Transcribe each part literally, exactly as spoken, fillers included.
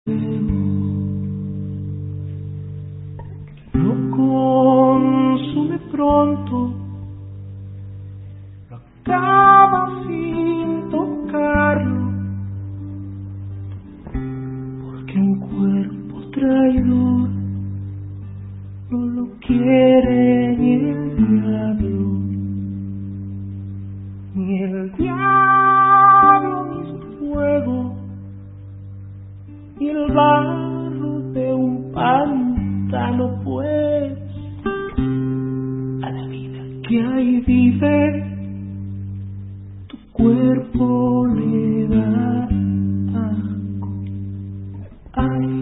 Lo consume pronto, lo acaba sin tocarlo, porque un cuerpo traidor no lo quiere ni el diablo, ni el diablo ni su fuego, y el barro de un pantano, pues a la vida que ahí vive tu cuerpo le da asco. Ay,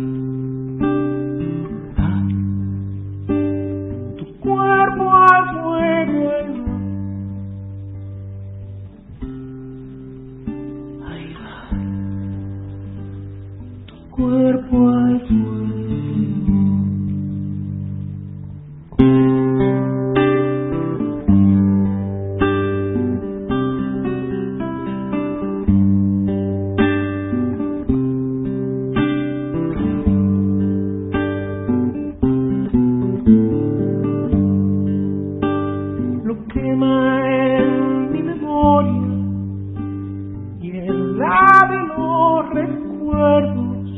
ay, tu cuerpo al fuego, ay, ay, cuerpo al fuego. Lo quema en mi memoria y en la de los recuerdos,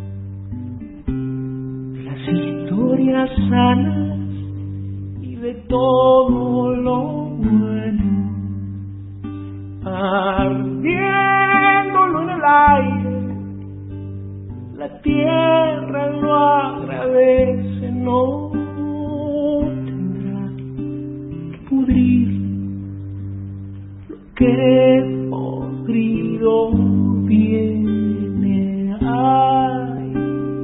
historias sanas y de todo lo bueno, ardiéndolo en el aire, la tierra lo agradece, no tendrá que pudrir lo que podrido viene. Ay,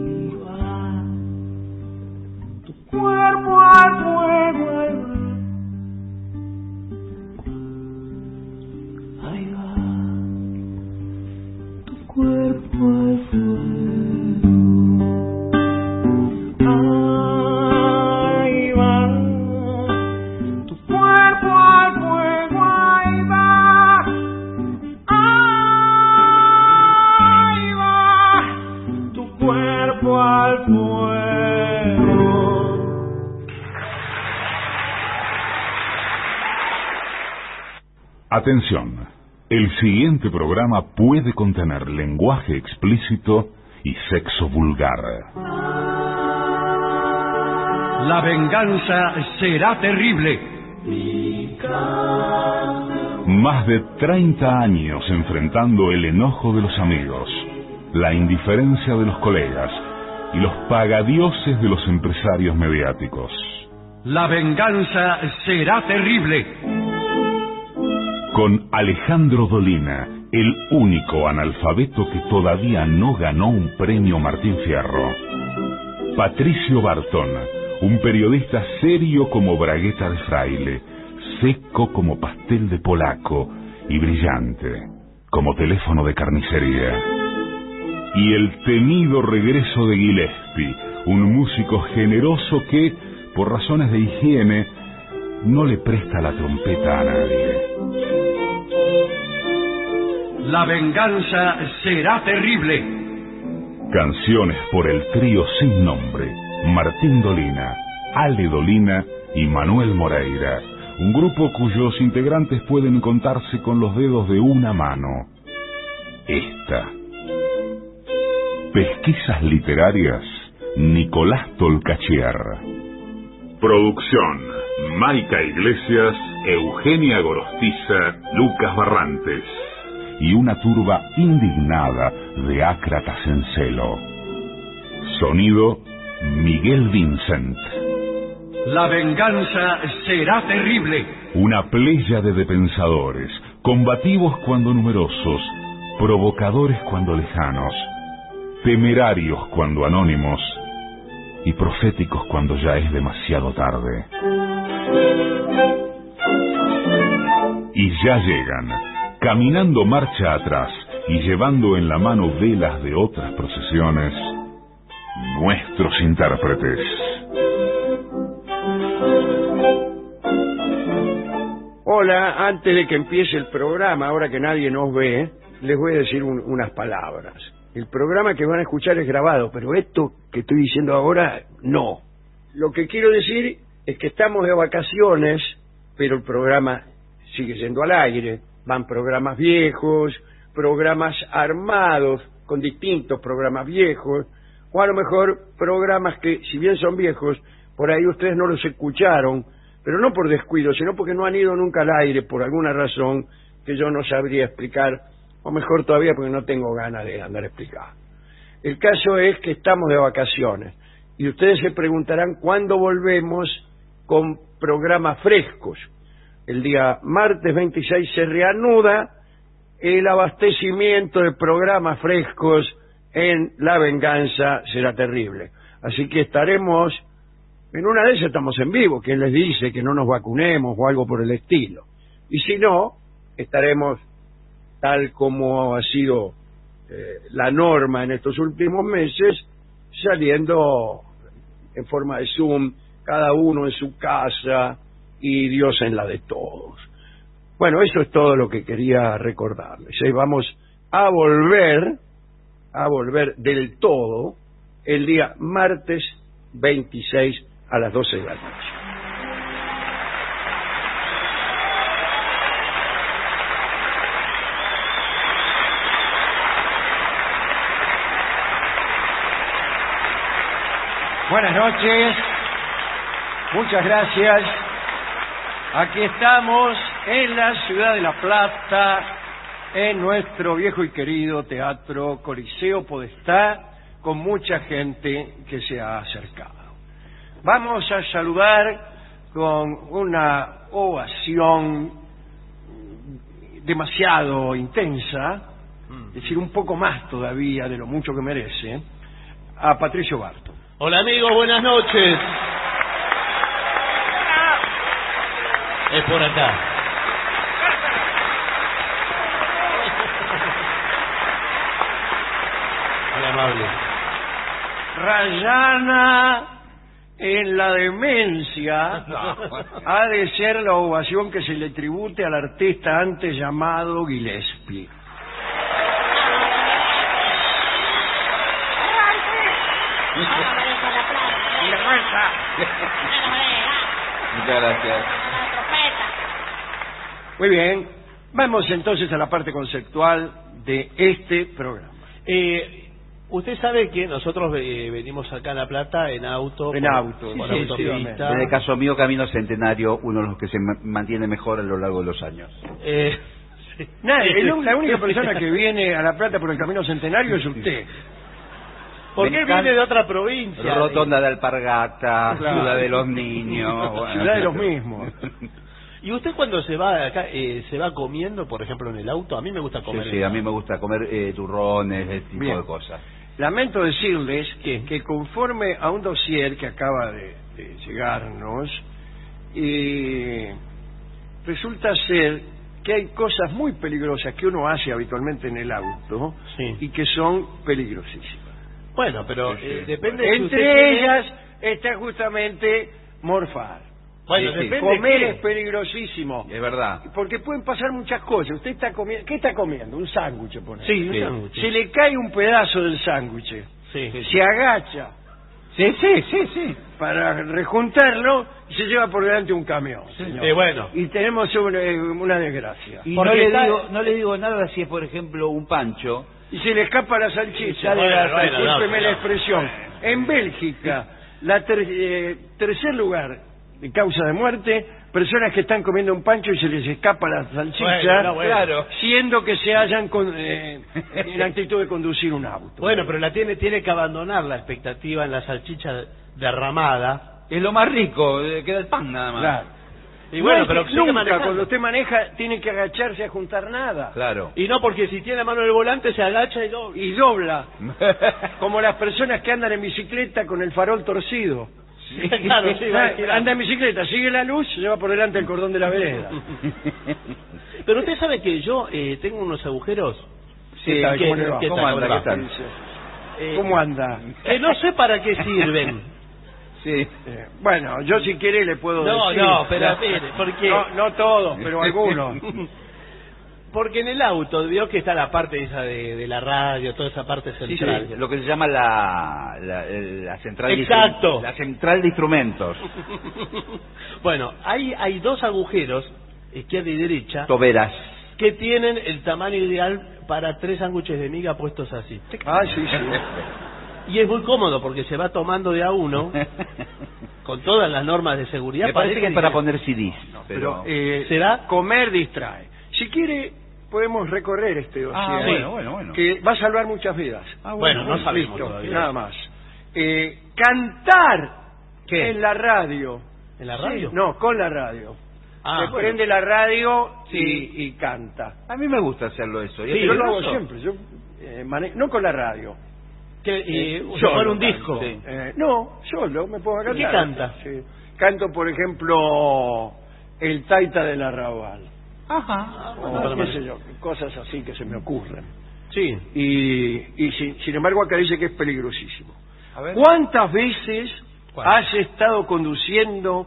cuerpo al fuego, ahí va, tu cuerpo al fuego, ahí va, tu cuerpo al fuego, ahí va, ahí va, tu cuerpo al fuego. Atención, el siguiente programa puede contener lenguaje explícito y sexo vulgar. La venganza será terrible. Más de treinta años enfrentando el enojo de los amigos, la indiferencia de los colegas y los pagadioses de los empresarios mediáticos. La venganza será terrible. Con Alejandro Dolina, el único analfabeto que todavía no ganó un premio Martín Fierro. Patricio Bartón, un periodista serio como bragueta de fraile, seco como pastel de polaco y brillante como teléfono de carnicería. Y el temido regreso de Gillespie, un músico generoso que, por razones de higiene, no le presta la trompeta a nadie. La venganza será terrible. Canciones por el trío sin nombre, Martín Dolina, Ale Dolina y Manuel Moreira, un grupo cuyos integrantes pueden contarse con los dedos de una mano. Esta. Pesquisas literarias, Nicolás Tolcachier. Producción, Maica Iglesias, Eugenia Gorostiza, Lucas Barrantes. Y una turba indignada de ácratas en celo. Sonido, Miguel Vincent. La venganza será terrible. Una pléyade de pensadores, combativos cuando numerosos, provocadores cuando lejanos, temerarios cuando anónimos y proféticos cuando ya es demasiado tarde. Y ya llegan, caminando marcha atrás y llevando en la mano velas de otras procesiones, nuestros intérpretes. Hola, antes de que empiece el programa, ahora que nadie nos ve, les voy a decir un, unas palabras. El programa que van a escuchar es grabado, pero esto que estoy diciendo ahora, no. Lo que quiero decir es que estamos de vacaciones, pero el programa sigue yendo al aire. Van programas viejos, programas armados con distintos programas viejos, o a lo mejor programas que, si bien son viejos, por ahí ustedes no los escucharon, pero no por descuido, sino porque no han ido nunca al aire por alguna razón que yo no sabría explicar, o mejor todavía porque no tengo ganas de andar a explicar. El caso es que estamos de vacaciones y ustedes se preguntarán cuándo volvemos con programas frescos. El día martes veintiséis se reanuda el abastecimiento de programas frescos en La Venganza Será Terrible. Así que estaremos, en una de esas estamos en vivo, ¿quién les dice que no nos vacunemos o algo por el estilo? Y si no, estaremos tal como ha sido eh, la norma en estos últimos meses, saliendo en forma de Zoom, cada uno en su casa y Dios en la de todos. Bueno, eso es todo lo que quería recordarles. ¿eh? Vamos a volver, a volver del todo el día martes veintiséis a las doce de la noche. Buenas noches, muchas gracias. Aquí estamos en la ciudad de La Plata, en nuestro viejo y querido Teatro Coliseo Podestá, con mucha gente que se ha acercado. Vamos a saludar con una ovación demasiado intensa, es decir, un poco más todavía de lo mucho que merece, a Patricio Barton. Hola amigos, buenas noches. Es por acá. Muy amable. Rayana en la demencia ha de ser la ovación que se le tribute al artista antes llamado Gillespie. Muchas gracias. Muy bien, vamos entonces a la parte conceptual de este programa. Eh, usted sabe que nosotros eh, venimos acá a La Plata en auto. En por, auto, por sí, autopista. En el caso mío, Camino Centenario, uno de los que se ma- mantiene mejor a lo largo de los años. Eh, sí. Nadie, el- la única persona que viene a La Plata por el Camino Centenario es usted. ¿Por Me qué encanta- viene de otra provincia? Rotonda de Alpargata, Claro. Ciudad de los Niños. bueno. Ciudad de los mismos. ¿Y usted cuando se va acá, eh, se va comiendo, por ejemplo, en el auto? A mí me gusta comer. Sí, en sí, el a mí auto. me gusta comer eh, turrones, ese tipo Bien. de cosas. Lamento decirles que, que conforme a un dossier que acaba de, de llegarnos, y resulta ser que hay cosas muy peligrosas que uno hace habitualmente en el auto Sí. y que son peligrosísimas. Bueno, pero Sí, sí. eh, depende de si usted Entre tiene- ellas está justamente morfar. Bueno, Sí, sí. depende Comer qué. es peligrosísimo. Es verdad. Porque pueden pasar muchas cosas. Usted está comiendo, ¿qué está comiendo? Un sándwich, pone. Sí, un Sí. sándwich. Se le cae un pedazo del sándwich. Sí. Se agacha Sí, sí, sí, sí. para rejuntarlo y se lleva por delante un camión. señor. Eh, bueno. Y tenemos una, una desgracia. Y Porque no le, está- digo, no le digo nada si es, por ejemplo, un pancho. Y se le escapa la salchicha. sale la Bueno, bueno, Discúlpeme no, la no. expresión. En Bélgica, la ter- eh, tercer lugar de causa de muerte, personas que están comiendo un pancho y se les escapa la salchicha, Bueno, no, bueno. Claro. siendo que se hallan con, eh, en actitud de conducir un auto. Bueno, pero la tiene tiene que abandonar la expectativa en la salchicha derramada. Es lo más rico, eh, queda el pan nada más. Claro. Y bueno, No hay pero que- sigue nunca manejando. cuando usted maneja tiene que agacharse a juntar nada. Claro. Y no, porque si tiene la mano en el volante se agacha y no. Y dobla, como las personas que andan en bicicleta con el farol torcido. Claro, sí, va a girar. Anda en bicicleta, sigue la luz, se lleva por delante el cordón de la vereda. Pero usted sabe que yo eh, tengo unos agujeros. Sí, ¿Qué tal? que- ¿Cómo le va? que- ¿Cómo tal? anda? ¿Cómo ¿Qué tal? Eh, ¿Cómo anda? Que no sé para qué sirven. Sí. Eh, bueno, yo si quiere le puedo No, decir. no, pero mire, porque No, no todos, pero algunos. Porque en el auto vio que está la parte esa de, de la radio, toda esa parte Sí, central. sí, lo que se llama la, la, la central de Exacto. instru- la central de instrumentos. Bueno, hay, hay dos agujeros, izquierda y derecha, Toberas. que tienen el tamaño ideal para tres sándwiches de miga puestos así. Ah, sí, sí. Y es muy cómodo porque se va tomando de a uno, con todas las normas de seguridad. Me parece que es para dice- poner C Ds. Pero eh, ¿será? comer distrae. Si quiere, podemos recorrer este dossier. Ah, Sí. bueno, bueno, bueno. Que va a salvar muchas vidas. Ah, Bueno, no Listo, sabemos todavía. nada más. Eh, cantar ¿Qué? en la radio. ¿En la radio? Sí, no, con la radio. Ah, Se bueno. prende la radio Sí. y, y canta. A mí me gusta hacerlo eso. ¿Y Sí, es Yo lo hago peligroso? siempre. Yo, eh, mane- no con la radio. Que, eh, Eh, usar solo un canto, disco. sí. Eh, no, solo me pongo a cantar. ¿Qué canta? Sí. Canto, por ejemplo, El Taita del Arrabal. Ajá. O, bueno, qué bueno. sé yo, cosas así que se me ocurren. Sí. Y, y sin, sin embargo acá dice que es peligrosísimo. A ver. ¿Cuántas veces ¿Cuántas? has estado conduciendo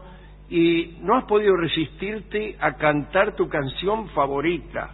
y no has podido resistirte a cantar tu canción favorita?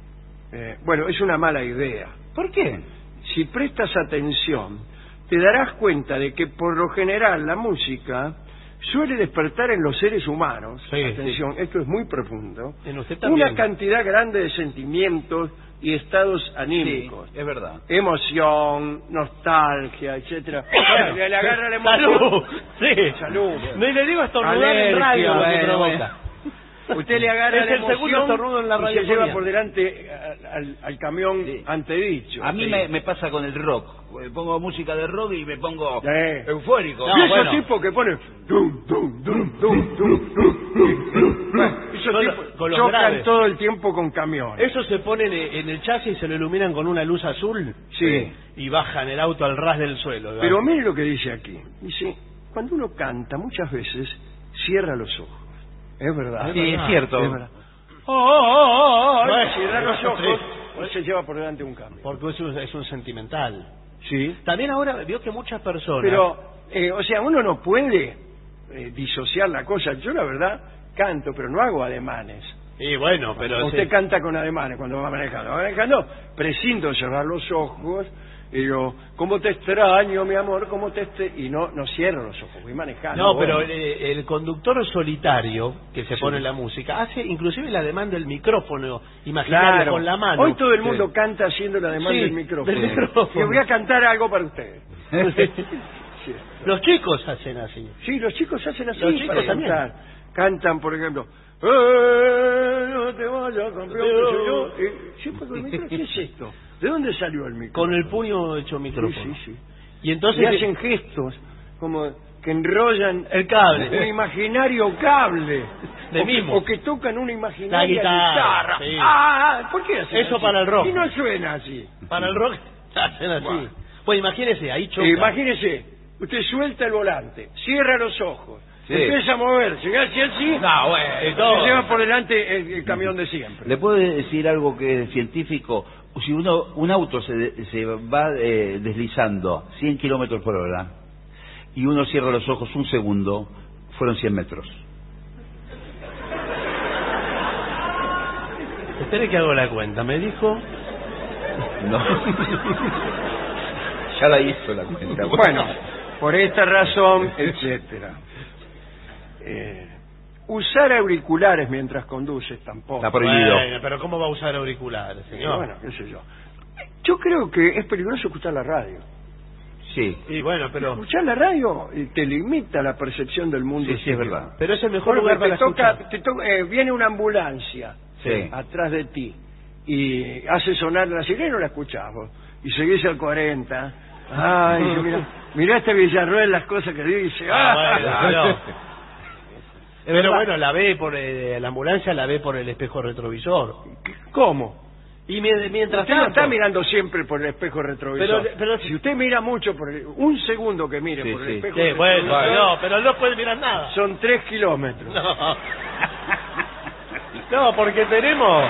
Eh, bueno, es una mala idea. ¿Por qué? Si prestas atención, te darás cuenta de que por lo general la música suele despertar en los seres humanos, Sí, atención, esto es muy profundo, En usted también. una cantidad grande de sentimientos y estados Sí, anímicos. es verdad. Emoción, nostalgia, etcétera. Bueno, le, le agarra la emoción. ¡Salud! Sí. Salud. No, y le digo estornudar en Alergia, radio lo que bueno, provoca. Usted le agarra Es la el segundo emoción estornudo en la y se radiofonía. lleva por delante al, al- al camión Sí. antedicho. A mí Sí. me, me pasa con el rock. Eh, Pongo música de rock y me pongo Sí. eufórico. No, y esos bueno. tipos que ponen dum, dum, dum, dum, dum, dum. Bueno, esos Con lo- tipos con los chocan graves. todo el tiempo con camiones. Eso se pone en, en el chasis y se lo iluminan con una luz azul. Sí. Y bajan el auto al ras del suelo. ¿verdad? Pero mire lo que dice aquí. Dice, cuando uno canta muchas veces cierra los ojos. Es verdad. Sí, es cierto. Es verdad. Oh, oh, oh, oh, Bueno, cierra los ojos sí. y se lleva por delante un cambio. Porque es un, es un sentimental. Sí. También ahora veo que muchas personas... Pero, eh, o sea, uno no puede eh, disociar la cosa. Yo la verdad canto, pero no hago ademanes. Y bueno, pero... Usted sí. canta con ademanes cuando va manejando. Va manejando, prescindo cerrar los ojos y digo, ¿cómo te extraño, mi amor? ¿Cómo te extraño? Y no, no cierro los ojos, voy manejando. No, bueno. pero el, el conductor solitario que se Sí. pone en la música hace inclusive el ademán del micrófono imaginario Claro. con la mano. Hoy todo el mundo Sí. canta haciendo el ademán Sí, del micrófono. del micrófono. Y voy a cantar algo para ustedes. Sí. Los chicos hacen así. Sí, los chicos hacen así Los chicos para también. cantar. Cantan, por ejemplo, ¡Eh, no te vayas, campeón! qué sé yo. Y siempre con el micrófono, ¿qué es esto? ¿De dónde salió el micrófono? Con el puño hecho micrófono. Sí, sí, sí. Y entonces Y hacen gestos como que enrollan el cable. un imaginario cable. De o, que, mimo. o que tocan una imaginaria La guitarra, guitarra. sí. Ah, ¿por qué hacen Eso así? para el rock. Y no suena así. Para el rock hacen así. Bueno. Pues imagínese, ahí choca. Eh, imagínese, usted suelta el volante, cierra los ojos, Sí. empieza a moverse, así así, No, bueno. Eh, todo. se lleva por delante el, el camión de siempre. ¿Le puedo decir algo que es científico? Si uno un auto se, se va eh, deslizando cien kilómetros por hora y uno cierra los ojos un segundo, fueron cien metros. Espere que hago la cuenta. Me dijo... No. Ya la hizo la cuenta. Bueno, por esta razón, etcétera. Eh, usar auriculares mientras conduces tampoco. Está prohibido. Bueno, pero ¿cómo va a usar auriculares, Eh, señor? bueno, qué sé yo. Yo creo que es peligroso escuchar la radio. Sí. Y bueno, pero... Escuchar la radio eh, te limita la percepción del mundo. Sí, sí, es exterior. verdad. Pero es el mejor Bueno, lugar te para toca, escuchar. te toca- eh, viene una ambulancia Sí. atrás de ti y hace sonar la sirena y no la escuchás vos. Y seguís al cuarenta. Ay, yo mira, mirá este Villarroel las cosas que dice. Ah, bueno, Ah, pero- Pero bueno, la ve por eh, la ambulancia, la ve por el espejo retrovisor. ¿Cómo? Y mi- mientras Usted no tanto... está mirando siempre por el espejo retrovisor. Pero- pero- si usted mira mucho por el- un segundo que mire Sí, por el sí. espejo Sí, bueno, retrovisor, no, pero no puede mirar nada. son tres kilómetros. No. No, porque tenemos...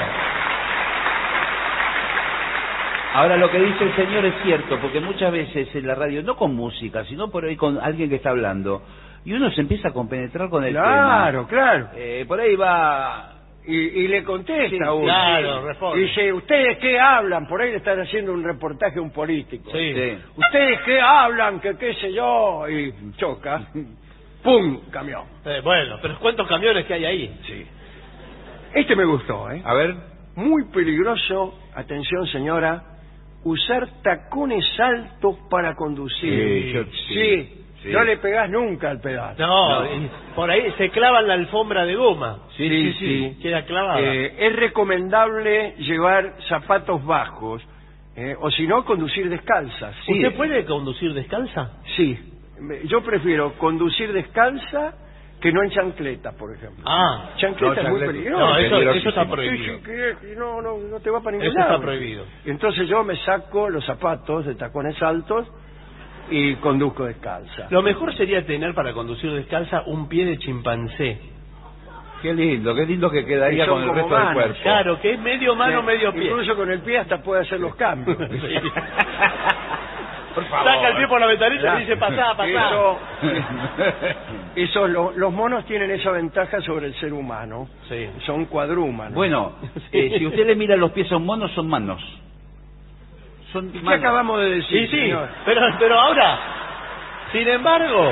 Ahora lo que dice el señor es cierto, porque muchas veces en la radio, no con música, sino por ahí con alguien que está hablando, y uno se empieza a compenetrar con el tema. Claro, claro. Eh, por ahí va Y, y le contesta a uno. claro, responde. Dice, ¿ustedes qué hablan? Por ahí le están haciendo un reportaje a un político. Sí. Sí. ¿Ustedes qué hablan? Que qué sé yo. Y choca. ¡Pum! Camión. Eh, bueno, pero ¿cuántos camiones que hay ahí? Sí. Este me gustó, ¿eh? A ver. Muy peligroso, atención señora, usar tacones altos para conducir. Sí, yo- Sí, sí, sí. no le pegás nunca al pedal. No, y por ahí se clavan la alfombra de goma. Sí, Sí, sí, sí. sí. Queda clavada. Eh, es recomendable llevar zapatos bajos, eh, o si no, conducir descalzas. sí. ¿Usted puede conducir descalza? Sí, Me- yo prefiero conducir descalza que no en chancleta, por ejemplo. Ah, Chancleta no, es muy chancleta. peligroso. no, eso, peligrosísimo. eso está Sí, prohibido. sí, que- no, no, no te va para ningún Eso lado. está prohibido. Entonces yo me saco los zapatos de tacones altos y conduzco descalza. Lo mejor sería tener para conducir descalza un pie de chimpancé. Qué lindo, qué lindo que quedaría Que son con el como resto del manos. cuerpo. Claro, que es medio mano, Sí, medio pie. Incluso con el pie hasta puede hacer los cambios. Sí. Por favor. Saca el pie por la ventanilla ¿Verdad? y dice, pasá, pasá. Eso, eso lo- los monos tienen esa ventaja sobre el ser humano. Sí. Son cuadrúmanos. Bueno, eh, si usted le mira los pies a un mono, son manos. Son ¿qué manos. acabamos de decir? Sí, sí, señor? pero, pero ahora, sin embargo,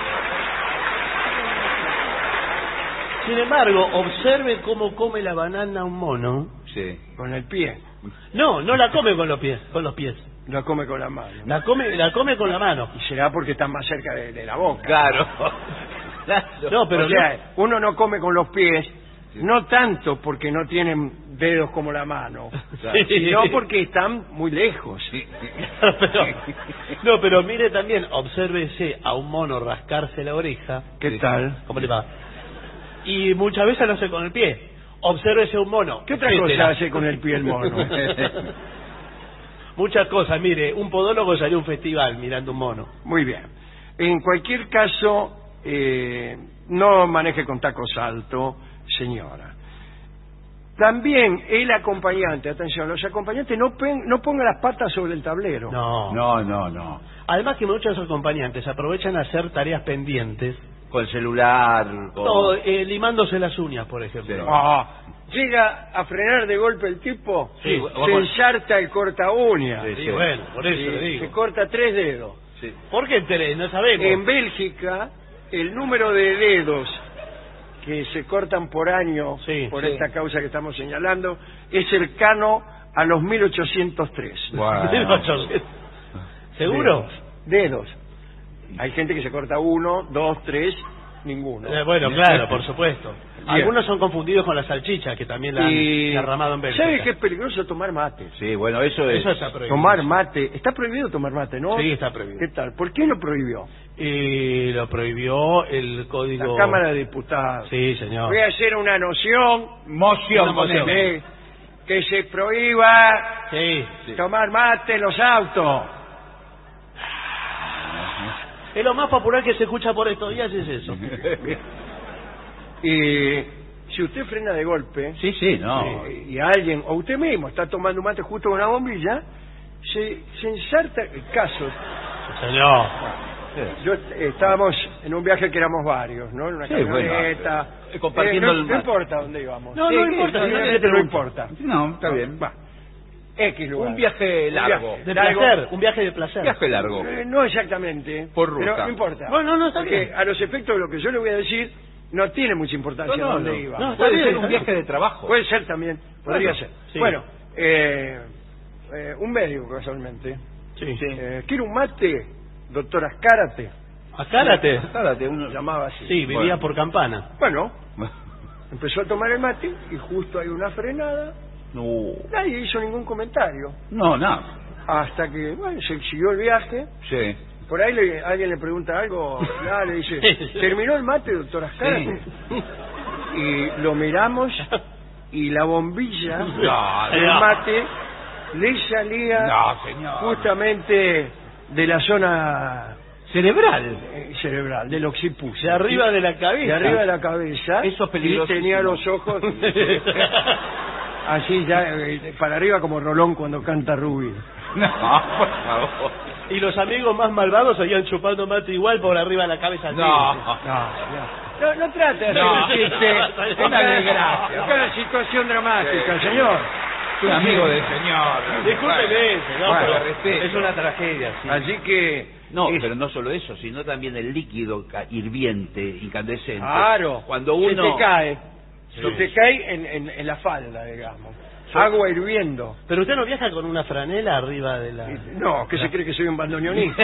sin embargo, observe cómo come la banana un mono. Sí. Con el pie. No, no la come con los pies, con los pies. La come con la mano. La come, la come con la mano. Y será porque está más cerca de, de la boca. Claro. Claro. No, pero o sea, uno no come con los pies, no tanto porque no tienen dedos como la mano, Claro. sino porque están muy lejos. pero, no, pero mire también, obsérvese a un mono rascarse la oreja. ¿Qué Sí. tal? ¿Cómo le va? Y muchas veces lo hace con el pie. Obsérvese a un mono. ¿Qué otra Etcétera. cosa hace con el pie el mono? Muchas cosas. Mire, un podólogo salió a un festival mirando un mono. Muy bien. En cualquier caso, eh, no maneje con tacos altos, señora. También el acompañante, atención, los acompañantes no, pen- no pongan las patas sobre el tablero. No. No, no, no. Además que muchos acompañantes aprovechan a hacer tareas pendientes. Con el celular. Con... Todo, eh, limándose las uñas, por ejemplo. Sí. Ah, llega a frenar de golpe el tipo, Sí, se vamos. ensarta el corta uña, Sí, Sí, bueno, por eso le se digo. corta tres dedos. Sí. ¿Por qué tres? No sabemos. En Bélgica, el número de dedos que se cortan por año Sí, por sí. esta causa que estamos señalando es cercano a los mil ochocientos tres. Bueno. ¿Seguro? Dedos. Hay gente que se corta uno, dos, tres, ninguno. Eh, bueno, claro, por supuesto. Bien. Algunos son confundidos con la salchicha, que también la han Y derramado en Bélgica. ¿sabe que es peligroso tomar mate? Sí, bueno, eso es. Eso está prohibido. Tomar mate. Está prohibido tomar mate, ¿no? Sí, está prohibido. ¿Qué tal? ¿Por qué lo prohibió? Y lo prohibió el código... La Cámara de Diputados. Sí, señor. Voy a hacer una noción Moción, Una moción. de que se prohíba Sí. tomar mate en los autos. Es lo más popular que se escucha por estos días, es eso. Y si usted frena de golpe Sí, sí, no. eh, y alguien, o usted mismo, está tomando mate justo con una bombilla, se, se ensarta el caso. Señor. Yo eh, estábamos en un viaje que éramos varios, ¿no? En una Sí, camioneta. bueno, eh, compartiendo no, el no mate. importa dónde íbamos. No, Sí, no que- importa, que- no que- le que no pregunto. importa. No, está bien. Va. X lugar. Un viaje largo. De Largo. placer, un viaje de placer. Viaje largo. Eh, no exactamente. Por ruta. Pero no importa. Bueno, no, está Porque bien. a los efectos de lo que yo le voy a decir, no tiene mucha importancia No, no, dónde no. iba. No, está Puede bien, ser está un bien. viaje de trabajo. Puede ser también, podría Bueno, ser. sí. Bueno, eh, eh, un médico casualmente. Sí. Eh, ¿Quiere un mate, doctor Ascárate? Acárate. Espérate, uno Llamaba así. Sí, vivía Bueno. por Campana. Bueno, empezó a tomar el mate y justo hay una frenada. No, Nadie hizo ningún comentario. no, nada. Hasta que, bueno, se siguió el viaje. Sí. Por ahí le- alguien le pregunta algo, nada, le dice, ¿terminó el mate, doctor Ascárate? Y lo miramos y la bombilla No, del no. mate le salía No, señor. justamente de la zona Cerebral. eh, cerebral, del occipucio. De arriba de la cabeza. De arriba de la cabeza. Eso es y peligrosísimo. tenía los ojos así ya, eh, para arriba como Rolón cuando canta Rubí. No, por favor. Y los amigos más malvados seguían chupando mate igual por arriba de la cabeza. No. No, no. No, no trate de hacer No. un chiste. Es una desgracia. Es una situación dramática, Sí. señor. Es un amigo del señor. Discúlpeme, no, Bueno, pero respeto. es una tragedia. Sí. Así que... No, es- pero no solo eso, sino también el líquido ca- hirviente, incandescente. Claro. Cuando Se uno... te cae. Sí. Se te cae en, en, en la falda, digamos. Agua hirviendo. Pero usted no viaja con una franela arriba de la... No, que se cree que soy un bandoneonista.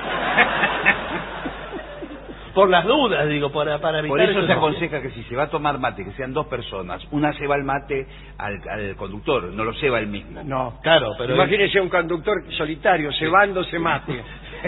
Por las dudas, digo, para, para evitar... Por eso esos- se aconseja que si se va a tomar mate, que sean dos personas, una lleva el mate al, al conductor, no lo lleva él mismo. No. Claro, pero... Imagínese un conductor solitario, cebándose mate.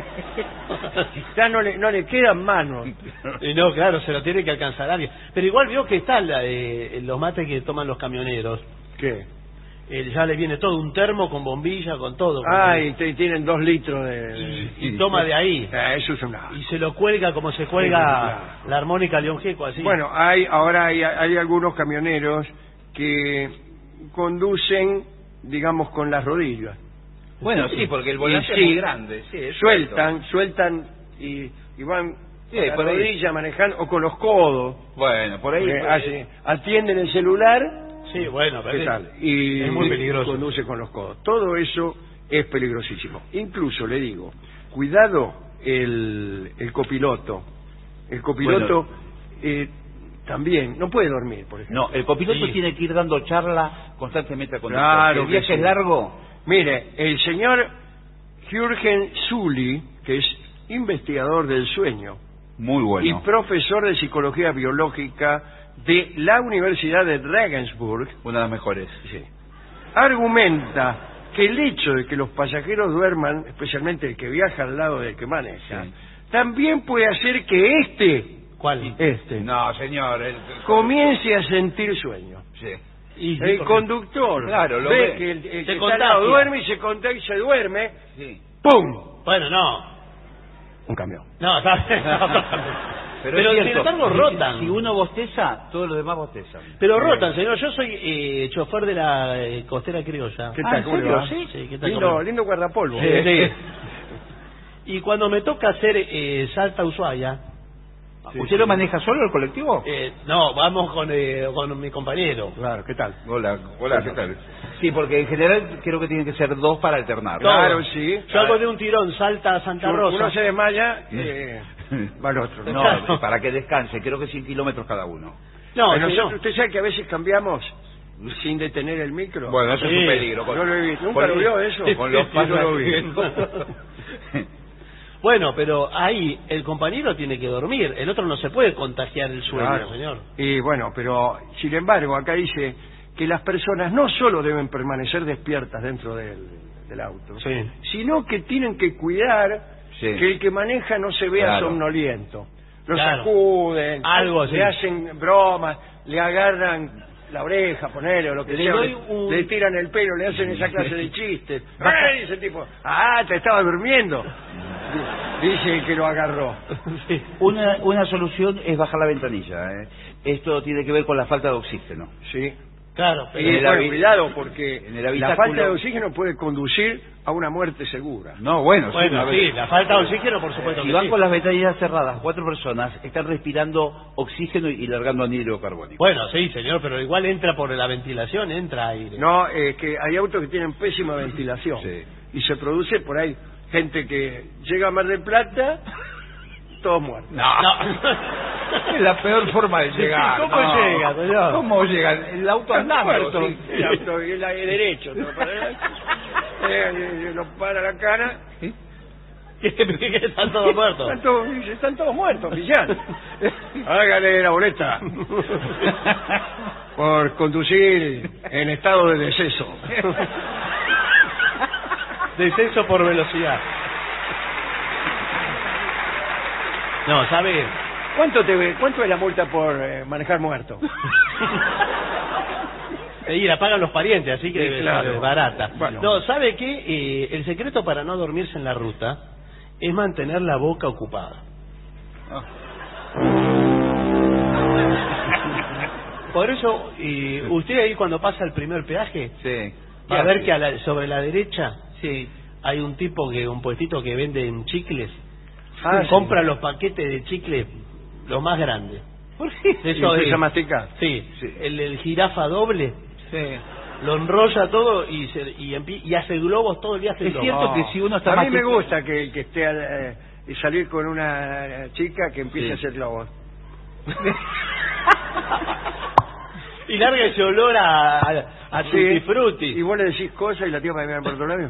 Ya no le, no le quedan manos. Y no, claro, se lo tiene que alcanzar alguien. Pero igual vio que está la, eh, los mates que toman los camioneros. ¿Qué? Eh, ya le viene todo, un termo con bombilla, con todo. con- Ah, y te- tienen dos litros de... de- y toma de ahí. Eh, eso es una... Y se lo cuelga como se Sí, cuelga claro. la armónica León Gieco, así. Bueno, hay ahora hay, hay algunos camioneros que conducen, digamos, con las rodillas. Bueno, sí, porque el Y volante sí, es muy grande. Sí, es sueltan, cierto. sueltan y, y van Sí, con la por ahí. rodilla manejando o con los codos. Bueno, por ahí... Eh, por- así, atienden el celular. Sí, bueno, pero ¿Qué es- tal? Y es muy peligroso. conduce con los codos. Todo eso es peligrosísimo. Incluso le digo, cuidado el, el copiloto. El copiloto eh, también no puede dormir, por ejemplo. No, el copiloto Sí. tiene que ir dando charla constantemente al conductor. Claro Si el que viaje sí. es largo... Mire, el señor Jürgen Sully, que es investigador del sueño Muy bueno. y profesor de psicología biológica de la Universidad de Regensburg, Una de las mejores. sí, argumenta que el hecho de que los pasajeros duerman, especialmente el que viaja al lado del que maneja, Sí. también puede hacer que este, ¿Cuál? este, No, señor. El... comience a sentir sueño. Sí. Y- El porque- conductor Claro, lo ve, ve. que el, el Se que está al contagia. lado duerme y se contagia y se duerme, Sí. ¡pum! Bueno, no. Un camión. No, está bien. Pero, Pero, es sin cierto, embargo si- rotan. Si uno bosteza, todos los demás bostezan. Pero rotan, señor. Yo soy eh, chofer de la eh, costera criolla. ¿Qué Ah, tal? ¿en ¿Cómo le serio? va? Sí, sí, ¿qué tal? Lindo, ¿Cómo? lindo guardapolvo. Sí, sí. Y cuando me toca hacer eh, Salta Ushuaia, ¿Usted lo maneja solo el colectivo? eh, no, vamos con, eh, con mi compañero. Claro, ¿qué tal? Hola, hola, ¿qué tal? Sí, porque en general creo que tienen que ser dos para alternar. Claro, sí. Yo hago de un tirón Salta a Santa Uno- Rosa. Uno se desmaya, eh, va al otro. No, para que descanse, creo que cien kilómetros cada uno. No, Pero sí, nosotros- no. usted sabe que a veces cambiamos sin detener el micro. Bueno, eso Sí. es un peligro. No lo he visto. ¿Nunca con- lo vio eso? Con los Sí, yo lo vi. pasajeros. Bueno, pero ahí el compañero tiene que dormir. El otro no se puede contagiar el sueño, Claro. señor. Y bueno, pero sin embargo, acá dice que las personas no solo deben permanecer despiertas dentro del, del auto, Sí. sino que tienen que cuidar Sí. que el que maneja no se vea Claro. somnoliento. Lo Claro. sacuden, Algo así. le hacen bromas, le agarran la oreja, ponele, o lo que Le sea, doy le, un- le tiran el pelo, le hacen esa clase de chistes. ¡Ay! Dice el tipo, ¡ah, te estaba durmiendo! Dice el que lo agarró. Sí. Una, una solución es bajar la ventanilla. ¿eh? Esto tiene que ver con la falta de oxígeno. Sí. Claro, Y pero En el bueno, habi- cuidado, porque en el la habitáculo- falta de oxígeno puede conducir a una muerte segura. No, bueno, sí, bueno, una sí, vez- la falta de oxígeno, por supuesto Si que van sí. con las ventanillas cerradas, cuatro personas están respirando oxígeno y largando anhídrido carbónico. Bueno, sí, señor, pero igual entra por la ventilación, entra aire. No, es que hay autos que tienen pésima ventilación. Sí. Y se produce por ahí gente que llega a Mar del Plata, todos muertos. No. No. Es la peor forma de llegar. ¿Cómo no. llega, señor? ¿Cómo llega? El auto andando. Muerto. sí. El auto, y el aire derecho. ¿no? Para adelante. Eh, eh, nos para la cara. ¿Qué, qué, qué están todos muertos? Están todos, están todos muertos, Villán. Hágale la boleta. Por conducir en estado de deceso. Descenso por velocidad. No, ¿sabe? ¿Cuánto te cuánto es la multa por eh, manejar muerto? Y la pagan los parientes, así que Sí, debe claro. ser barata. Bueno. No, ¿sabe qué? Eh, el secreto para no dormirse en la ruta es mantener la boca ocupada. Por eso, eh, usted ahí cuando pasa el primer peaje, Sí. va a ver que a la- sobre la derecha Sí. hay un tipo, que un puestito que vende chicles. Ah, sí. Compra los paquetes de chicles los más grandes. ¿Por qué? Y Eso empieza es. a masticar. Sí, Sí. El, el jirafa doble. Sí. Lo enrolla todo y, se, y, empie- y hace globos todo el día. Hace Es globos. cierto que si uno está A mí me masticando- gusta que, que esté eh, y salir con una chica que empiece Sí. a hacer globos. Y larga ese olor a, a, a tutti frutti. Y vos le decís cosas y la tía va a mirar por otro lado.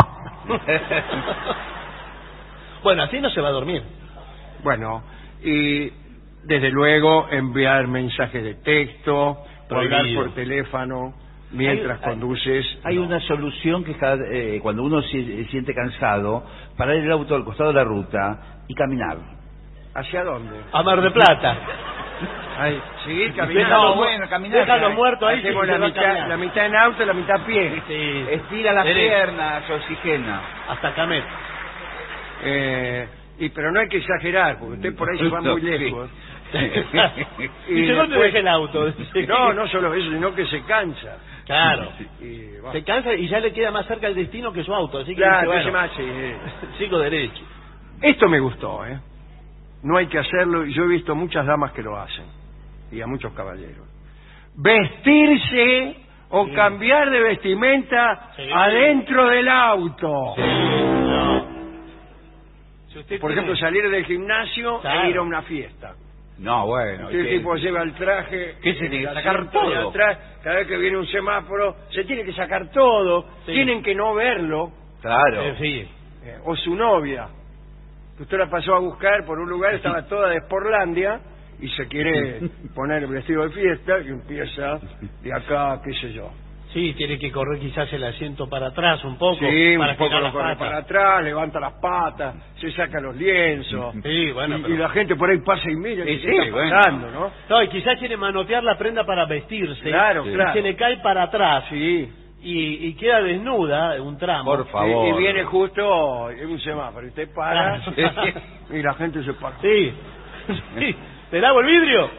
Bueno, así no se va a dormir. Bueno, y desde luego enviar mensajes de texto, Prohibido. hablar por teléfono mientras Hay- hay- conduces. Hay no. una solución que cada- eh, cuando uno se siente cansado, parar el auto al costado de la ruta y caminar. ¿Hacia dónde? A Mar de Plata. Ahí, seguir Déjalo caminando. mu- bueno, caminar. déjalo muerto ahí. Hacemos y la se va a mitad, caminar. la mitad en auto y la mitad a pie. Sí. Estira las Derecho. piernas, se oxigena. Hasta Camet. Eh, y pero no hay que exagerar, porque usted por ahí se va muy Sí. lejos. ¿Y Y de dónde después- deja el auto? No, no solo eso, sino que se cansa. Claro. Y, va. Se cansa y ya le queda más cerca el destino que su auto. Así que Claro, dice, ese bueno, más, sí, eh. sigo derecho. Esto me gustó, ¿eh? No hay que hacerlo, y yo he visto muchas damas que lo hacen, y a muchos caballeros. Vestirse o Sí. cambiar de vestimenta Sí. adentro del auto. No. Si usted Por tiene- ejemplo, salir del gimnasio Claro. e ir a una fiesta. No, bueno. El ¿qué? tipo lleva el traje, ¿Qué se tiene que el sacar asiento de todo? atrás, cada vez que viene un semáforo, se tiene que sacar todo, Sí. tienen que no verlo, Claro. Eh, sí. eh, o su novia, que usted la pasó a buscar por un lugar, estaba toda de Sportlandia, y se quiere poner el vestido de fiesta, y empieza de acá, qué sé yo. Sí, tiene que correr quizás el asiento para atrás un poco. Sí, para un poco estirar lo las corre patas. para atrás, levanta las patas, se saca los lienzos, Sí, bueno, y, pero- y la gente por ahí pasa y mira, Sí, ¿qué sí, está bueno. pasando, no? No, y quizás quiere manotear la prenda para vestirse. Claro, y claro. se le cae para atrás. Sí. Y, y queda desnuda un tramo. Por favor. Y, y viene justo en un semáforo, y usted para, Claro. y la gente se para. Sí. Sí. ¿Te lavo el vidrio?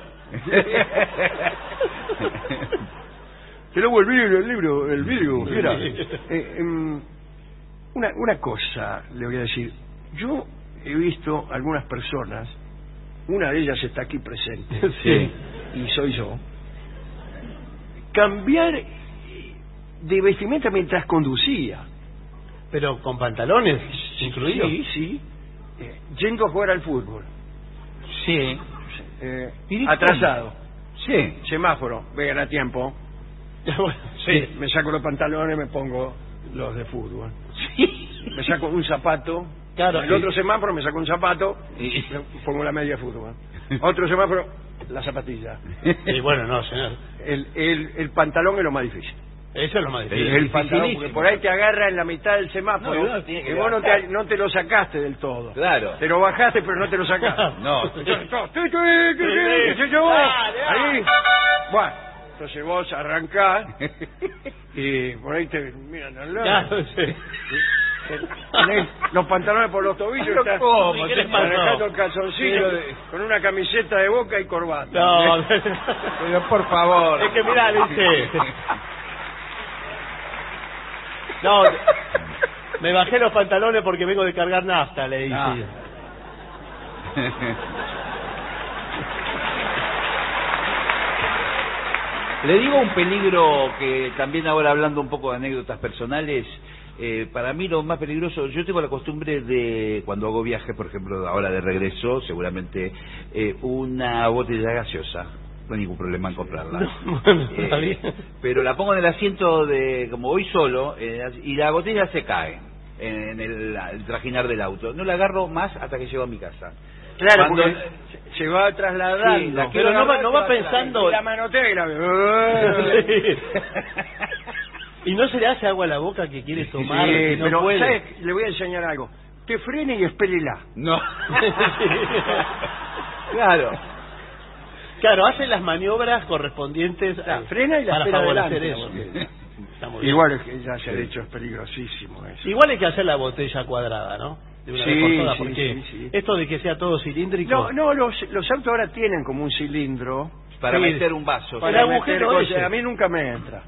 Te lo volví el libro, el vidrio, mira. Sí. Eh, em, una, una cosa le voy a decir. Yo he visto algunas personas, una de ellas está aquí presente, Sí. y soy yo, cambiar de vestimenta mientras conducía. Pero con pantalones incluidos. Sí, sí. Eh, yendo a jugar al fútbol. Sí. Eh, ¿Y atrasado. Sí. Semáforo, vengan a tiempo. Bueno, sí. Me saco los pantalones, me pongo los de fútbol. Sí. Me saco un zapato. Claro, En el sí. otro semáforo me saco un zapato Y- y me pongo la media de fútbol. Otro semáforo, la zapatilla. Y bueno, no, señor. El, el, el pantalón es lo más difícil. Eso es lo más difícil. El pantalón, porque por ahí te agarra en la mitad del semáforo No, y uno tiene que y vos no levantar. te, no te lo sacaste del todo. Claro. Te lo bajaste, pero no te lo sacaste. No. Dale, Ahí. Bueno, entonces vos arrancás y por ahí te miran al lado. Claro, sí. Tenés los pantalones por los tobillos, Pero estás ¿cómo? ¿Qué les pasó? manejando el calzoncillo de- con una camiseta de Boca y corbata. No, Pero por favor. es que mirá, dice. No, me bajé los pantalones porque vengo de cargar nafta, le dice. Ah. Le digo un peligro que también ahora hablando un poco de anécdotas personales, eh, para mí lo más peligroso, yo tengo la costumbre de, cuando hago viajes, por ejemplo, ahora de regreso, seguramente, eh, una botella gaseosa, no hay ningún problema en comprarla. No, bueno, está bien. Pero la pongo en el asiento de, como voy solo, eh, y la botella se cae en el, el trajinar del auto. No la agarro más hasta que llego a mi casa. Claro, Cuando- porque se va trasladando. Sí, la Pero no va, no va Y pensando. la manotea y la Sí. Y no se le hace agua a la boca que quiere tomar, Sí, que no pero puede. ¿sabes? Le voy a enseñar algo. Que frene y espérela. No. Claro. Claro, hace las maniobras correspondientes La eh, frena y la para espera favorecer adelante, eso. la botella. Está muy bien. Igual es que ya se ha dicho, es peligrosísimo eso. Igual hay que hacer la botella cuadrada, ¿no? De una Sí, vez por todas, sí, porque sí, sí. esto de que sea todo cilíndrico. No, no, los, los autos ahora tienen como un cilindro. Para Sí. meter un vaso. Para El meter agujero cosas. ese. A mí nunca me entra.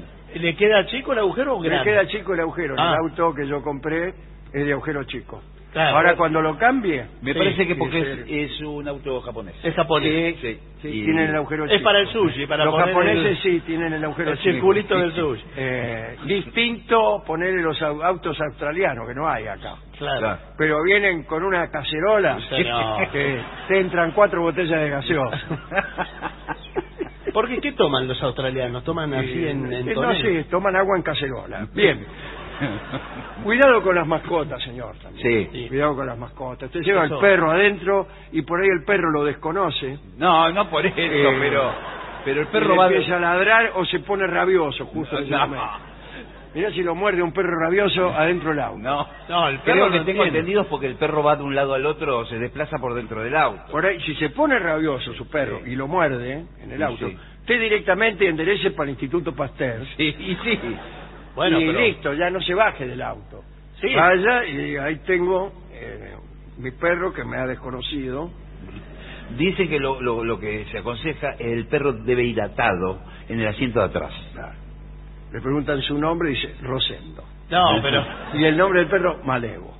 ¿Le queda chico el agujero o Me grande? queda chico el agujero. Ah. El auto que yo compré es de agujero chico. Claro. Ahora cuando lo cambie... Me Sí, parece que sí, porque sí. es, es un auto japonés. Es japonés. Sí, Sí, Y- tienen el agujero Es chico. para el sushi, para Los poner japoneses el- sí tienen el agujero el chico. circulito Sí. del sushi. Eh, distinto poner los au- autos australianos, que no hay acá. Claro. Claro. Pero vienen con una cacerola Señor. que te entran cuatro botellas de gaseosa. ¿Por qué? ¿Qué toman los australianos? ¿Toman así en, en Eh, no tonel? sé, toman agua en cacerola. Bien. Cuidado con las mascotas, señor. También. Sí. Cuidado con las mascotas. Usted lleva Eso. el perro adentro y por ahí el perro lo desconoce. No, no por eso, Eh, pero pero el y perro le va empieza a ladrar o se pone rabioso justo en ese No. momento. Mirá si lo muerde un perro rabioso adentro del auto. No, No, el perro creo que no tengo entiende. entendido es porque el perro va de un lado al otro, se desplaza por dentro del auto. Por ahí, si se pone rabioso su perro Sí. y lo muerde ¿eh? en el Sí, auto, sí. usted directamente enderece para el Instituto Pasteur. Sí, y sí. Bueno, y pero... listo, ya no se baje del auto. Sí. Vaya y ahí tengo eh, mi perro que me ha desconocido. Dice que lo, lo, lo que se aconseja, el perro debe ir atado en el asiento de atrás. Claro. Le preguntan su nombre y dice Rosendo. No, pero... Y el nombre del perro, Malevo.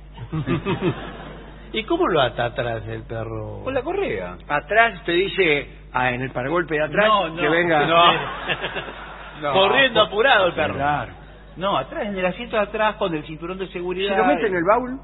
¿Y cómo lo ata atrás el perro? Con la correa. Atrás te dice, ah, en el paragolpe de atrás, No, no, que venga... No. No. Corriendo apurado el perro. Claro. No, atrás, en el asiento de atrás, con el cinturón de Si seguridad. lo mete en el baúl,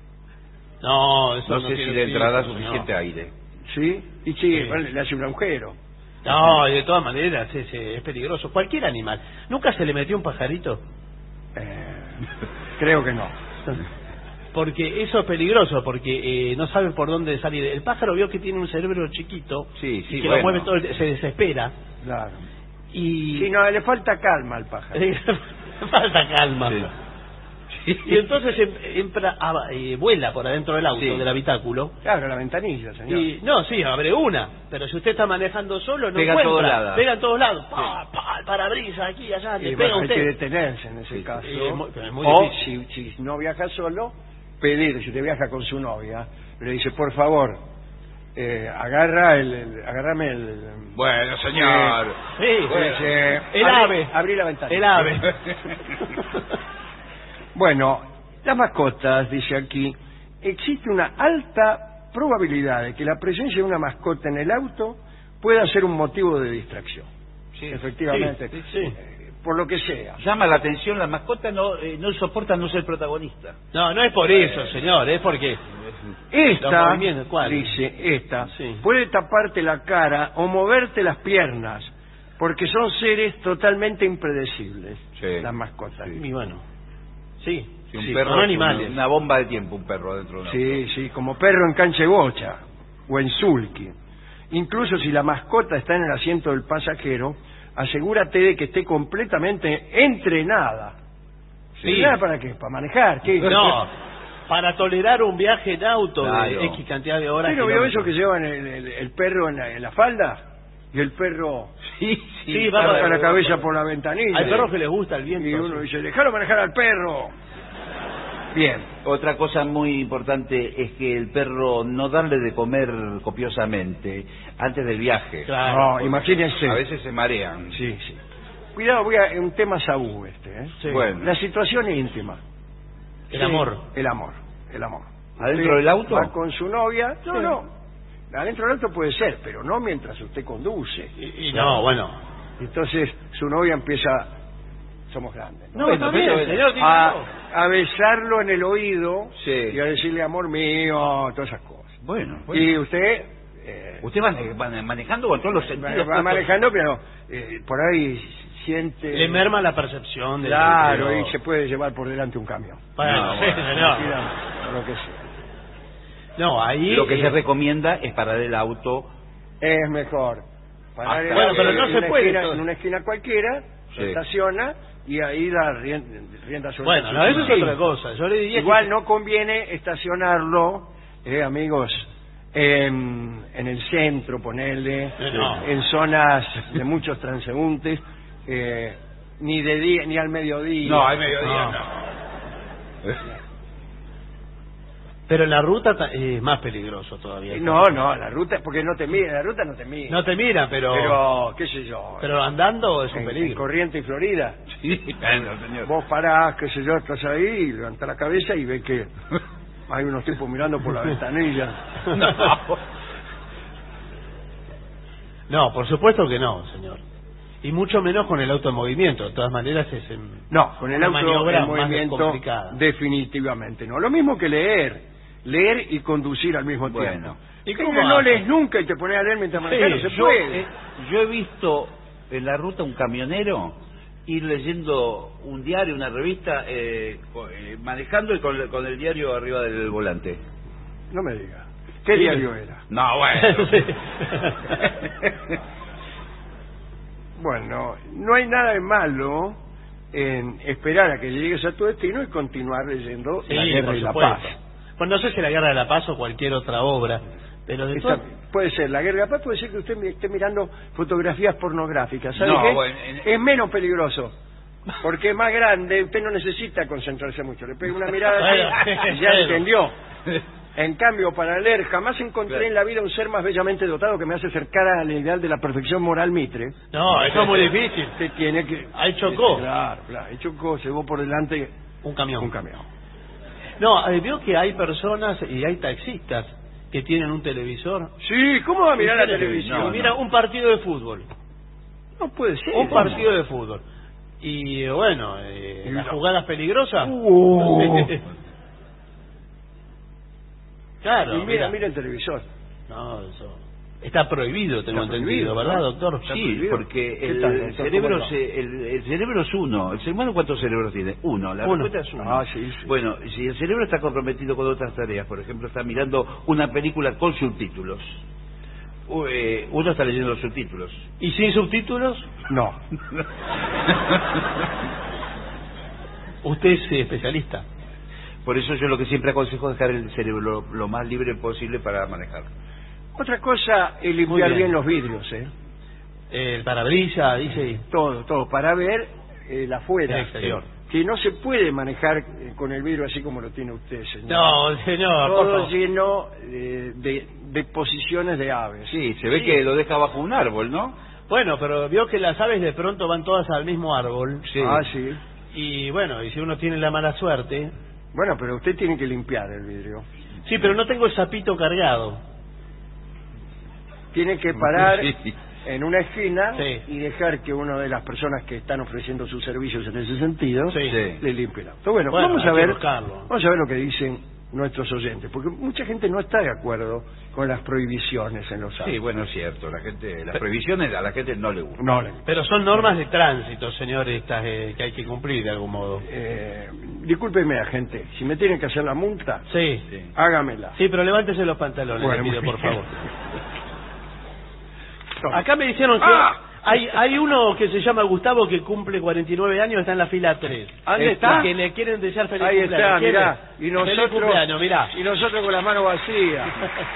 No, eso No no sé tiene si le entrará sentido, suficiente no. aire. ¿sí? Y sí, Sí. bueno, le hace un agujero. No, y de todas maneras, sí, sí, es peligroso. Cualquier animal. ¿Nunca se le metió un pajarito? Eh, creo que no. Porque eso es peligroso, porque eh, no sabe por dónde salir. El pájaro vio que tiene un cerebro chiquito Sí, sí, y que bueno. lo mueve todo, el- se desespera. Claro. Y... Sí, no, le falta calma al pájaro. Falta calma. Sí. Y entonces em- entra, ah, eh, vuela por adentro del auto, Sí. del habitáculo. Claro, la ventanilla, señor. Y no, sí, abre una, pero si usted está manejando solo no Pega a encuentra, todos lados. pega en todos lados, pa, pa, el parabrisas aquí, allá, Y le bueno, pega a hay que usted. detenerse en ese Sí, caso. sí, es muy- pero es muy o difícil. si, si no viaja solo, pedir, si usted viaja con su novia, le dice, por favor, eh, agarra el, el- agárrame el... Bueno, señor. Sí, Pues, eh, el abrí- ave, abrí la ventana. el ave. Bueno, las mascotas, dice aquí, existe una alta probabilidad de que la presencia de una mascota en el auto pueda ser un motivo de distracción. Sí, Efectivamente, sí, sí. eh, por lo que sea. Llama la atención, la mascota no eh, no soporta no ser protagonista. No, no es por eso, señor, es porque... Esta, Los movimientos, ¿cuál? dice, esta, Sí. puede taparte la cara o moverte las piernas, porque son seres totalmente impredecibles, Sí. las mascotas. Y bueno, sí, Si un sí, perro son es animales. una, una bomba de tiempo, un perro dentro de un auto. Sí, sí, como perro en cancha de bocha o en sulky. Incluso si la mascota está en el asiento del pasajero, asegúrate de que esté completamente entrenada. Sí. ¿Entrenada para qué? ¿Para manejar? ¿Qué? No, para tolerar un viaje en auto Claro. de X cantidad de horas. ¿Pero vio kilómetros. eso que llevan el, el- el perro en la, en la falda? Y el perro Sí, sí. Sí, va saca para- la cabeza por la ventanilla. Hay perros que les gusta el viento. Y uno sí. dice, déjalo manejar al perro. Bien. Otra cosa muy importante es que el perro no darle de comer copiosamente antes del viaje. Claro. No, imagínense. A veces se marean. Sí, sí. Cuidado, voy a un tema tabú este, ¿eh? Sí. Bueno. La situación íntima. El Sí, amor. El amor, el amor. ¿Adentro Usted del auto? Va con su novia. No, Sí. no. Adentro del auto puede ser, pero no mientras usted conduce. Y, y no, bueno. Entonces su novia empieza, somos grandes, ¿no? No, Bueno, está bien, pero- señor, dígalo. a, a besarlo en el oído Sí. y a decirle amor mío, todas esas cosas. Bueno, bueno. Y usted eh, Usted va, va manejando con todos los va, sentidos. va manejando, pero eh, por ahí siente... Le merma la percepción del Claro, del- y se puede llevar por delante un camión. Bueno, No, sí, bueno, señor. Tranquilamente, lo que sea. No, ahí... Lo que eh, se recomienda es parar el auto. Es mejor. Parar Hasta- el Bueno, auto pero en no se una puede, esquina- todo. en una esquina cualquiera, Sí. se estaciona y ahí da rienda, rienda suelta. Bueno, a su no, eso es instinto. otra cosa. Yo le diría Igual que... no conviene estacionarlo, eh, amigos, en, en el centro, ponerle, No. en zonas de muchos transeúntes, eh, ni de día ni al mediodía. No, al mediodía No. no. Pero en la ruta ta- es más peligroso todavía. Eh, No, no, la ruta, porque no te mira, la ruta no te mira. No te mira, pero... pero, qué sé yo, pero andando es un en, en peligro. Corriente y Florida, Sí, bueno, señor. vos parás, qué sé yo, estás ahí, y levantás la cabeza y ves que Hay unos tipos mirando por la ventanilla. No. No, por supuesto que no, señor. Y mucho menos con el auto en movimiento. De todas maneras es en No, con el una auto maniobra en más movimiento complicada. definitivamente no. Lo mismo que leer. Leer y conducir al mismo Bueno. tiempo. ¿Y Pero cómo no hace? lees nunca y te pones a leer mientras manejas, no se yo, puede. eh, yo he visto en la ruta un camionero ir leyendo un diario, una revista, eh, co- eh, manejando y con, con el diario arriba del volante. No me digas. ¿Qué Sí. diario era? No, bueno. Sí. Bueno, no hay nada de malo en esperar a que llegues a tu destino y continuar leyendo Sí, La Guerra por y la supuesto. Paz. Bueno, no sé si la Guerra de la Paz o cualquier otra obra, pero de Esta- todas... puede ser La Guerra y la Paz, puede ser que usted mi- esté mirando fotografías pornográficas. ¿Sabe No, qué? bueno, en- Es menos peligroso. Porque es más grande, usted no necesita concentrarse mucho. Le pega una mirada así y ya Bueno. entendió. En cambio, para leer, jamás encontré Claro. en la vida un ser más bellamente dotado que me hace acercar al ideal de la perfección moral Mitre. No, eso es muy difícil. Usted tiene que... Ahí chocó. Claro, claro. Ahí chocó, llevó por delante Un camión. un camión. No, eh, veo que hay personas y hay taxistas que tienen un televisor. Sí, ¿cómo va a mirar la Tienen- televisión? y mira, un partido de fútbol. No puede ser. Un partido de fútbol. Y eh, bueno, eh, Y las no. jugadas peligrosas. Uh. Claro, Y mira, mira. mira el televisor. No, eso está prohibido, tengo Está entendido, prohibido, ¿verdad, ¿no? doctor? Está Sí, prohibido. porque ¿Qué el, tal, doctor? cerebro ¿Cómo no? se, el, el cerebro es uno. ¿El ser humano cuántos cerebros tiene? Uno. La Uno. respuesta es uno. Ah, sí, sí. Bueno, si el cerebro está comprometido con otras tareas, por ejemplo, está mirando una película con subtítulos, u- eh, uno está leyendo los subtítulos. ¿Y sin subtítulos? No. Usted es eh, especialista. Por eso yo lo que siempre aconsejo es dejar el cerebro lo, lo más libre posible para manejar. Otra cosa es limpiar Muy bien. bien los vidrios, ¿eh? El parabrisas, dice. Todo, todo, para ver el afuera. El exterior. Que no se puede manejar eh, con el vidrio así como lo tiene usted, señor. No, señor, por Todo favor. lleno eh, de, de posiciones de aves. Sí, se ve Sí. que lo deja bajo un árbol, ¿no? Bueno, pero vio que las aves de pronto van todas al mismo árbol. Sí. Ah, sí. Y bueno, y si uno tiene la mala suerte... Bueno, pero usted tiene que limpiar el vidrio. Sí, pero no tengo el sapito cargado. Tiene que parar Sí. en una esquina Sí. y dejar que una de las personas que están ofreciendo sus servicios en ese sentido Sí. Sí. le limpie el auto. Bueno, Bueno, vamos hay a que ver, buscarlo. vamos a ver lo que dicen nuestros oyentes, porque mucha gente no está de acuerdo con las prohibiciones en los autos. Sí, bueno, es cierto. La gente, las prohibiciones a la gente no le gustan. No, le- Pero son normas de tránsito, señor, estas eh, que hay que cumplir de algún modo. eh, discúlpeme, agente, si me tienen que hacer la multa, Sí. Sí. hágamela. Sí, pero levántese los pantalones, Bueno, le pido, muy por bien. favor. Toma. Acá me dijeron que ¡Ah! hay hay uno que se llama Gustavo que cumple cuarenta y nueve años, está en la fila tres. ¿Dónde está? Que le quieren desear feliz Ahí cumpleaños. está, ¿Quiere? mirá. Y Feliz nosotros, cumpleaños, mirá. y nosotros con la mano vacía.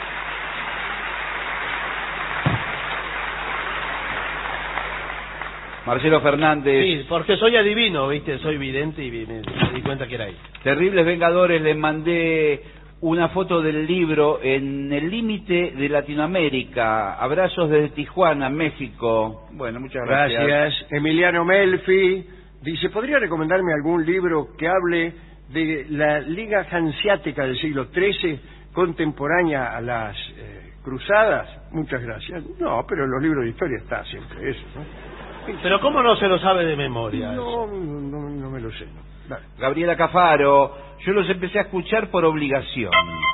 Marcelo Fernández, Sí, porque soy adivino, ¿viste? Soy vidente y me, me di cuenta que era ahí. Terribles Vengadores, les mandé una foto del libro En el límite de Latinoamérica. Abrazos desde Tijuana, México. Bueno, muchas gracias. Gracias. Emiliano Melfi dice, ¿podría recomendarme algún libro que hable de la Liga Hanseática del siglo trece, contemporánea a las eh, cruzadas? Muchas gracias. No, pero en los libros de historia está siempre eso, ¿no? Pero ¿cómo no se lo sabe de memoria? No, no, no me lo sé. No. Dale. Gabriela Cafaro, yo los empecé a escuchar por obligación.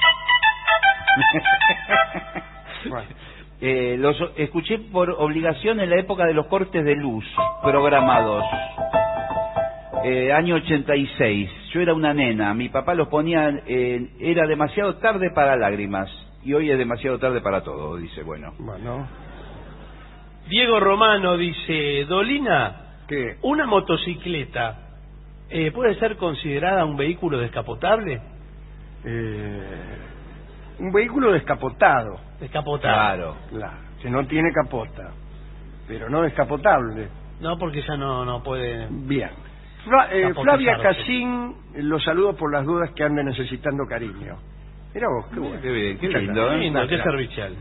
Bueno. Eh, los escuché por obligación en la época de los cortes de luz programados. Eh, año ochenta y seis. Yo era una nena. Mi papá los ponía... eh, era demasiado tarde para lágrimas. Y hoy es demasiado tarde para todo, dice. Bueno. Bueno, Diego Romano dice, Dolina, ¿qué? ¿una motocicleta eh, puede ser considerada un vehículo descapotable? Eh, un vehículo descapotado, Descapotable. Claro. claro, que no tiene capota, pero no descapotable. No, porque ya no, no puede... Bien. Fra- eh, Capotizarse. Flavia Casín, eh, los saludo por las dudas que anden necesitando cariño. Mira vos, qué bueno. Qué bien, qué Muchas lindo, gracias. ¿eh? Lindo, qué Gracias. servicial.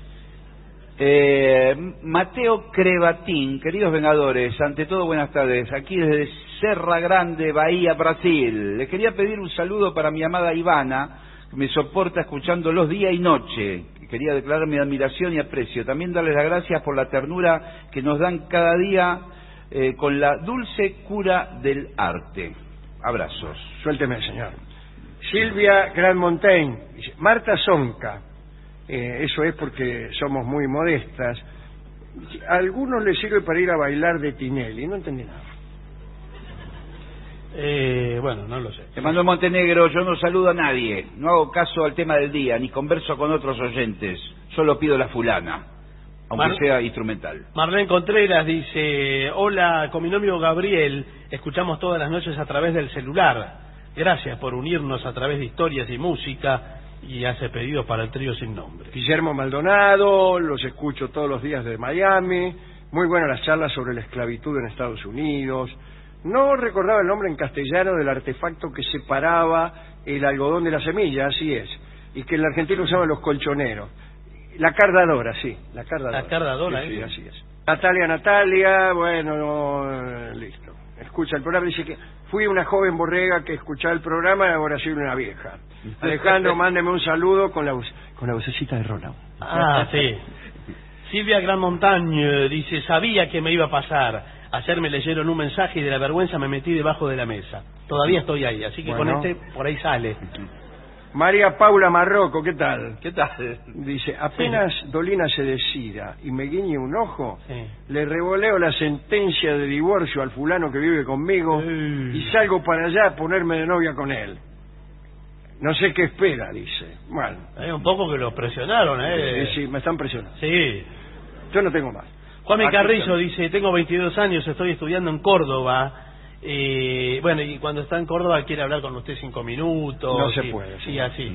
Eh, Mateo Crevatín, queridos Vengadores, ante todo buenas tardes, aquí desde Serra Grande, Bahía, Brasil. Les quería pedir un saludo para mi amada Ivana, me soporta escuchándolos día y noche. Quería declarar mi admiración y aprecio. También darles las gracias por la ternura que nos dan cada día eh, con la dulce cura del arte. Abrazos. Suélteme, señor. Silvia Grand Montaigne, dice, Marta Zonca. Eh, eso es porque somos muy modestas. A algunos les sirve para ir a bailar de Tinelli. No entendí nada. Eh, bueno, no lo sé. Emanuel Montenegro, yo no saludo a nadie, no hago caso al tema del día, ni converso con otros oyentes, solo pido la fulana, aunque Mar sea instrumental. Marlene Contreras dice, hola, con mi novio Gabriel, escuchamos todas las noches a través del celular. Gracias por unirnos a través de historias y música, y hace pedidos para el trío sin nombre. Guillermo Maldonado, los escucho todos los días de Miami. Muy buenas las charlas sobre la esclavitud en Estados Unidos. No recordaba el nombre en castellano del artefacto que separaba el algodón de la semilla, así es, y que en la Argentina usaban los colchoneros. La cardadora, sí, la cardadora. La cardadora, sí, sí, ¿eh? así es. Natalia, Natalia, bueno, no, listo. Escucha el programa, dice que fui una joven borrega que escuchaba el programa y ahora soy una vieja. Alejandro, mándeme un saludo con la, con la vocecita de Ronald. Ah, sí. Silvia Gran Montañe dice, sabía que me iba a pasar. Ayer me leyeron un mensaje y de la vergüenza me metí debajo de la mesa. Todavía estoy ahí, así que bueno. con este por ahí sale. María Paula Marroco, ¿qué tal? ¿Qué tal? Dice, apenas sí. Dolina se decida y me guiñe un ojo, sí. le revoleo la sentencia de divorcio al fulano que vive conmigo sí. y salgo para allá a ponerme de novia con él. No sé qué espera, dice. Bueno. Hay un poco que lo presionaron, ¿eh? Sí, sí, me están presionando. Sí. Yo no tengo más. Juan Aquí Carrillo está. dice, tengo veintidós años, estoy estudiando en Córdoba. Eh, bueno, y cuando está en Córdoba quiere hablar con usted cinco minutos. No se y, puede. Sí, así.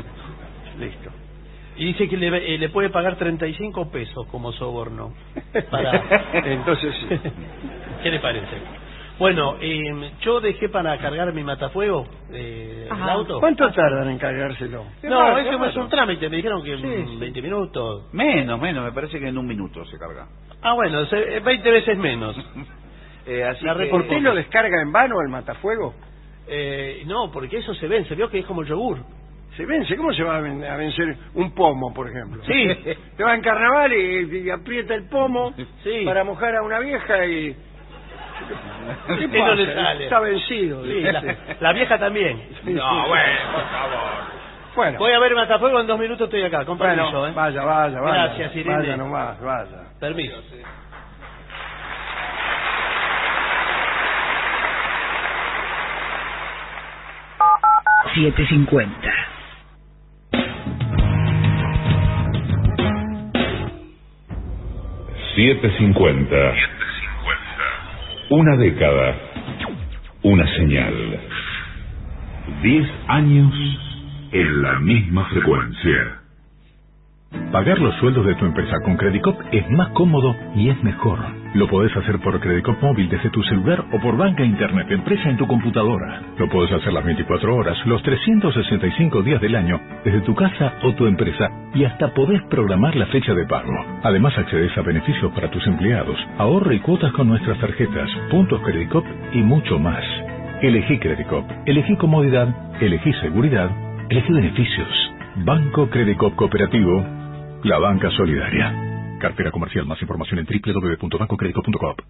Listo. Y dice que le, eh, le puede pagar treinta y cinco pesos como soborno. Para... Entonces sí. ¿Qué le parece? Bueno, eh, yo dejé para cargar mi matafuego eh, el auto. ¿Cuánto tardan en cargárselo? No, eso es un trámite, me dijeron que Sí, en sí. veinte minutos. Menos, menos, me parece que en un minuto se carga. Ah, bueno, se- veinte veces menos. Eh, así La que... repor- ¿Usted lo descarga en vano el matafuego? Eh, no, porque eso se vence, vio que es como el yogur. Se vence, ¿cómo se va a ven- a vencer un pomo, por ejemplo? Sí. Te va en carnaval y, y aprieta el pomo Sí. para mojar a una vieja y... ¿Qué Y no le pasa? sale. Está vencido. Sí, dice. la, la vieja también. No, bueno, por favor. Bueno, Voy a ver matafuego, en dos minutos estoy acá, con permiso, bueno, ¿eh? vaya, vaya, vaya. Gracias, Irene. Vaya nomás, vaya. Permiso. siete cincuenta. siete cincuenta. Una década. Una señal. Diez años en la misma frecuencia. Pagar los sueldos de tu empresa con Credicop es más cómodo y es mejor. Lo podés hacer por Credicop móvil desde tu celular o por banca internet empresa en tu computadora. Lo podés hacer las veinticuatro horas, los trescientos sesenta y cinco días del año, desde tu casa o tu empresa, y hasta podés programar la fecha de pago. Además accedes a beneficios para tus empleados, ahorro y cuotas con nuestras tarjetas, puntos Credicop y mucho más. Elegí Credicop, elegí comodidad, elegí seguridad, elegí beneficios. Banco Credicop Cooperativo, la banca solidaria. Cartera comercial. Más información en doble u doble u doble u punto banco credicop punto com.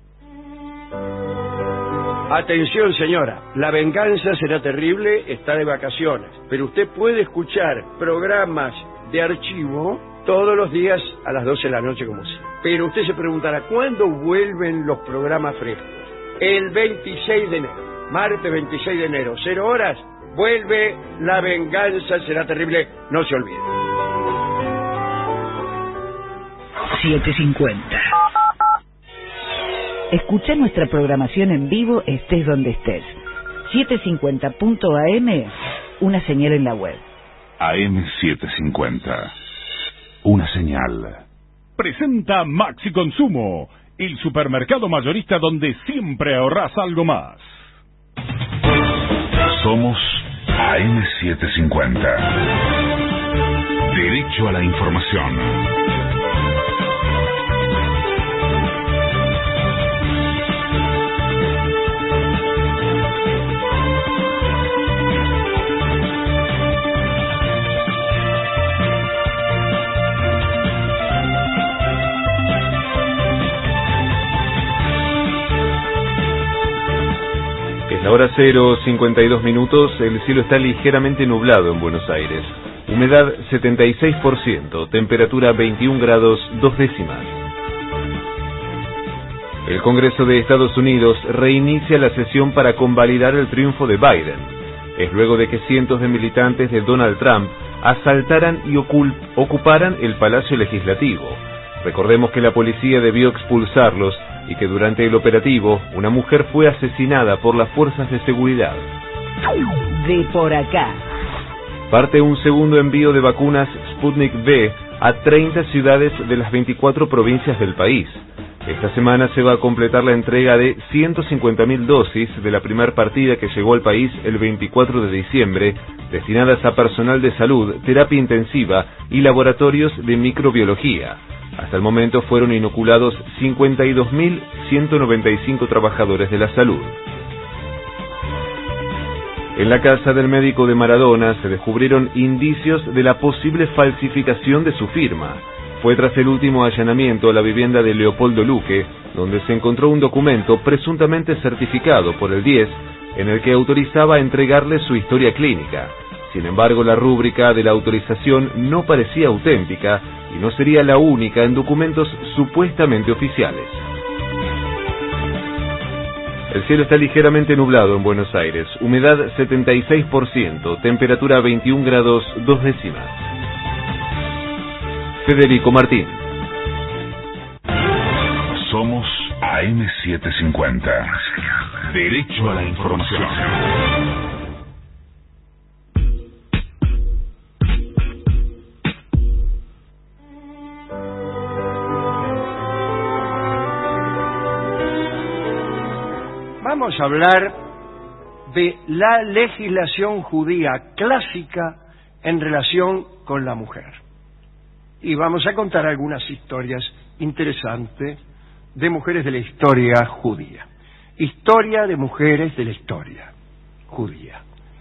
Atención, señora, La Venganza Será Terrible está de vacaciones, pero usted puede escuchar programas de archivo todos los días a las doce de la noche como siempre. Pero usted se preguntará, ¿cuándo vuelven los programas frescos? El veintiséis de enero, martes veintiséis de enero, cero horas, vuelve La Venganza Será Terrible, no se olvide. siete cincuenta. Escucha nuestra programación en vivo estés donde estés. setecientos cincuenta punto a eme, una señal en la web. A M setecientos cincuenta. Una señal. Presenta Maxi Consumo, el supermercado mayorista donde siempre ahorras algo más. Somos A M setecientos cincuenta. Derecho a la información. hora cero, cincuenta y dos minutos, el cielo está ligeramente nublado en Buenos Aires. Humedad setenta y seis por ciento, temperatura veintiún grados dos décimas. El Congreso de Estados Unidos reinicia la sesión para convalidar el triunfo de Biden. Es luego de que cientos de militantes de Donald Trump asaltaran y ocuparan el Palacio Legislativo. Recordemos que la policía debió expulsarlos y que durante el operativo una mujer fue asesinada por las fuerzas de seguridad. De por acá. Parte un segundo envío de vacunas Sputnik V a treinta ciudades de las veinticuatro provincias del país. Esta semana se va a completar la entrega de ciento cincuenta mil dosis de la primer partida que llegó al país el veinticuatro de diciembre, destinadas a personal de salud, terapia intensiva y laboratorios de microbiología. Hasta el momento fueron inoculados cincuenta y dos mil ciento noventa y cinco trabajadores de la salud. En la casa del médico de Maradona se descubrieron indicios de la posible falsificación de su firma. Fue tras el último allanamiento a la vivienda de Leopoldo Luque, donde se encontró un documento presuntamente certificado por el diez, en el que autorizaba a entregarle su historia clínica. Sin embargo, la rúbrica de la autorización no parecía auténtica y no sería la única en documentos supuestamente oficiales. El cielo está ligeramente nublado en Buenos Aires, humedad setenta y seis por ciento, temperatura veintiún grados dos décimas. Federico Martín. Somos A M setecientos cincuenta. Derecho a la información. Vamos a hablar de la legislación judía clásica en relación con la mujer. Y vamos a contar algunas historias interesantes de mujeres de la historia judía. Historia de mujeres de la historia judía.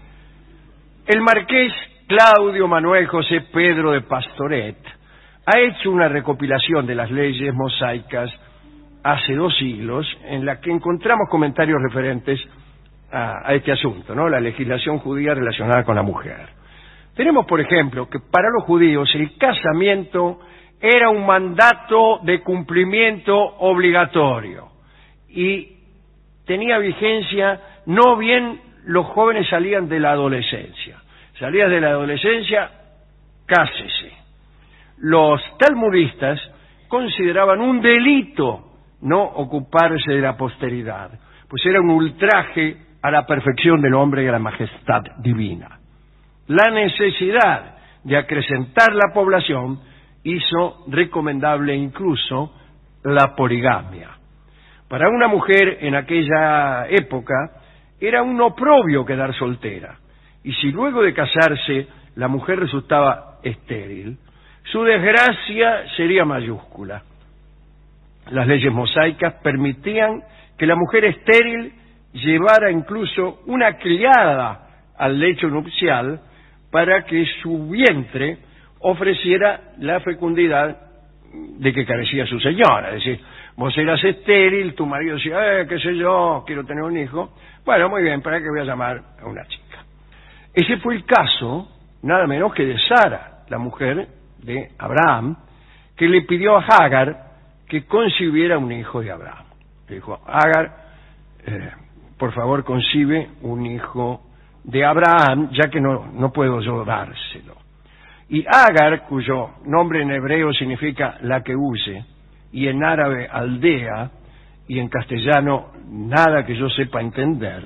El marqués Claudio Manuel José Pedro de Pastoret ha hecho una recopilación de las leyes mosaicas hace dos siglos, en la que encontramos comentarios referentes a, a este asunto, ¿no? La legislación judía relacionada con la mujer. Tenemos, por ejemplo, que para los judíos el casamiento era un mandato de cumplimiento obligatorio y tenía vigencia no bien los jóvenes salían de la adolescencia. Salías de la adolescencia, cásese. Los talmudistas consideraban un delito no ocuparse de la posteridad, pues era un ultraje a la perfección del hombre y a la majestad divina. La necesidad de acrecentar la población hizo recomendable incluso la poligamia. Para una mujer en aquella época era un oprobio quedar soltera, y si luego de casarse la mujer resultaba estéril, su desgracia sería mayúscula. Las leyes mosaicas permitían que la mujer estéril llevara incluso una criada al lecho nupcial para que su vientre ofreciera la fecundidad de que carecía su señora. Es decir, vos eras estéril, tu marido decía, eh, qué sé yo, quiero tener un hijo. Bueno, muy bien, ¿para qué voy a llamar a una chica? Ese fue el caso, nada menos que de Sara, la mujer de Abraham, que le pidió a Hagar que concibiera un hijo de Abraham. Le dijo, Hagar, eh, por favor concibe un hijo de Abraham, ya que no, no puedo yo dárselo. Y Hagar, cuyo nombre en hebreo significa la que huye, y en árabe aldea, y en castellano nada que yo sepa entender,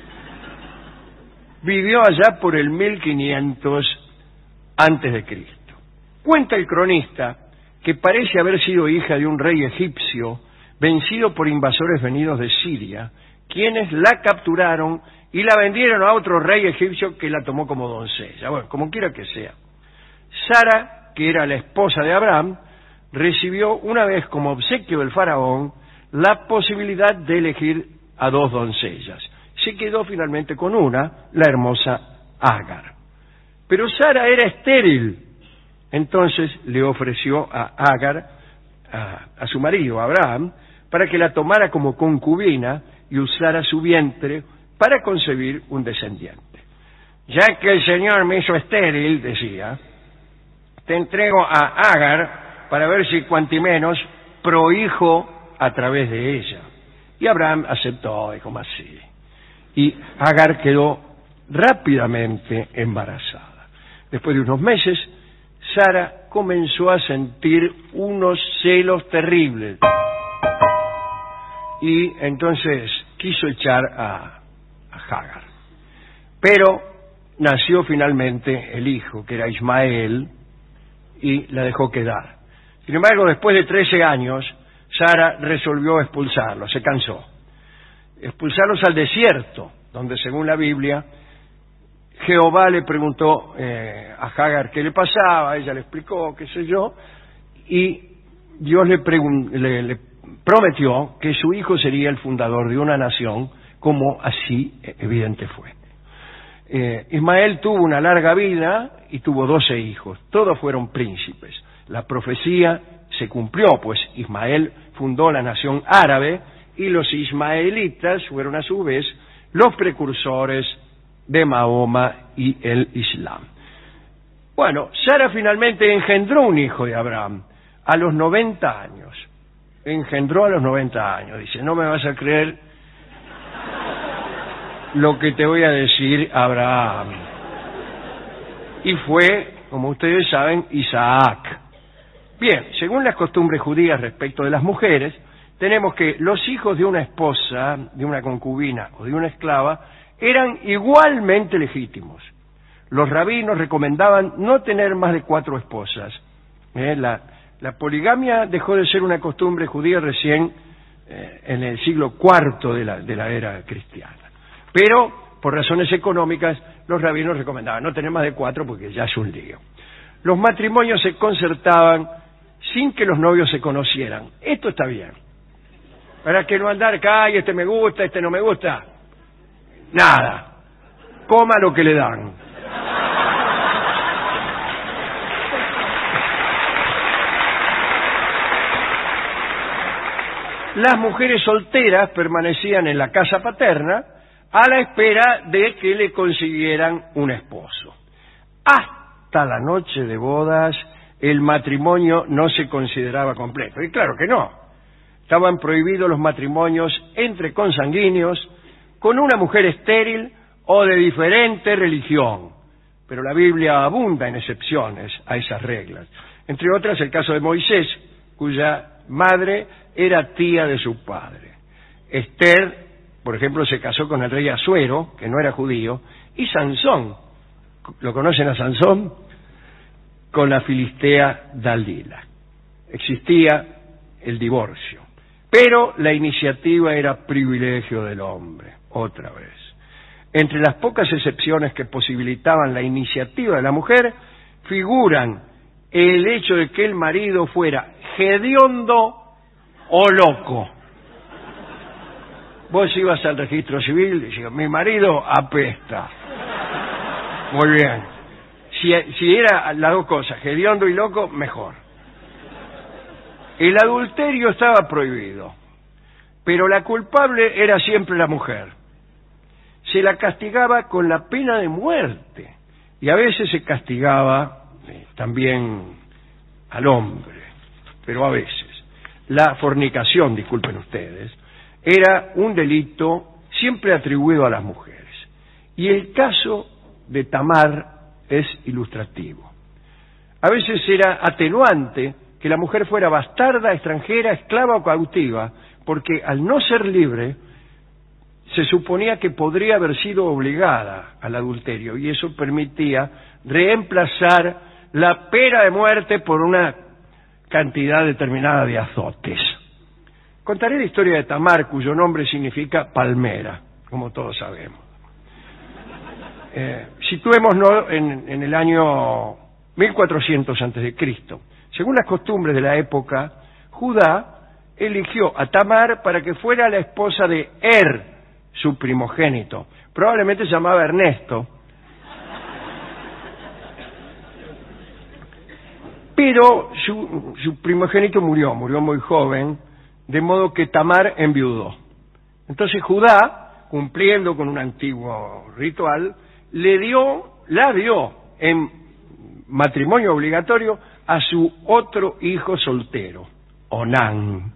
vivió allá por el mil quinientos antes de Cristo. Cuenta el cronista que parece haber sido hija de un rey egipcio vencido por invasores venidos de Siria, quienes la capturaron y la vendieron a otro rey egipcio que la tomó como doncella. Bueno, como quiera que sea. Sara, que era la esposa de Abraham, recibió una vez como obsequio del faraón la posibilidad de elegir a dos doncellas. Se quedó finalmente con una, la hermosa Hagar. Pero Sara era estéril. Entonces le ofreció a Hagar, a, a su marido, Abraham, para que la tomara como concubina y usara su vientre para concebir un descendiente. Ya que el Señor me hizo estéril, decía, te entrego a Agar para ver si cuantimenos prohijo a través de ella. Y Abraham aceptó, dijo, más sí. Y Agar quedó rápidamente embarazada. Después de unos meses, Sara comenzó a sentir unos celos terribles. Y entonces quiso echar a, a Agar. Pero nació finalmente el hijo, que era Ismael, y la dejó quedar. Sin embargo, después de trece años, Sara resolvió expulsarlos, se cansó. Expulsarlos al desierto, donde según la Biblia, Jehová le preguntó eh, a Agar qué le pasaba, ella le explicó, qué sé yo, y Dios le, le, le prometió que su hijo sería el fundador de una nación, como así evidente fue. Eh, Ismael tuvo una larga vida y tuvo doce hijos, todos fueron príncipes. La profecía se cumplió, pues Ismael fundó la nación árabe y los ismaelitas fueron a su vez los precursores de Mahoma y el Islam. Bueno, Sara finalmente engendró un hijo de Abraham a los noventa años. Engendró a los noventa años. Dice, no me vas a creer lo que te voy a decir, Abraham. Y fue, como ustedes saben, Isaac. Bien, según las costumbres judías respecto de las mujeres, tenemos que los hijos de una esposa, de una concubina o de una esclava, eran igualmente legítimos. Los rabinos recomendaban no tener más de cuatro esposas. Eh, la, la poligamia dejó de ser una costumbre judía recién eh, en el siglo cuarto de la, de la era cristiana. Pero, por razones económicas, los rabinos recomendaban no tener más de cuatro porque ya es un lío. Los matrimonios se concertaban sin que los novios se conocieran. Esto está bien. Para que no andar acá, y este me gusta, este no me gusta. Nada. Coma lo que le dan. Las mujeres solteras permanecían en la casa paterna a la espera de que le consiguieran un esposo. Hasta la noche de bodas, el matrimonio no se consideraba completo. Y claro que no. Estaban prohibidos los matrimonios entre consanguíneos, con una mujer estéril o de diferente religión. Pero la Biblia abunda en excepciones a esas reglas. Entre otras, el caso de Moisés, cuya madre era tía de su padre. Esther, por ejemplo, se casó con el rey Asuero, que no era judío, y Sansón, ¿lo conocen a Sansón? Con la filistea Dalila. Existía el divorcio, pero la iniciativa era privilegio del hombre, otra vez. Entre las pocas excepciones que posibilitaban la iniciativa de la mujer, figuran el hecho de que el marido fuera hediondo o loco. Vos ibas al registro civil y decías, mi marido apesta. Muy bien. Si, si era las dos cosas, hediondo y loco, mejor. El adulterio estaba prohibido, pero la culpable era siempre la mujer. Se la castigaba con la pena de muerte y a veces se castigaba eh, también al hombre, pero a veces. La fornicación, disculpen ustedes, era un delito siempre atribuido a las mujeres. Y el caso de Tamar es ilustrativo. A veces era atenuante que la mujer fuera bastarda, extranjera, esclava o cautiva, porque al no ser libre, se suponía que podría haber sido obligada al adulterio, y eso permitía reemplazar la pena de muerte por una cantidad determinada de azotes. Contaré la historia de Tamar, cuyo nombre significa palmera, como todos sabemos. Eh, situémonos en, en el año mil cuatrocientos antes de Cristo. Según las costumbres de la época, Judá eligió a Tamar para que fuera la esposa de Er, su primogénito. Probablemente se llamaba Ernesto. Pero su, su primogénito murió, murió muy joven, de modo que Tamar enviudó. Entonces Judá cumpliendo con un antiguo ritual, le dio, la dio en matrimonio obligatorio a su otro hijo soltero, Onán.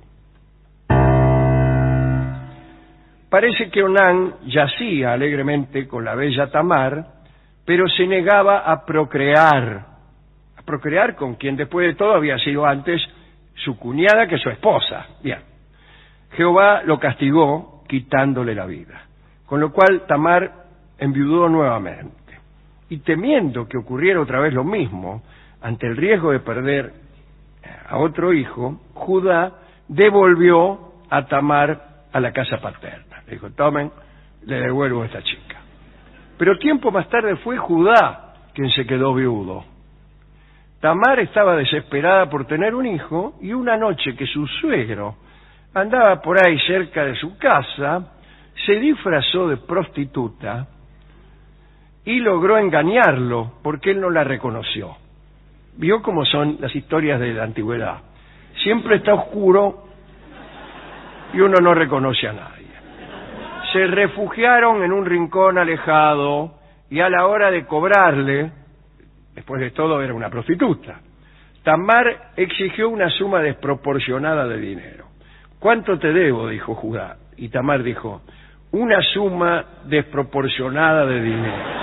Parece que Onán yacía alegremente con la bella Tamar, pero se negaba a procrear, a procrear con quien después de todo había sido antes su cuñada que su esposa. Bien. Jehová lo castigó quitándole la vida, con lo cual Tamar enviudó nuevamente. Y temiendo que ocurriera otra vez lo mismo, ante el riesgo de perder a otro hijo, Judá devolvió a Tamar a la casa paterna. Le dijo, tomen, le devuelvo a esta chica. Pero tiempo más tarde fue Judá quien se quedó viudo. Tamar estaba desesperada por tener un hijo, y una noche que su suegro andaba por ahí cerca de su casa, se disfrazó de prostituta y logró engañarlo porque él no la reconoció. Vio cómo son las historias de la antigüedad. Siempre está oscuro y uno no reconoce a nadie. Se refugiaron en un rincón alejado y a la hora de cobrarle, después de todo era una prostituta, Tamar exigió una suma desproporcionada de dinero. ¿Cuánto te debo?, dijo Judá. Y Tamar dijo, una suma desproporcionada de dinero.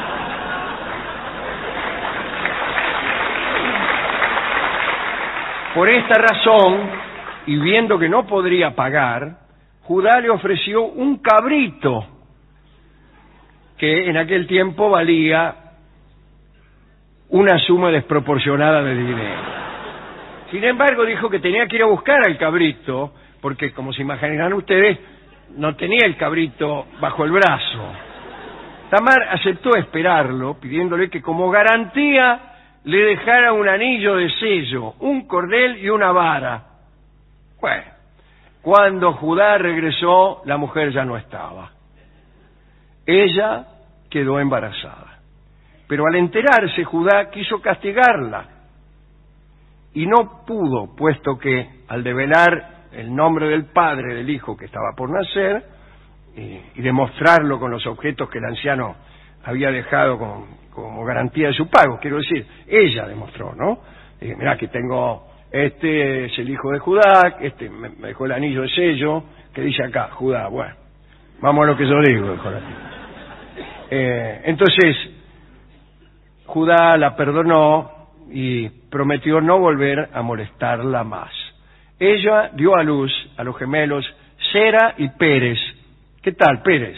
Por esta razón, y viendo que no podría pagar, Judá le ofreció un cabrito, que en aquel tiempo valía una suma desproporcionada de dinero. Sin embargo, dijo que tenía que ir a buscar al cabrito, porque, como se imaginarán ustedes, no tenía el cabrito bajo el brazo. Tamar aceptó esperarlo, pidiéndole que como garantía le dejara un anillo de sello, un cordel y una vara. Bueno, cuando Judá regresó, la mujer ya no estaba. Ella quedó embarazada. Pero al enterarse, Judá quiso castigarla. Y no pudo, puesto que al develar el nombre del padre del hijo que estaba por nacer, y, y demostrarlo con los objetos que el anciano había dejado con, como garantía de su pago, quiero decir, ella demostró, ¿no? Dije, mirá que tengo, este es el hijo de Judá, este me, me dejó el anillo de sello, que dice acá, Judá, bueno, vamos a lo que yo digo, dijo la tía. Eh, entonces, Judá la perdonó y prometió no volver a molestarla más. Ella dio a luz a los gemelos Sera y Pérez. ¿Qué tal, Pérez?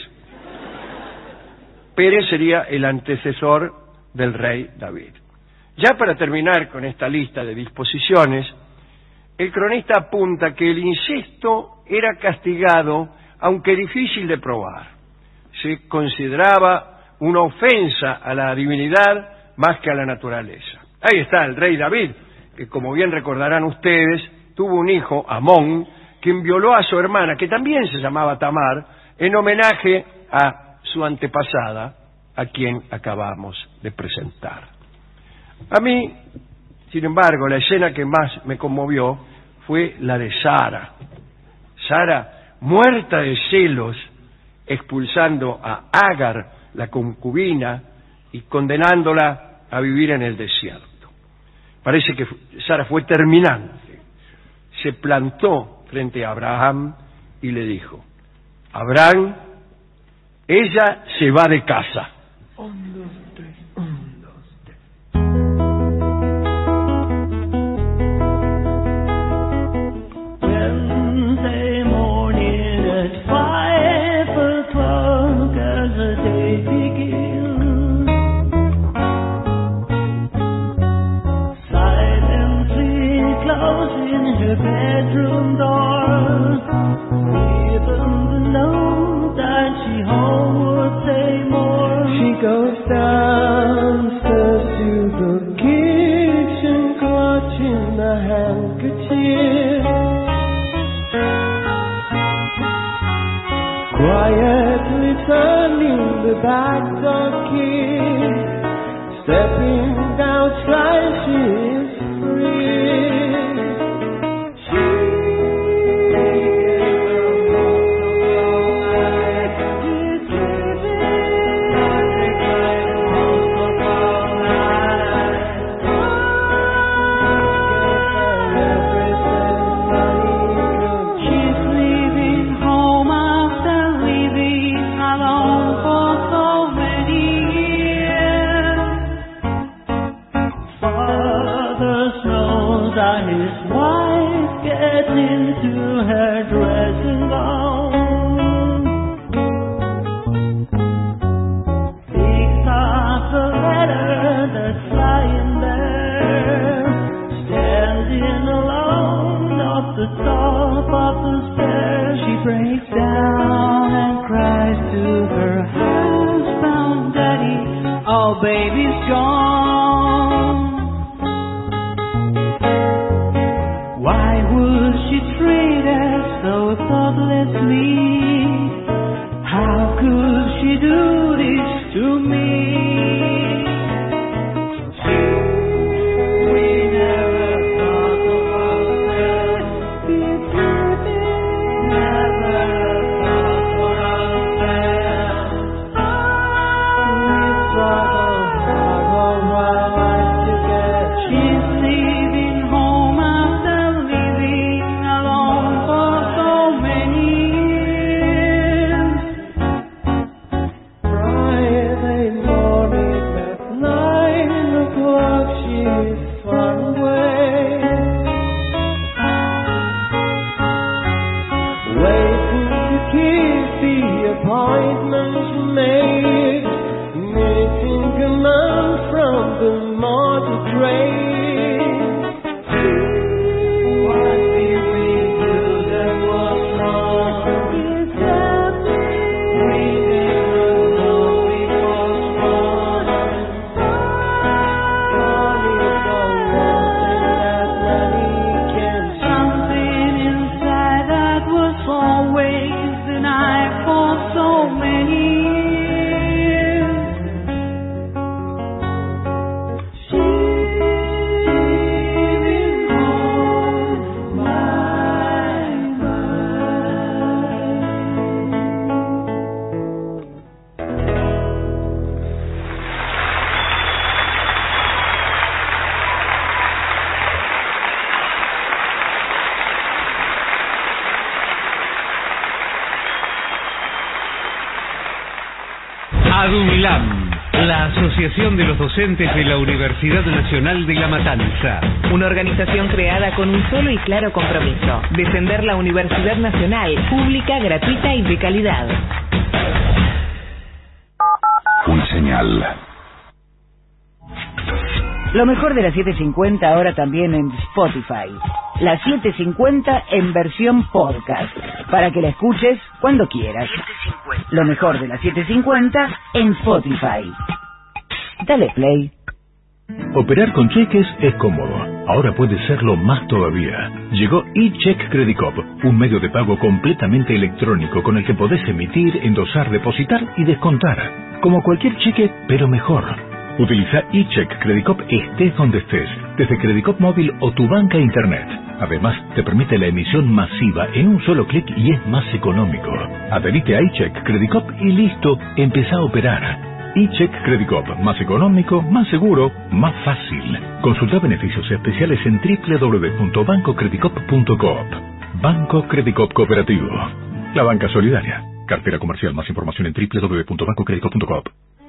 Pérez sería el antecesor del rey David. Ya para terminar con esta lista de disposiciones, el cronista apunta que el incesto era castigado, aunque difícil de probar. Se consideraba una ofensa a la divinidad más que a la naturaleza. Ahí está el rey David, que como bien recordarán ustedes, tuvo un hijo, Amón, quien violó a su hermana, que también se llamaba Tamar, en homenaje a su antepasada, a quien acabamos de presentar. A mí, sin embargo, la escena que más me conmovió fue la de Sara. Sara, muerta de celos, expulsando a Agar, la concubina, y condenándola a vivir en el desierto. Parece que Sara fue terminante. Se plantó frente a Abraham y le dijo, Abraham, ella se va de casa. Un, dos, tres, un, dos, tres. Wednesday morning at five o'clock as the day begins, silently closing her bedroom door, even the note that she home would say more. She goes downstairs to the kitchen, clutching a handkerchief, quietly turning the back door key, stepping down, tries she is free. She those are his wife getting into her dressing gown. Picks up the letter that's lying there, standing alone off the top of the stairs. She breaks down and cries to her housebound daddy, "Oh, baby's gone." Why would she treat us so thoughtlessly? How could she do this to me? We never thought of ourselves before, never thought of ourselves. We struggle hard all our lives together. She's leaving home after living alone for so many years. Friday morning at nine o'clock she's far away, waiting to keep the appointments made, meeting a man from the motor train. What did we do that was wrong? We never thought it was wrong. Money don't want that money can. Something inside that was always denied for so many years. She's living on my mind. ADUNLAM, la Asociación de los Docentes de la Universidad Nacional de La Matanza. Una organización creada con un solo y claro compromiso: defender la Universidad Nacional, pública, gratuita y de calidad. Una señal. Lo mejor de la siete cincuenta ahora también en Spotify. La siete cincuenta en versión podcast, para que la escuches cuando quieras. Lo mejor de la siete cincuenta en Spotify. Dale play. Operar con cheques es cómodo. Ahora puede serlo más todavía. Llegó eCheck Credit Cop, un medio de pago completamente electrónico con el que podés emitir, endosar, depositar y descontar. Como cualquier cheque, pero mejor. Utiliza eCheck Credit Cop estés donde estés, desde Credit Cop móvil o tu banca internet. Además, te permite la emisión masiva en un solo clic y es más económico. Adherite a eCheck Credit Cop y listo, empezá a operar. eCheck Credit Cop, más económico, más seguro, más fácil. Consulta beneficios especiales en doble u doble u doble u punto banco credit cop punto coop. Banco Credit Cop Cooperativo. La banca solidaria. Cartera comercial. Más información en doble u doble u doble u punto banco credit cop punto coop.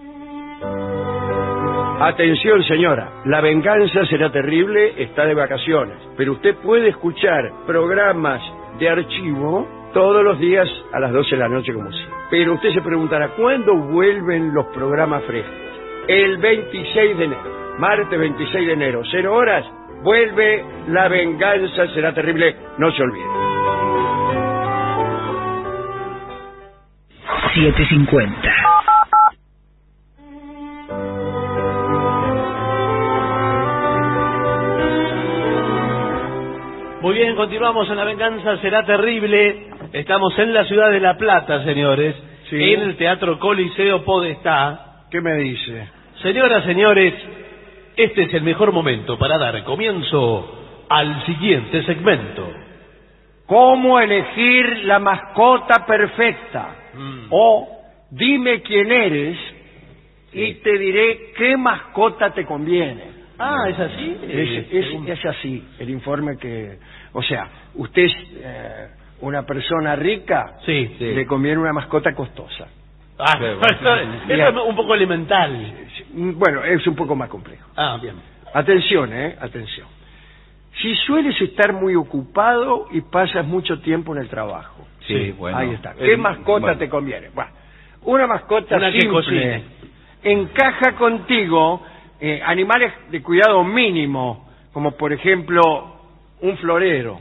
Atención, señora, La Venganza Será Terrible está de vacaciones, pero usted puede escuchar programas de archivo todos los días a las doce de la noche como siempre. Pero usted se preguntará, ¿cuándo vuelven los programas frescos? El veintiséis de enero, martes veintiséis de enero, cero horas, vuelve La Venganza Será Terrible, no se olvide. siete cincuenta. Muy bien, continuamos en La Venganza Será Terrible. Estamos en la ciudad de La Plata, señores, Sí. en el Teatro Coliseo Podestá. ¿Qué me dice? Señoras, señores, este es el mejor momento para dar comienzo al siguiente segmento. ¿Cómo elegir la mascota perfecta? Mm. O dime quién eres y te diré qué mascota te conviene. Ah, ¿es así? Es, Eh, es- según- es así, el informe que... O sea, usted es eh, una persona rica, Sí. le conviene una mascota costosa. Ah, Sí, esto es un poco elemental. Bueno, es un poco más complejo. Ah, bien. Atención, eh, atención. Si sueles estar muy ocupado y pasas mucho tiempo en el trabajo. Sí, bueno. Ahí está. ¿Qué Eh, mascota bueno. te conviene? Bueno, una mascota Una que simple, cocine. encaja contigo eh, animales de cuidado mínimo, como por ejemplo un florero.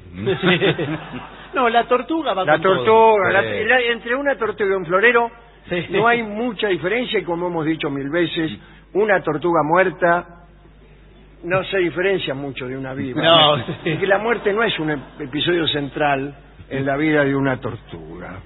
No, la tortuga va La con todo. tortuga, la- Sí. la- entre una tortuga y un florero Sí. no hay mucha diferencia, y como hemos dicho mil veces, una tortuga muerta no se diferencia mucho de una viva. No, sí. Porque la muerte no es un ep- episodio central en la vida de una tortuga.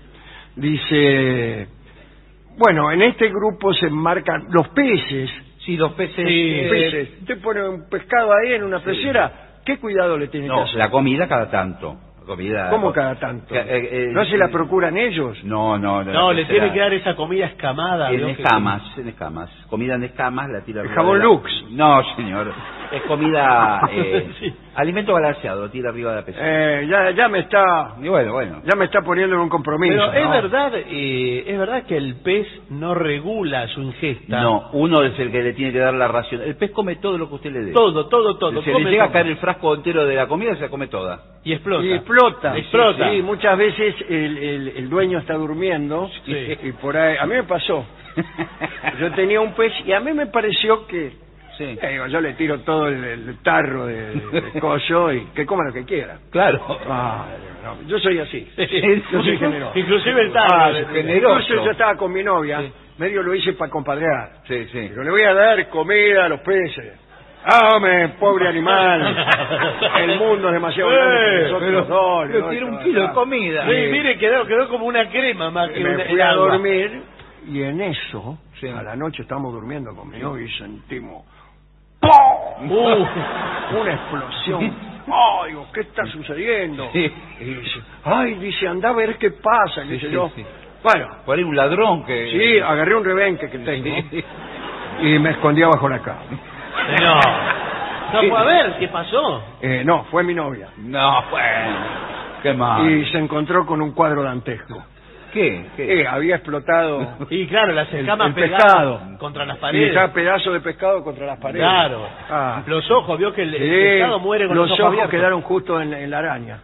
Dice, bueno, en este grupo se enmarcan los peces. Sí, los peces. Sí. eh, Peces. Usted pone un pescado ahí en una pecera, ¿qué cuidado le tiene que No, hacer? la comida cada tanto. La comida. ¿Cómo cada tanto? Eh, eh, ¿No se la procuran ellos? No, no, no. No, la le pecera- tiene que dar esa comida escamada. En ¿vio? Que- escamas, en escamas. Comida en escamas, la tira ¿El arriba jabón de la- Lux? No, señor. Es comida. Eh, Sí. Alimento balanceado, lo tira arriba de la pecera. Eh, ya, ya me está, Y bueno, bueno. ya me está poniendo en un compromiso. Pero es ¿no? verdad, eh, es verdad que el pez no regula su ingesta. No, uno es el que le tiene que dar la ración. El pez come todo lo que usted le dé. Todo, todo, todo. Se come le llega a todo. caer el frasco entero de la comida y se la come toda. Y explota. Y explota. Explota. Sí, muchas veces el, el- el dueño está durmiendo Sí. y, y por ahí, a mí me pasó. Yo tenía un pez y a mí me pareció que, Sí. eh, digo, yo le tiro todo el, el tarro de, de collo y que coma lo que quiera. Claro. Ah, no, yo soy así. Sí. Yo soy generoso. Inclusive el tarro. Ah, le- generoso. Incluso yo estaba con mi novia, Sí. medio lo hice para compadrear. Sí, sí. Pero le voy a dar comida a los peces. ¡Ah, hombre, pobre animal! El mundo es demasiado grande para Eh, nosotros pero- dos, pero ¿no? tiene un Y kilo de todo. comida. Sí, mire, quedó, quedó como una crema más que Me una, fui el a agua. dormir y en eso, Sí. a la noche estábamos durmiendo con mi novia y sentimos Uh, una explosión. ¡Ay, digo, qué está sucediendo! Sí. Y dice, ¡ay, dice, anda a ver qué pasa! Sí, dice sí, yo. sí. Bueno, Por ahí un ladrón que. sí, agarré un rebenque que tengo Sí. y me escondí abajo la cama. no. No, Sí. fue a ver, ¿qué pasó? Eh, no, fue mi novia. No, bueno. Qué mal. Y se encontró con un cuadro dantesco. ¿Qué? ¿Qué? Eh, había explotado Y claro, las escamas el pegadas pescado. contra las y paredes. estaba pedazo de pescado contra las paredes. Claro. Ah. Los ojos, vio que el, el Sí, pescado muere con los, los ojos ojos abiertos. quedaron justo en, en la araña,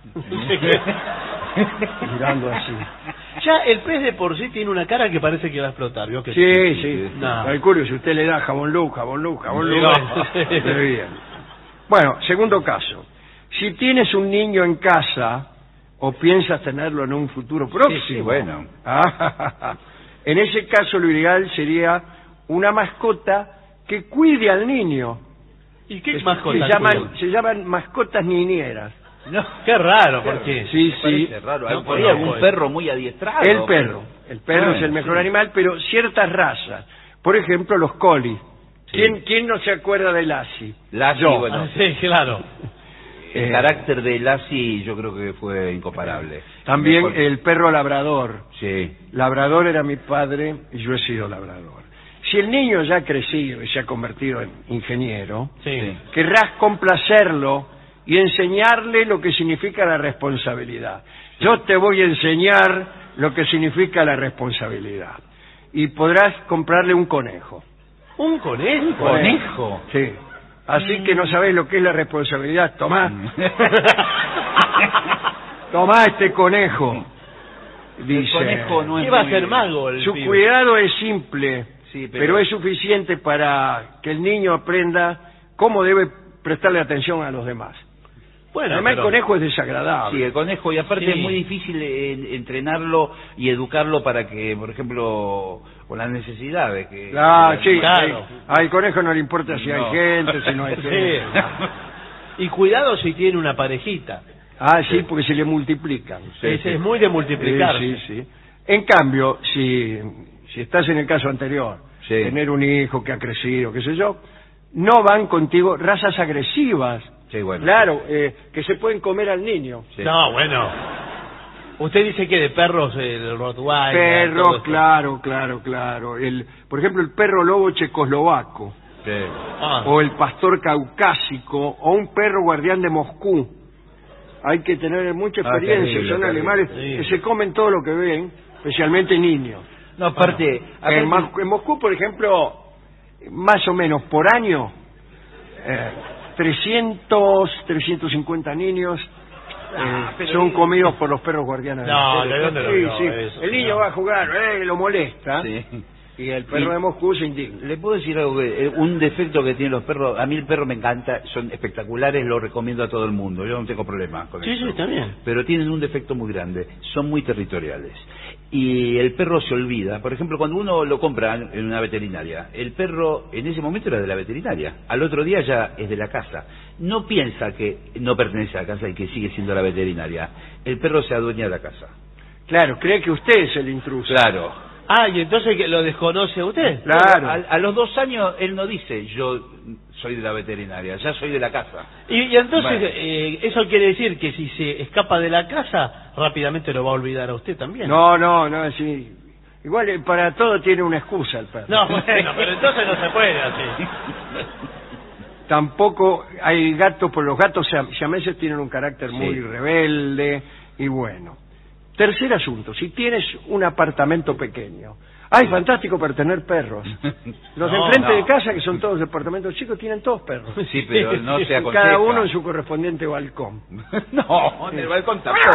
mirando así. Ya el pez de por sí tiene una cara que parece que va a explotar, ¿vio? Que Sí, sí. No. Calculo, si usted le da jabón luz, jabón luz, jabón luz. Sí. Muy bien. Bueno, segundo caso. Si tienes un niño en casa o piensas tenerlo en un futuro próximo. Sí, sí, bueno. Ah, en ese caso lo ideal sería una mascota que cuide al niño. ¿Y qué Se mascota? llaman, se llaman mascotas niñeras. No, qué raro, ¿por qué? Sí, sí. Parece raro. No Por ahí conozco algún eso. perro muy adiestrado. El perro. El perro Ah, es el mejor sí. animal, pero ciertas razas. Por ejemplo, los colis. Sí. ¿Quién, ¿Quién no se acuerda de Lassie? Lassie, Yo. bueno. Ah, sí, claro. El Eh, carácter de Lassie yo creo que fue incomparable. También Mejor- el perro labrador. Sí. Labrador era mi padre y yo he sido labrador. Si el niño ya ha crecido y se ha convertido en ingeniero, Sí. Sí. querrás complacerlo y enseñarle lo que significa la responsabilidad. Yo te voy a enseñar lo que significa la responsabilidad. Y podrás comprarle un conejo. ¿Un conejo? ¿Conejo? Sí. Así que no sabés lo que es la responsabilidad. Tomá. Tomá este conejo. Dice. El conejo no es ¿Qué va a muy- ser mago el Su pibe? cuidado es simple, Sí, pero... pero- es suficiente para que el niño aprenda cómo debe prestarle atención a los demás. Bueno, Además, pero- el conejo es desagradable. Sí, el conejo, y aparte Sí. es muy difícil eh, entrenarlo y educarlo para que, por ejemplo, con las necesidades que... Ah, sí, Claro. sí. Al conejo no le importa si No. hay gente, si no hay Sí. gente. Y cuidado si tiene una parejita. Ah, sí, porque se le multiplican. Ese es muy de multiplicar. Sí, sí, sí. En cambio, si, si estás en el caso anterior, Sí. tener un hijo que ha crecido, qué sé yo, no van contigo razas agresivas. Sí, bueno. Claro, eh, que se pueden comer al niño. Sí. No, bueno. Usted dice que de perros, el Rottweiler... todo Perros, esto. claro, claro, claro. El, por ejemplo, el perro lobo checoslovaco, Sí. Ah. o el pastor caucásico, o un perro guardián de Moscú. Hay que tener mucha Ah, experiencia. terrible, Son terrible. animales Sí. que se comen todo lo que ven, especialmente niños. No, aparte... aparte- En, Mas- en Moscú, por ejemplo, más o menos por año, eh, trescientos, trescientos cincuenta niños Ah, eh, son comidos por los perros guardianes. No, del ¿de dónde lo sí, vio sí. eso? El niño No. va a jugar, eh, lo molesta. Sí. Y el perro Y- de Moscú se indigna. Le puedo decir algo, que, eh, un defecto que tienen los perros, a mí el perro me encanta, son espectaculares, lo recomiendo a todo el mundo, yo no tengo problema con Sí, eso. sí, está bien. Pero tienen un defecto muy grande, son muy territoriales. Y el perro se olvida, por ejemplo, cuando uno lo compra en una veterinaria, el perro en ese momento era de la veterinaria, al otro día ya es de la casa. No piensa que no pertenece a la casa y que sigue siendo la veterinaria. El perro se adueña de la casa. Claro, cree que usted es el intruso. Claro. Ah, y entonces que lo desconoce a usted. Claro. A, a los dos años él no dice yo soy de la veterinaria, ya soy de la casa. Y, y entonces Bueno. eh, eso quiere decir que si se escapa de la casa, rápidamente lo va a olvidar a usted también. No, no, no, sí. Igual eh, para todo tiene una excusa el perro. No, bueno, pero entonces no se puede así. Tampoco hay gatos, por los gatos siameses tienen un carácter Sí. muy rebelde y bueno. Tercer asunto, si tienes un apartamento pequeño. ¡Ay, fantástico para tener perros! Los de No, enfrente no. de casa, que son todos departamentos chicos, tienen todos perros. Sí, pero no se aconseja. Cada uno en su correspondiente balcón. No, en el balcón tampoco.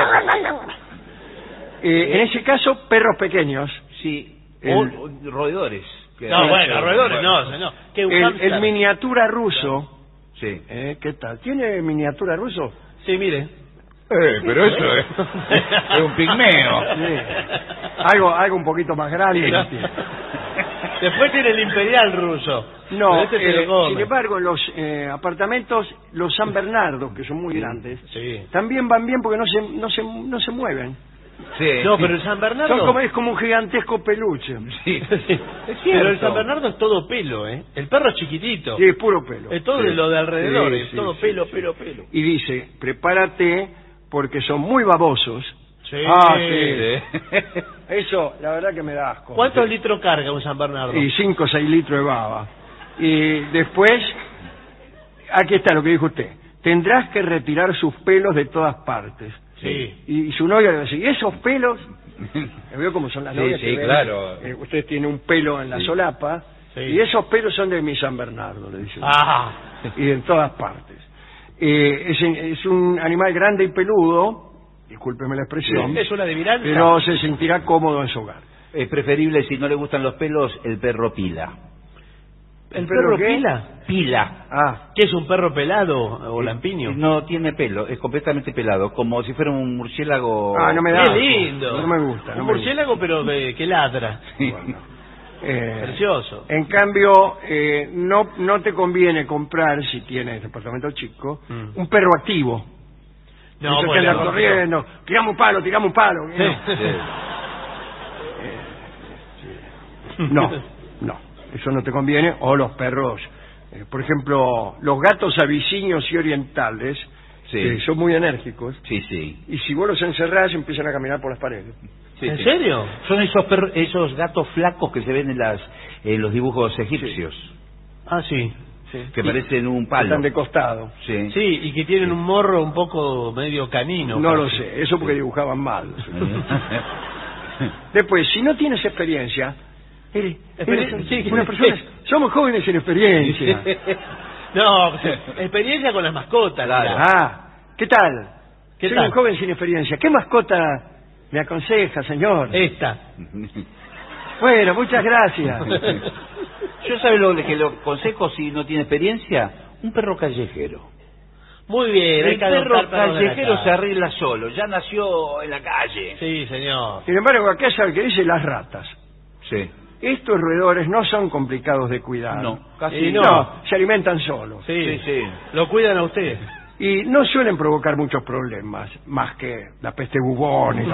Eh, en ese caso, perros pequeños. Sí, El- o, o roedores. que- No, bueno, roedores no, no. Que un El, hámster. el miniatura ruso. Sí. Eh, ¿Qué tal? ¿Tiene miniatura ruso? Sí, mire. Eh, pero eso es, es un pigmeo. Sí. Algo, algo un poquito más grande. Sí, no. Después tiene el imperial ruso. No, Pero este se lo eh, come. sin embargo, en los eh, apartamentos, los San Bernardo, que son muy grandes, Sí. también van bien porque no se, no se, no se mueven. Sí. No, pero el San Bernardo... Son como, es como un gigantesco peluche. Sí. Sí. Pero el San Bernardo es todo pelo, ¿eh? El perro es chiquitito. Sí, es puro pelo. Es todo Sí. de lo de alrededor, Sí, es sí, todo sí, pelo, sí. pelo, pelo. Y dice, prepárate porque son muy babosos. Sí. Ah, sí. Eso, la verdad que me da asco. ¿Cuántos litros carga un San Bernardo? Y cinco o seis litros de baba. Y después, aquí está lo que dijo usted. Tendrás que retirar sus pelos de todas partes. Sí. Y su novia le va a decir, ¿y esos pelos? ¿Me veo cómo son las Sí, novias? sí, que ven? claro. Eh, usted tiene un pelo en la Sí. solapa. Sí. Y esos pelos son de mi San Bernardo, le dice. Ah. Y en todas partes. Eh, es, es un animal grande y peludo, discúlpeme la expresión, Es una adivinanza. pero se sentirá cómodo en su hogar. Es preferible, si no le gustan los pelos, el perro pila. ¿El perro perro qué? pila? Pila. Ah, ¿Qué es un perro pelado o lampiño? No tiene pelo, es completamente pelado, como si fuera un murciélago. ah no me da Qué asco. lindo. No me gusta. no Un me murciélago, pero de- que ladra. Sí. gusta. Eh, Precioso. En cambio, eh, no, no te conviene comprar, si tienes departamento chico, Mm. un perro activo. No, Esos que bueno, andan no, corriendo, tiramos un palo, tiramos un palo. Sí. No, no, eso no te conviene. O los perros, eh, por ejemplo, los gatos abisinios y orientales, Sí. que son muy enérgicos, Sí, sí. y si vos los encerrás empiezan a caminar por las paredes. Sí, ¿En sí. serio? Son esos perros, esos gatos flacos que se ven en las en los dibujos egipcios, Ah, sí. sí. que parecen un palo. Están de costado. Sí. Sí, y que tienen un morro un poco medio canino. No lo casi. sé, eso porque dibujaban mal. Después, si no tienes experiencia, eres, eres Experien- sí. una persona, somos jóvenes sin experiencia. No, experiencia con las mascotas. Claro. mirá. Ah, ¿qué tal? ¿Qué Soy tal? un joven sin experiencia. ¿Qué mascota me aconseja, señor? Esta. Bueno, muchas gracias. Yo sabe lo que lo aconsejo si no tiene experiencia, un perro callejero. Muy bien, hay El que perro adoptar perros de la callejero calle. se arregla solo, ya nació en la calle. Sí, señor. Sin embargo, acá sabe que dice las ratas. Sí. Estos roedores no son complicados de cuidar. No, casi Y no. no. se alimentan solos. Sí, Sí, sí. Lo cuidan a usted. Y no suelen provocar muchos problemas, más que la peste bubónica.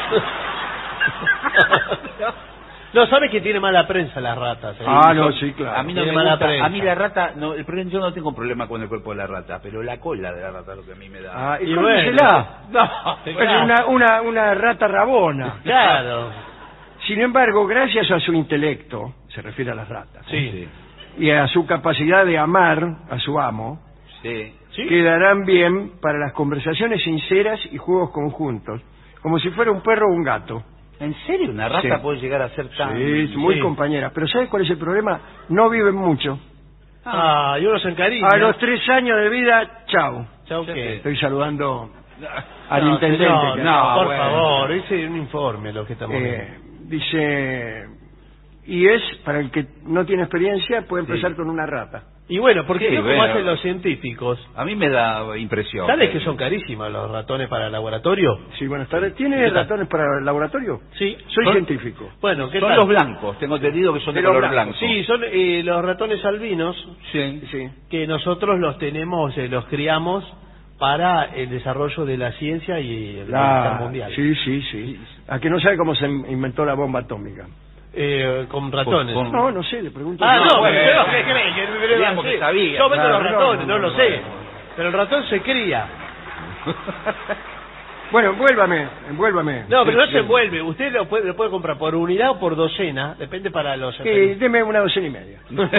No, sabe que tiene mala prensa las ratas. ¿eh? Ah, no, sí, claro. A mí no Tiene me mala gusta, prensa. a mí la rata, no, el problema, yo no tengo problema con el cuerpo de la rata, pero la cola de la rata es lo que a mí me da. Ah, y, Y córtesela. No, Es una, una, una rata rabona. Claro. Sin embargo, gracias a su intelecto, se refiere a las ratas, Sí. y a su capacidad de amar a su amo, Sí. ¿Sí? quedarán bien para las conversaciones sinceras y juegos conjuntos, como si fuera un perro o un gato. ¿En serio una rata Sí. puede llegar a ser tan... Sí, muy sí. compañera. Pero ¿sabes cuál es el problema? No viven mucho. Ah, y uno se encariña. A los tres años de vida, chau. Chau, ¿qué? Estoy saludando al No, intendente. señor, que- no, por bueno. favor, ese es un informe lo que estamos viendo. Eh, dice, y es, para el que no tiene experiencia, puede empezar Sí. con una rata. Y bueno, porque Sí, no como bueno. hacen los científicos. A mí me da impresión. ¿Sabes que son carísimos los ratones para el laboratorio? Sí, buenas tardes. ¿Tiene ¿Qué tal? ratones para el laboratorio? Sí. Soy Son- científico. Bueno, ¿qué Son tal? los blancos, tengo entendido que son de, De los color blancos, blanco. Sí, son eh, los ratones albinos Sí. Sí. que nosotros los tenemos, eh, los criamos para el desarrollo de la ciencia y el bienestar La... mundial. Sí, sí, sí. ¿A que no sabe cómo se inventó la bomba atómica? Eh, con ratones. Con- No, no sé, le pregunto. Ah, no, bueno, pero bueno. ¿qué cree? Que me- me- Digamos que sí. sabía. Yo vendo Claro, los no, ratones, no, no, lo no, sé. bueno. Pero el ratón se cría. Bueno, envuélvame, envuélvame. No, pero no Sí, se envuelve. Usted lo puede, lo puede comprar por unidad o por docena. Depende para los... sí, deme una docena y media.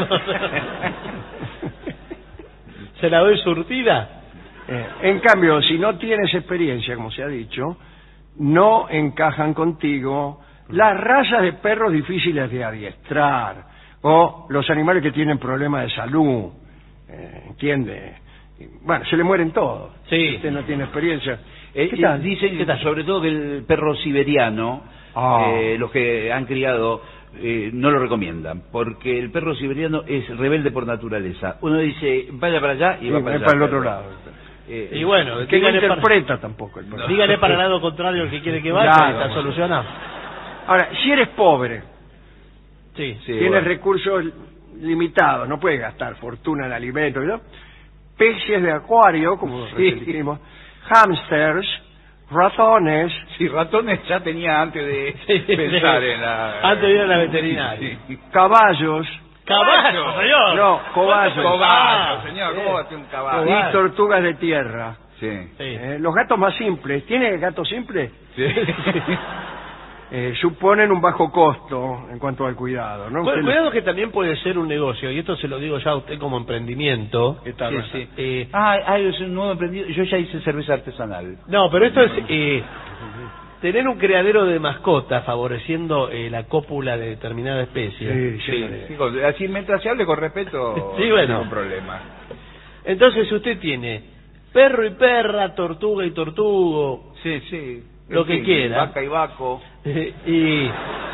¿Se la doy surtida? Eh, en cambio, si no tienes experiencia, como se ha dicho, no encajan contigo las razas de perros difíciles de adiestrar o los animales que tienen problemas de salud. Eh, ¿Entiende? Y, Bueno, se le mueren todos. Sí. Si usted no tiene experiencia. Eh, ¿Qué eh, tal? Dicen que sobre todo que el perro siberiano, Ah. eh, los que han criado, eh, no lo recomiendan, porque el perro siberiano es rebelde por naturaleza. Uno dice, vaya para allá y Sí, va para es allá. para el otro perro. lado. Eh, Y bueno, Que no dígale para, interpreta tampoco el perro. dígale para el lado contrario el que quiere que vaya Claro, y está bueno. solucionado. Ahora, si eres pobre, Sí. sí, tienes bueno. recursos limitados, no puedes gastar fortuna en alimentos, ¿no? Peces de acuario, como Sí. recién dijimos, hámsters, ratones, Sí, ratones ya tenía antes de Sí, pensar sí. en la... Antes de ir a la veterinaria. Sí. caballos ¡Caballo, señor! No, cobayos. Cobayo, Ah, señor, eh. ¿cómo va a ser un caballo? Cobayo. y tortugas de tierra. Sí. Sí. Eh, los gatos más simples, ¿tiene gatos simples? Sí. Eh, suponen un bajo costo en cuanto al cuidado, ¿no? Cu- Usted- Cuidado que también puede ser un negocio, y esto se lo digo ya a usted como emprendimiento. ¿Qué tal, Sí, Rafa? sí. Eh, Ah, ah, es un nuevo emprendido. Yo ya hice cerveza artesanal. no, pero esto es eh, tener un criadero de mascotas favoreciendo eh, la cópula de determinada especie. Sí, Sí, sí. sí, con- así mientras se hable con respeto, Sí, bueno. no hay problema. Entonces usted tiene perro y perra, tortuga y tortugo, Sí, sí. Lo En que fin, quiera. Vaca y vaco. eh, y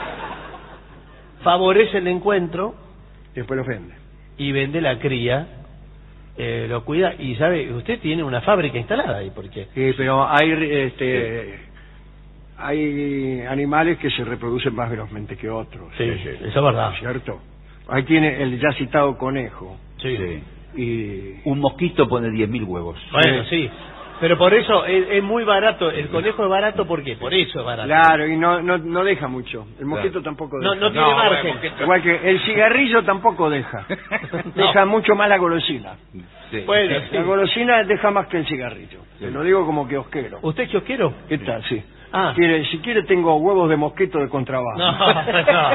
favorece el encuentro Después lo vende. y vende la cría, eh, lo cuida, y sabe, usted tiene una fábrica instalada ahí, porque Sí, pero hay este hay animales que se reproducen más velozmente que otros. sí, eso es verdad. ¿Cierto? Ahí tiene el ya citado conejo. Sí. Sí. Y Un mosquito pone diez mil huevos. Bueno, sí. Pero por eso es, es muy barato. El conejo es barato, ¿por qué? Por eso es barato. claro, y no, no, no deja mucho. El mosquito tampoco No, deja. no tiene No, margen. bueno, mosquito. Igual que el cigarrillo tampoco deja. Deja mucho más la golosina. Sí. Bueno, sí. La golosina deja más que el cigarrillo. Te lo digo como kiosquero. ¿Usted es kiosquero? ¿Qué tal? Sí. Ah. Quiere, si quiere tengo huevos de mosquito de contrabando. No, no.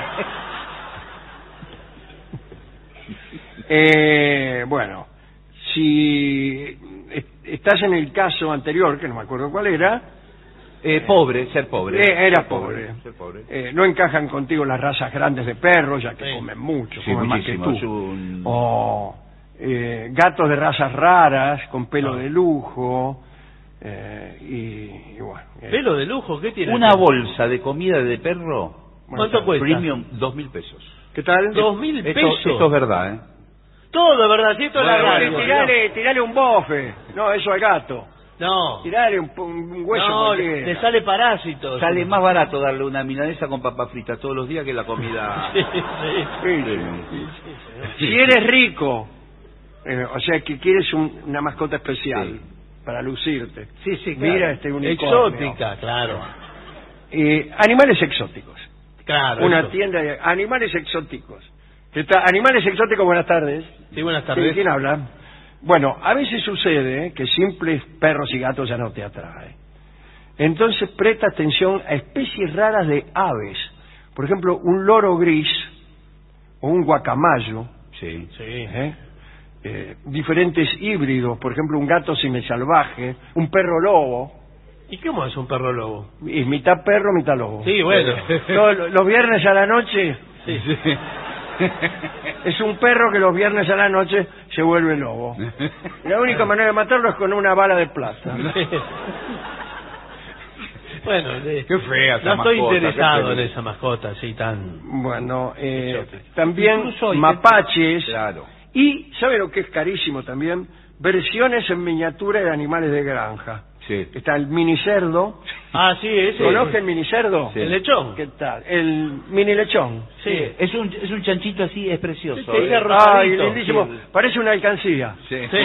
Eh, bueno, si est- estás en el caso anterior, que no me acuerdo cuál era, Eh, pobre, ser pobre. eh, era Ser pobre. Ser pobre. Eh, no encajan contigo las razas grandes de perros, ya que Sí. comen mucho, Sí, comen más que muchísimo. tú. Es un- O eh, gatos de razas raras, con pelo No. de lujo, eh, y, y bueno. eh, ¿Pelo de lujo? ¿Qué tiene? Una bolsa de comida de perro, ¿Cuánto cuesta? premium, dos mil pesos. ¿Qué tal? Dos mil Esto, pesos. esto es verdad, ¿eh? Todo, ¿verdad? Sí, esto es la Bueno, radio. bueno, tirale, tirale un bofe. No, eso al gato. No. Tirale un, un hueso No, cualquiera. le sale parásitos. Sale más barato darle una milanesa con papa frita todos los días que la comida. Sí, sí. Sí, sí. Si eres rico, eh, o sea que quieres un- una mascota especial Sí. para lucirte. Sí, sí, claro. Mira este unicornio. Exótica, claro. Eh, animales exóticos. Claro. Una eso. tienda de animales exóticos. ¿Qué tal? Animales exóticos, buenas tardes. Sí, buenas Sí, tardes. ¿quién habla? Bueno, a veces sucede que simples perros y gatos ya no te atraen. Entonces presta atención a especies raras de aves. Por ejemplo, un loro gris o un guacamayo. Sí. Sí. ¿eh? Eh, diferentes híbridos, por ejemplo, un gato semisalvaje, un perro lobo. ¿Y cómo es un perro lobo? Y mitad perro, mitad lobo. Sí, bueno. Todos los viernes a la noche Sí, sí. Es un perro que los viernes a la noche se vuelve lobo. Y la única manera de matarlo es con una bala de plata. Bueno, de- Qué fea esa no estoy mascota, interesado qué en fea. esa mascota así tan... Bueno, eh, también Incluso- mapaches. Claro. Y, ¿sabe lo que es carísimo también? Versiones en miniatura de animales de granja. Sí. Está el mini cerdo. Ah, sí, ese. ¿Conoce el mini cerdo? Sí. El lechón. ¿Qué tal? El mini lechón. Sí. Es un, es un chanchito así, es precioso. Sí, sí, ¿eh? es rosadito. Ay, lindísimo. Sí. Parece una alcancía. Sí. Sí.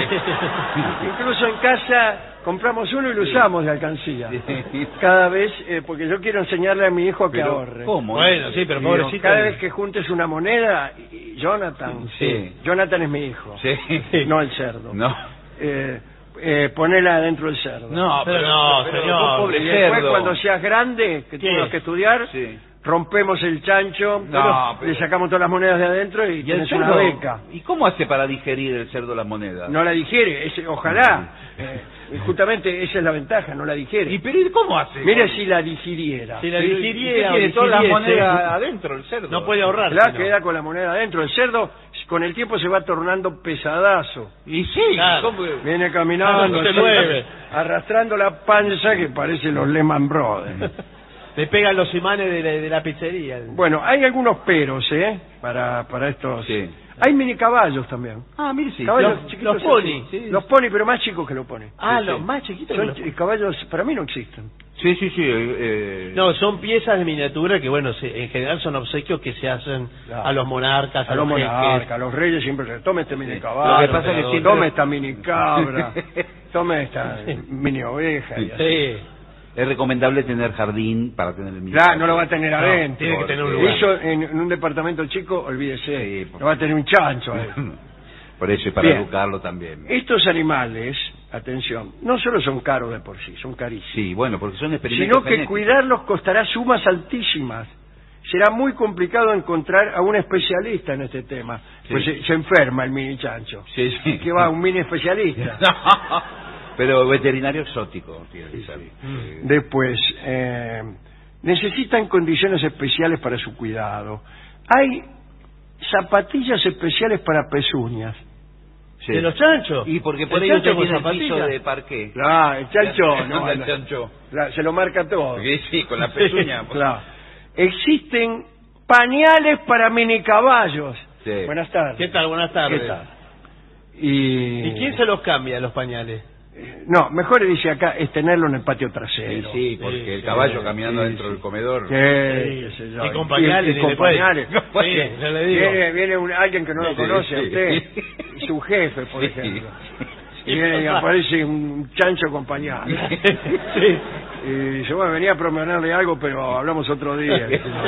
Incluso en casa compramos uno y lo usamos de alcancía. Sí. Cada vez, eh, porque yo quiero enseñarle a mi hijo a que Pero, ahorre. ¿cómo? Bueno, sí, pero Y digo, pobrecito. cada vez que juntes una moneda, y- Jonathan, Sí. Jonathan es mi hijo, Sí. no el cerdo. No. Eh, eh, ponela dentro del cerdo. No, Pero no, señor. pobre Y después cerdo. cuando seas grande, que ¿Qué? tengas que estudiar, Sí. rompemos el chancho, No, pero- le sacamos todas las monedas de adentro y, ¿Y el tienes una cerdo? beca. ¿Y cómo hace para digerir el cerdo las monedas? No la digiere, ese- ojalá. Eh, y justamente esa es la ventaja, no la digiere. ¿Y pero ¿y cómo hace? Mire si la digiriera. Si la Pero, ¿y digiriera qué o tiene todas las digiriese, monedas adentro el cerdo? no puede ahorrar. La si no. queda con la moneda adentro. El cerdo con el tiempo se va tornando pesadazo. Y sí, Claro. ¿cómo? Viene caminando, Ah, se así, mueve. arrastrando la panza que parece los Lehman Brothers. Le pegan los imanes de la, de la pizzería. Bueno, hay algunos peros, ¿eh? Para, para estos. Sí. Hay mini caballos también. Ah, mire, sí. Caballos Los- chiquitos los así. pony, sí. Los pony, pero más chicos que los pony. Ah, Sí, los sí. más chiquitos. Son que ch- los- caballos, para mí no existen. Sí, sí, sí. eh, No, son piezas de miniatura que, bueno, se- en general son obsequios que se hacen Claro. a los monarcas, a, A los jeques. monarcas, a los reyes siempre se tome este mini Sí. caballo, Lo que pasa es que siempre- tome esta mini cabra, tome esta mini oveja. y así. Sí. Es recomendable tener jardín para tener el mismo. Claro, no lo va a tener No, adentro. tiene que tener un lugar. Eso en, en un departamento chico, olvídese. Sí, por- no va a tener un chancho ahí. Por eso y para Bien. educarlo también. Estos animales, atención, no solo son caros de por sí, son carísimos. Sí, bueno, porque son experimentos Sino que genéticos. cuidarlos costará sumas altísimas. Será muy complicado encontrar a un especialista en este tema. Sí. Pues se, se enferma el mini chancho. Sí, sí. ¿Qué va? ¿Un mini especialista? Pero veterinario exótico. tiene que ser. Después, eh, necesitan condiciones especiales para su cuidado. Hay zapatillas especiales para pezuñas. Sí. ¿De los chanchos? Y porque por ¿El ahí usted chancho con tiene el piso zapatillas? de parqué. Claro, el chancho, no, el la- chancho. la- se lo marca todo. Sí, sí, con la pezuña. pues. Claro. Existen pañales para mini caballos. Sí. Buenas tardes. ¿Qué tal? Buenas tardes. ¿Qué tal? Y... ¿Y quién se los cambia, los pañales? No, mejor dice acá es tenerlo en el patio Sí, trasero. sí, porque Sí, el sí, caballo sí, caminando sí, dentro sí. del comedor. Sí, qué sé yo. Y con pañales, Y- y ni con le puede- pañales. Sí, yo le digo. Viene, viene un- alguien que no lo Sí, conoce a sí. usted, y su jefe, por Sí. ejemplo. Y viene y aparece un chancho con pañales. Sí. Y dice, bueno, venía a promocionarle algo, pero hablamos otro día.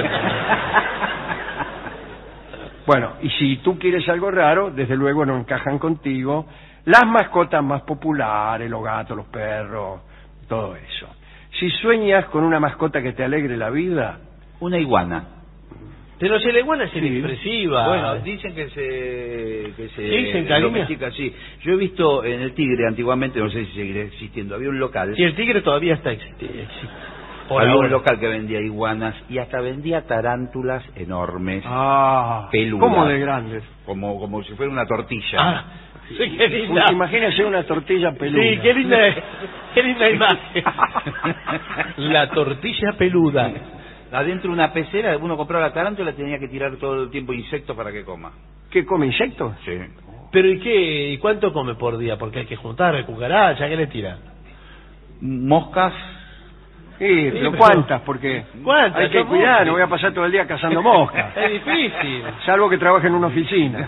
Bueno, y si tú quieres algo raro, desde luego no encajan contigo las mascotas más populares, los gatos, los perros, todo eso. Si sueñas con una mascota que te alegre la vida, Una iguana. Pero si la iguana es Sí. inexpresiva. Bueno, dicen que se... Que se ¿Sí? ¿Se encariña? domestica, sí. Yo he visto en el Tigre antiguamente, no sé si seguirá existiendo, había un local... Si el tigre todavía está existiendo. Por había ahora. un local que vendía iguanas y hasta vendía tarántulas enormes, ah, peludas. ¿cómo de grandes? como, como si fuera una tortilla. Ah, sí, qué linda. Imagínese una tortilla peluda. Sí, qué linda, qué linda imagen. La tortilla peluda. Adentro de una pecera, uno compraba la tarántula y tenía que tirar todo el tiempo insectos para que coma. ¿Qué come insectos? Sí. Pero ¿y qué? ¿Y cuánto come por día? Porque hay que juntar cucaracha, ¿qué le tira? Moscas. Sí, pero pero- ¿cuántas? Porque ¿Cuántas? hay que Son cuidar, muchas. no voy a pasar todo el día cazando moscas. Es difícil. Salvo que trabaje en una oficina.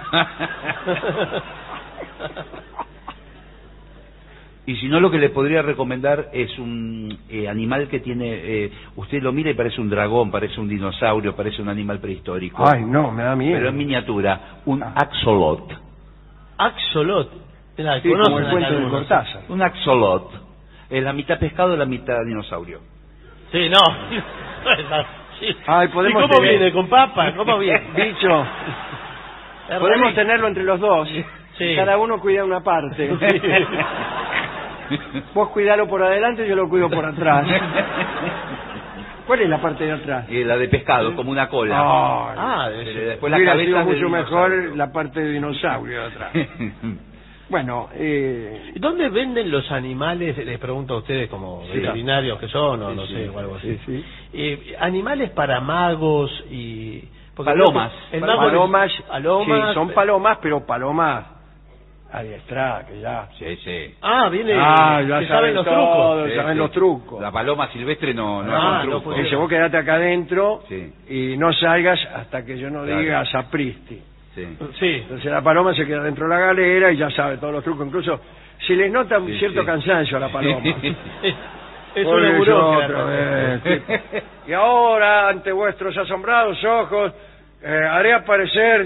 Y si no, lo que le podría recomendar es un eh, animal que tiene... eh, usted lo mira y parece un dragón, parece un dinosaurio, parece un animal prehistórico. Ay, no, me da miedo. Pero en miniatura, un Ah. axolot. Axolot. La Sí, como conocen el acá cuento de algunos. Cortázar. Un axolot. Es la mitad pescado y la mitad dinosaurio. Sí, no. Sí. Ay, podemos ¿Y cómo tener- viene? ¿Con papa? ¿Cómo viene? Dicho, Es podemos rarito. tenerlo entre los dos. Sí. Cada uno cuida una parte. Vos cuidalo por adelante y yo lo cuido por atrás. ¿Cuál es la parte de atrás? Y la de pescado, como una cola. Ah, Ah, Pero ese- después la hubiera cabeza sido del mucho mejor dinosaurio. la parte de dinosaurio de atrás. Bueno, eh, ¿Dónde venden los animales? Les pregunto a ustedes como Sí. veterinarios que son, o Sí, no sí. sé, o algo así. Sí, sí. Eh, animales para magos y... porque Palomas. creo que el mago palomas, es- palomas. sí, son palomas, pero palomas adiestradas, que ya... Sí, sí. Ah, viene... Ah, ya que saben saben los todo, trucos. Sí, saben sí. los trucos. La paloma silvestre no, no Ah, es un no truco. puede- Dice, vos quedate acá adentro Sí. y no salgas hasta que yo no Claro. diga sapristi. Sí. Sí. Entonces la paloma se queda dentro de la galera y ya sabe todos los trucos. Incluso se les nota un Sí, cierto sí. cansancio a la paloma. Es, es Oye, un yo neurótica. otra vez, que- Y ahora, ante vuestros asombrados ojos, eh, haré aparecer...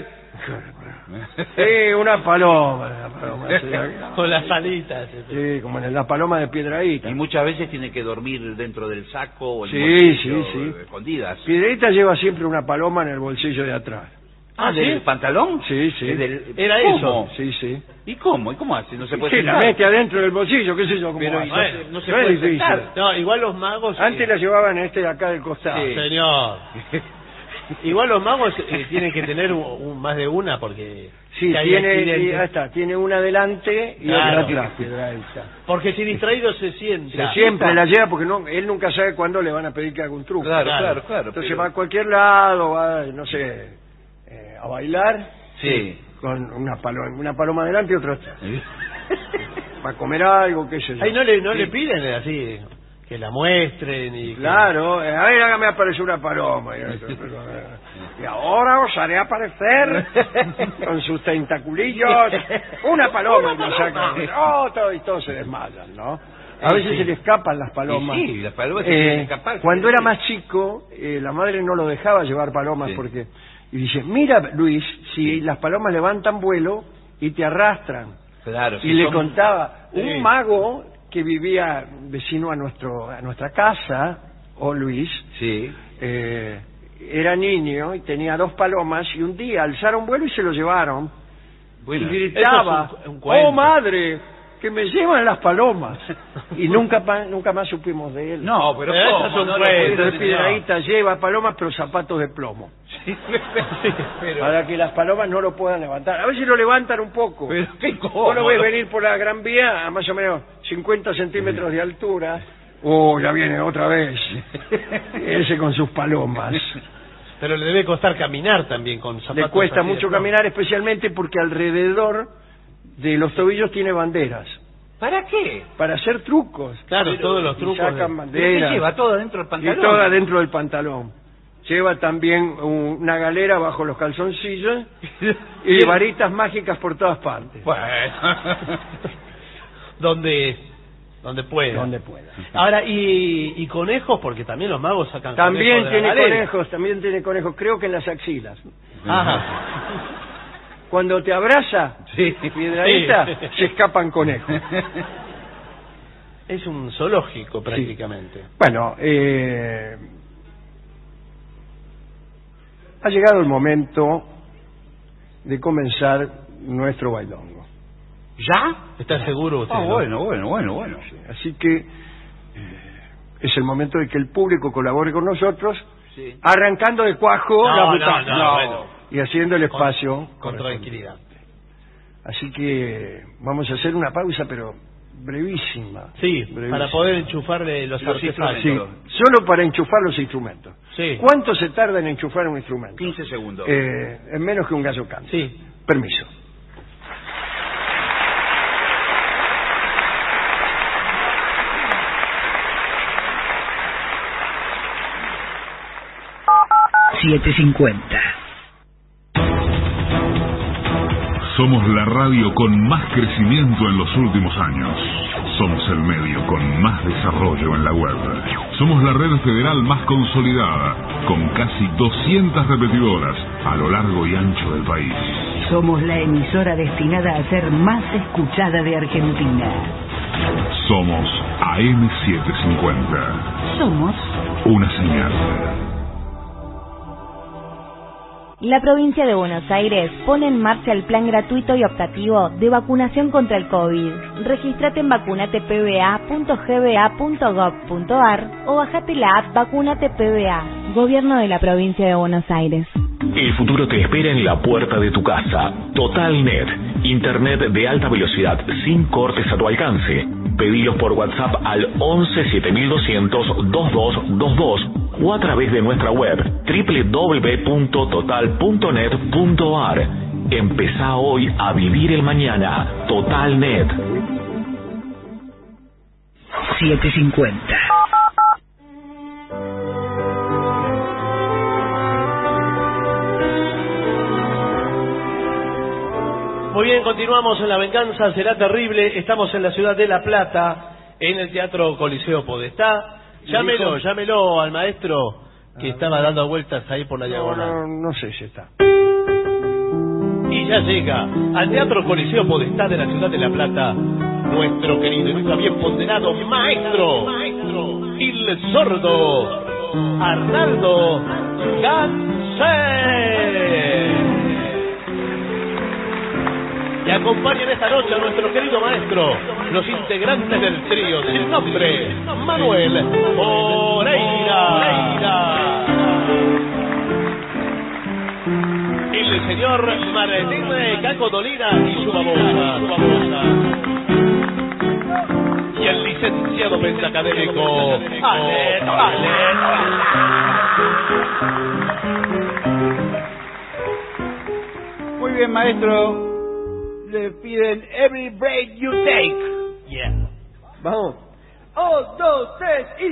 Sí, una paloma. Una paloma sí. Con las alitas. Sí, como en la paloma de Piedrahíta. Y muchas veces tiene que dormir dentro del saco o el Sí, bolsillo, sí, sí. escondidas. Piedrahíta lleva siempre una paloma en el bolsillo de atrás. Ah, ¿del pantalón? Sí, sí. Es del- Era ¿Cómo? eso. Sí, sí. ¿Y cómo? ¿Y cómo hace? No se puede Sí, la sentar. mete adentro del bolsillo, qué sé yo, cómo Pero hace. y no Bueno, se, no se no es puede difícil. sentar. No, igual los magos... Antes eh, la llevaban este de acá del costado. Sí. Señor. Igual los magos eh, tienen que tener un, un- más de una porque... Sí, si hay tiene, accidentes. y ahí está, tiene una adelante y Claro. otra atrás, Piedrahíta. Porque si distraído se sienta. Siempre la lleva porque no, él nunca sabe cuándo le van a pedir que haga un truco. Claro, Claro. claro, claro. Entonces pero- va a cualquier lado, va, no sé, eh, a bailar Sí. con una paloma, una paloma adelante y otra atrás. Va a comer algo, qué sé yo. Ay, no le, no Sí. le piden así que la muestren y... que- Claro, eh, a ver, hágame aparecer una paloma. Y, y ahora os haré aparecer con sus tentaculillos una paloma. Y lo sacan. Oh, todo, y todos se desmayan, ¿no? A Sí, veces sí. se le escapan las palomas. Y sí, las palomas se Eh, quieren escapar. Cuando era más chico, eh, la madre no lo dejaba llevar palomas Sí. porque... Y dice, mira, Luis, si las palomas levantan vuelo y te arrastran. Claro, Y sí, le son- contaba, Sí. un mago que vivía vecino a nuestro a nuestra casa, o Luis, Sí. eh, era niño y tenía dos palomas y un día alzaron vuelo y se lo llevaron. Bueno, y gritaba, eso es un- un cuento. oh madre, que me llevan las palomas. Y nunca pa- nunca más supimos de él. No, pero Esas ¿cómo? son No lo cuentos, puede Entonces tener. Piedrahíta lleva palomas pero zapatos de plomo. Pero, Para que las palomas no lo puedan levantar. A veces lo levantan un poco. pero qué Vos lo ves cómodo. venir por la Gran Vía a más o menos cincuenta centímetros de altura. Oh, ya viene otra vez. Ese con sus palomas. Pero le debe costar caminar también con zapatos. Le cuesta así de mucho plomo. caminar, especialmente porque alrededor de los tobillos tiene banderas. ¿Para qué? Para hacer trucos. Claro, Pero- todos los Y trucos. sacan de- ¿Pero qué banderas. lleva todo dentro del Y pantalón? toda dentro del pantalón. Lleva también un- una galera bajo los calzoncillos y varitas mágicas por todas partes. Bueno. donde donde pueda. Donde pueda. Ahora, y, y conejos, porque también los magos sacan También conejos de la tiene galera. conejos, también tiene conejos, creo que en las axilas. Ajá. Cuando te abraza, Sí. Piedrahíta, Sí. se escapan conejos. Es un zoológico prácticamente. Bueno, eh, ha llegado el momento de comenzar nuestro bailongo. ¿Ya? ¿Está seguro usted? Ah, no? bueno, bueno, bueno, bueno. Así que eh, es el momento de que el público colabore con nosotros, Sí. arrancando de cuajo No, la no, butaca no, bueno. y haciendo el Con- espacio Con correspondiente. tranquilidad. Así que vamos a hacer una pausa, pero brevísima. Sí, brevísima. para poder enchufarle los, Los artefactos. Sí, solo para enchufar los instrumentos. Sí. ¿Cuánto se tarda en enchufar un instrumento? quince segundos. Eh, en menos que un gallo canta. Sí. Permiso. setecientos cincuenta. Somos la radio con más crecimiento en los últimos años. Somos el medio con más desarrollo en la web. Somos la red federal más consolidada, con casi doscientas repetidoras a lo largo y ancho del país. Somos la emisora destinada a ser más escuchada de Argentina. Somos A M setecientos cincuenta. Somos Una señal. La provincia de Buenos Aires pone en marcha el plan gratuito y optativo de vacunación contra el COVID. Regístrate en vacunate p b a punto g b a punto gov punto a r o bajate la app Vacunate P B A. Gobierno de la provincia de Buenos Aires. El futuro te espera en la puerta de tu casa. TotalNet, internet de alta velocidad sin cortes a tu alcance. Pedilos por WhatsApp al once siete mil doscientos veintidós veintidós o a través de nuestra web doble u doble u doble u punto total punto net punto a r. Empezá hoy a vivir el mañana. TotalNet. siete cincuenta. Muy bien, continuamos en La Venganza Será Terrible. Estamos en la ciudad de La Plata, en el Teatro Coliseo Podestá. Llámelo, dijo? llámelo al maestro que Ah, estaba dando vueltas ahí por la No, diagonal. no, no sé si está. Y ya llega al Teatro Coliseo Podestá de la ciudad de La Plata nuestro querido y nunca bien ponderado maestro, el sordo Arnaldo Gansé. Y acompañan esta noche a nuestro querido maestro, los integrantes del trío sin nombre, Manuel Moreira, el señor Martín Caco Dolina y su babosa, y el licenciado pentacadémico Ale, Ale. Muy bien, maestro. Le piden Every Break You Take. Yeah. Vamos. Un, dos, tres y...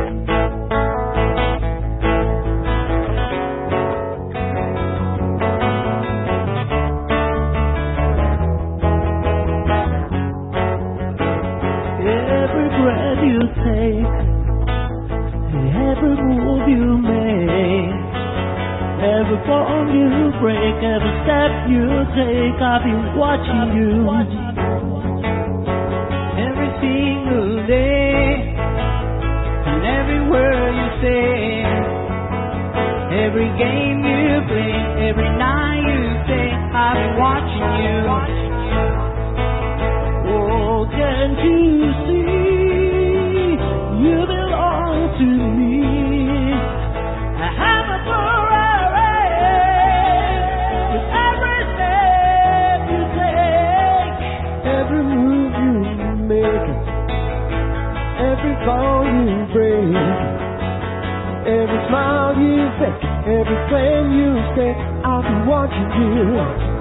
Every breath you take, every move you make, every bone you break, every step you take, I've been watching you. Every single day, and every word you say, every game you play, every night you stay, I've been watching you. Oh, can't you see, you belong to me. I have a forever with every step you take, every move you make, every call you break, every smile you fake, every plan you take, I'll be watching you.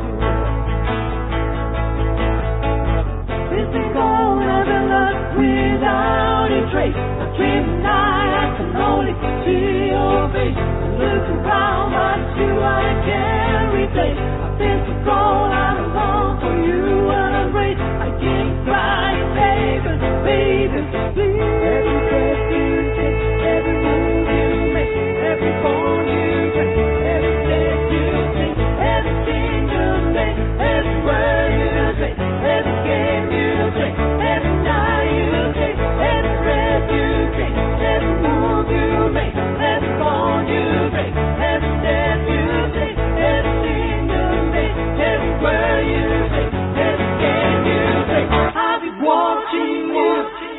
Without a trace, I dream at night, I can only see your face. I look around, but it's you I can't replace. I've been so cold, I long for you and embrace. I can't cry, baby, baby, please. Every breath you take, every move you make, every bone you break, every step you take, every single day, every word you say, every game you play, every night you take, every breath you take, every move you make, every bone you break, every step you take, every single day, every word you say, every game you play, I'll be watching you.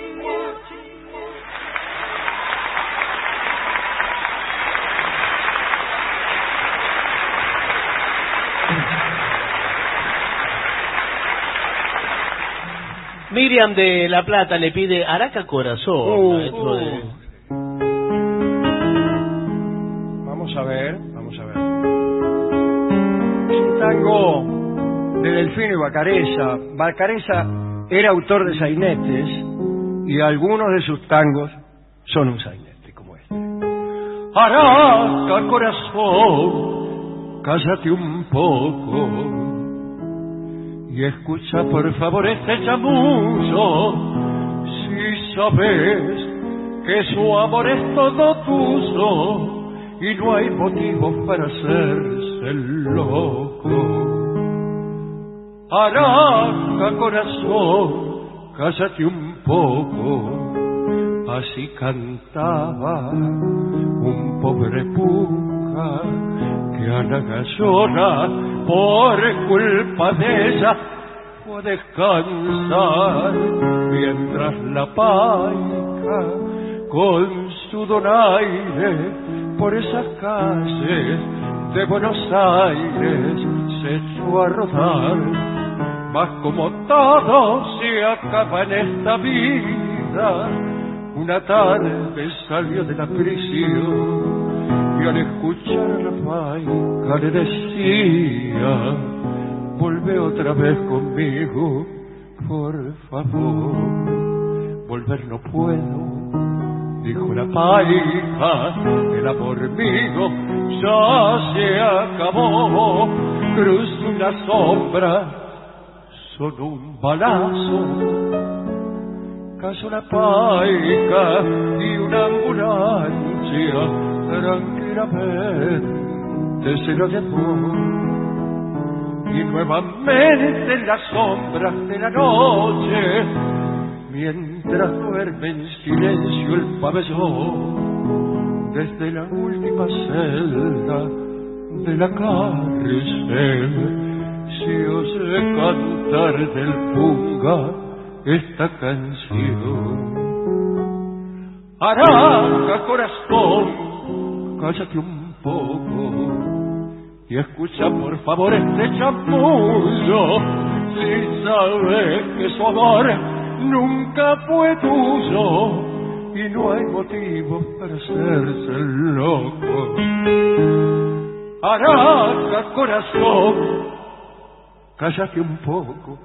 Miriam de La Plata le pide Araca Corazón. Uh, maestro de... uh. Vamos a ver, vamos a ver. Es un tango de Delfino y Bacareza. Bacareza era autor de sainetes y algunos de sus tangos son un sainete como este. Araca corazón, cállate un poco y escucha por favor este chamuyo. Si sabes que su amor es todo tuyo y no hay motivos para hacerse el loco. Araca corazón, cállate un poco. Así cantaba un pobre puca hija que a la gallona por culpa de ella fue a descansar, mientras la paica con su donaire por esas calles de Buenos Aires se echó a rodar. Mas como todo se acaba en esta vida, una tarde salió de la prisión y al escuchar a la paica le decía: volvé otra vez conmigo, por favor. Volver no puedo, dijo la paica, el amor mío ya se acabó. Cruzó una sombra, sonó un balazo, cayó la paica y una ambulancia tranquilamente se lo llevó. Y nuevamente en las sombras de la noche, mientras duerme en silencio el pabellón, desde la última celda de la cárcel se oye cantar del punga esta canción. Arranca corazón, cállate un poco y escucha por favor este chamullo. Si sabes que su amor nunca fue tuyo y no hay motivo para hacerse el loco. Arranca corazón, cállate un poco.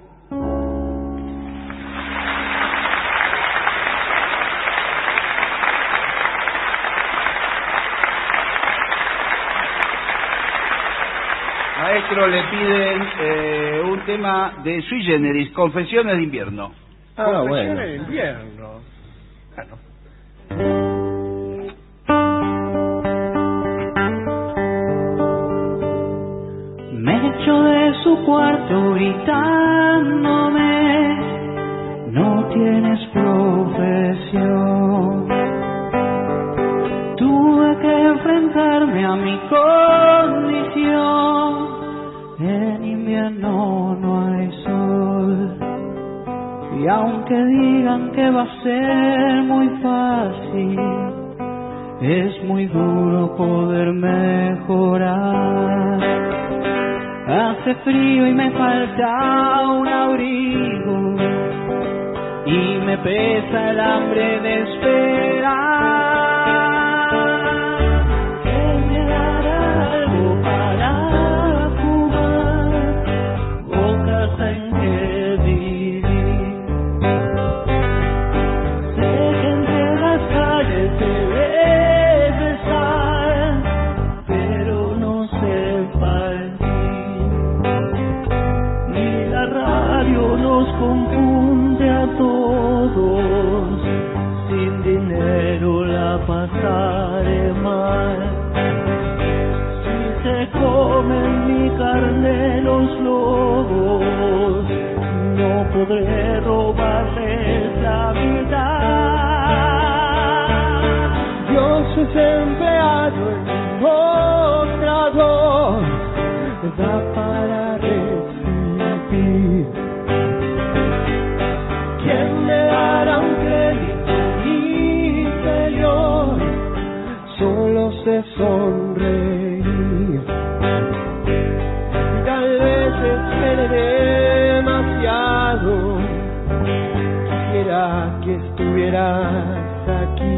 Maestro, le piden eh, un tema de Sui Generis, Confesiones de Invierno. Ah, bueno. De invierno. Bueno. Me echó de su cuarto gritándome: no tienes profesión. Tuve que enfrentarme a mi condición. En invierno no hay sol. Y aunque digan que va a ser muy fácil, es muy duro poder mejorar. Hace frío y me falta un abrigo, y me pesa el hambre de esperar. Que me dará algo para fumar, o casa en que vivir. Sé que entre las calles se debe estar, pero no sé partir. Ni la radio nos confunde a todos, sin dinero la pasaré mal. Si se comen mi carne los lobos, no podré robarles la vida. Dios es empleado en un mostrador, da para recibir. ¿Quién me dará un crédito inferior? Solo sé sonreír. Tal vez espere demasiado, quisiera que estuvieras aquí.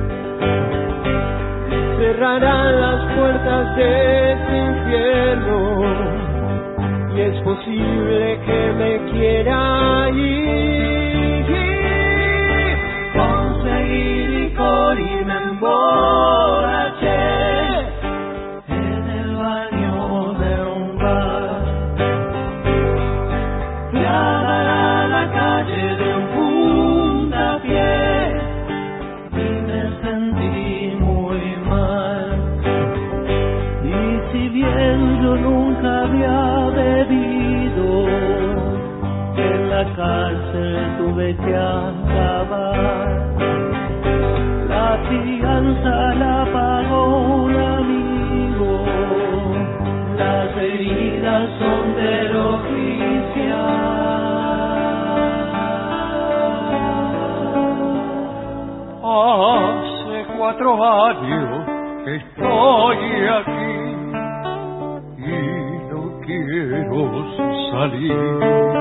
Cerrarán las puertas de este infierno y es posible que me quiera ir. Conseguí licor y me emborraché en el baño de un bar. Fui a dar a la calle de un puntapié y me sentí muy mal. Y si bien yo nunca había bebido, en la cárcel tuve que acabar. La fianza la pagó un amigo estas heridas son del oficial. Hace cuatro años que estoy aquí y no quiero salir.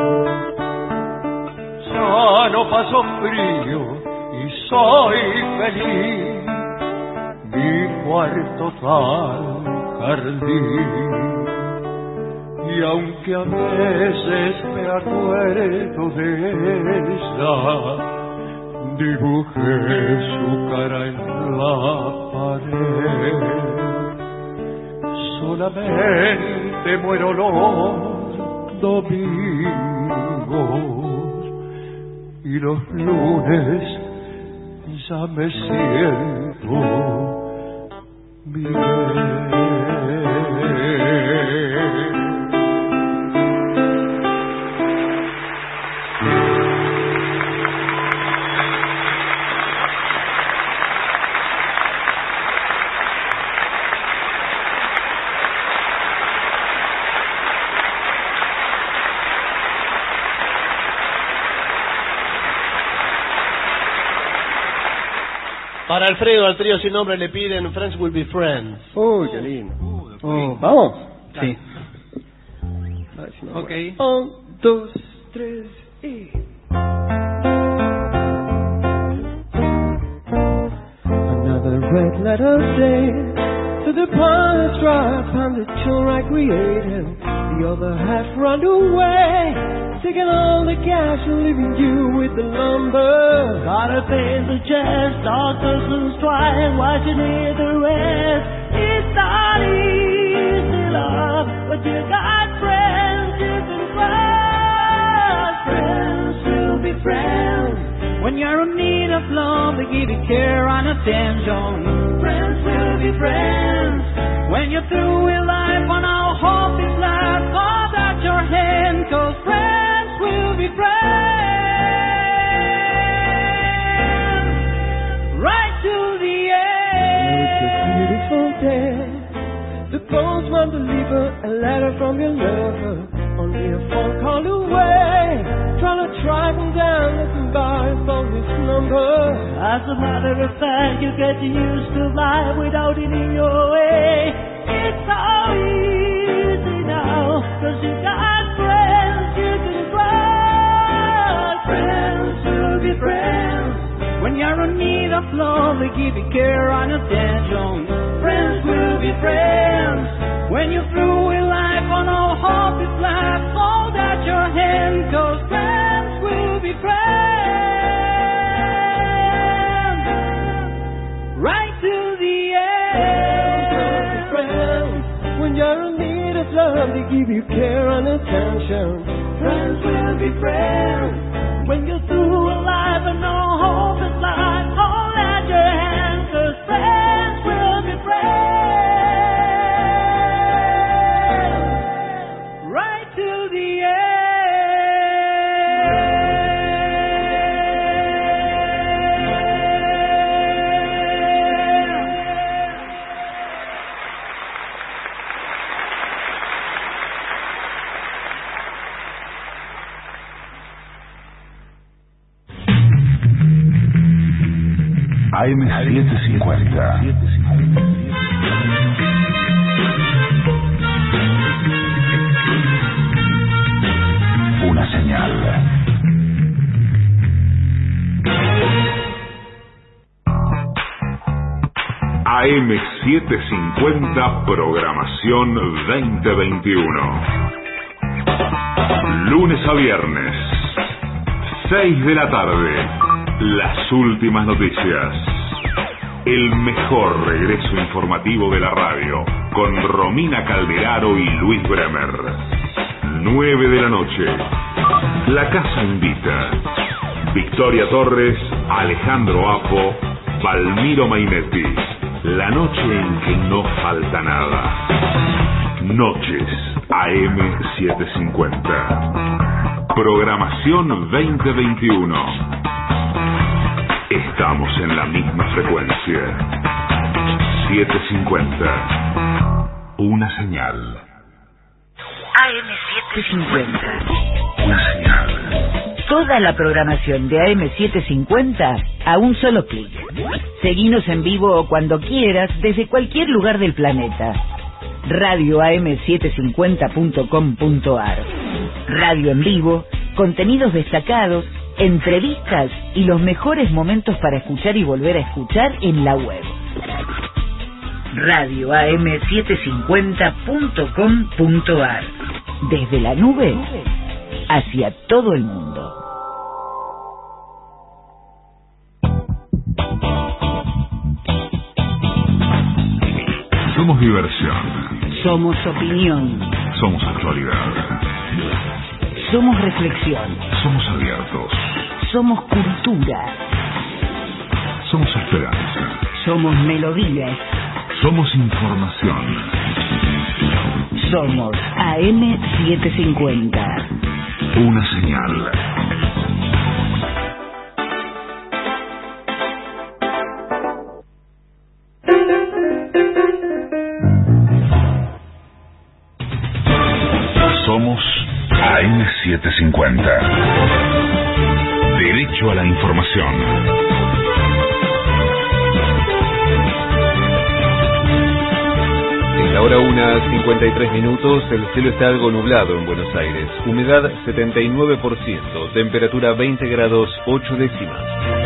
Ya no paso frío y soy feliz. Mi cuarto tal jardín. Y aunque a veces me acuerdo de ella, dibujé su cara en la pared. Solamente muero los domingos y los lunes ya me siento Miguel. Para Alfredo, al trío sin nombre le piden Friends Will Be Friends. Uy, qué lindo. Oh. ¿Vamos? Sí. Ok. Un, dos, tres y... Another red letter day to the past drive and the children I created. The other half run away, taking all the cash and leaving you with the lumber. Gotta pay the chest, doctors and strike, watching hear the rest. It's not easy, love, but you got friends you can trust. Friends will be friends. When you're in need of love, they give you care and attention. Friends will be friends. When you're through with life, when all hope is left, hold out your hand, 'cause friends will be friends. Right to the end. It's a beautiful day. The postman delivered a letter from your lover, only a phone call away. Trying to track him down, looking by on his number. As a matter of fact, you get used to life without it in your way. It's so easy now, 'cause you got friends you can trust. Friends will be friends. When you're in need of love, they give you care and attention. Friends will be friends. When you're through with life, on all hope is left, hold out your hand, 'cause friends will be friends. Right to the end. Friends, when you're in need of love, they give you care and attention. Friends will be friends. When you're through with life and no hope is left, hold out your hand, 'cause friends will be friends. A M setecientos cincuenta. Una señal. A M setecientos cincuenta, programación veinte veintiuno. Lunes a viernes, seis de la tarde. Las últimas noticias. El mejor regreso informativo de la radio, con Romina Calderaro y Luis Bremer. nueve de la noche. La Casa Invita. Victoria Torres, Alejandro Apo, Palmiro Mainetti. La noche en que no falta nada. Noches A M setecientos cincuenta. Programación veinte veintiuno. Estamos en la misma frecuencia. setecientos cincuenta. Una señal. setecientos cincuenta. Una señal. Toda la programación de A M setecientos cincuenta a un solo clic. Seguinos en vivo cuando quieras desde cualquier lugar del planeta. radio a m setecientos cincuenta punto com punto a r. Radio en vivo, contenidos destacados, entrevistas y los mejores momentos para escuchar y volver a escuchar en la web. radio a m setecientos cincuenta punto com punto a r. Desde la nube hacia todo el mundo. Somos diversión. Somos opinión. Somos actualidad. Somos reflexión. Somos abiertos. Somos cultura. Somos esperanza. Somos melodías. Somos información. Somos A M setecientos cincuenta. Una señal. Somos A M setecientos cincuenta. Derecho a la información. En la hora una, cincuenta y tres minutos, el cielo está algo nublado en Buenos Aires. Humedad setenta y nueve por ciento, temperatura veinte grados ocho décimas.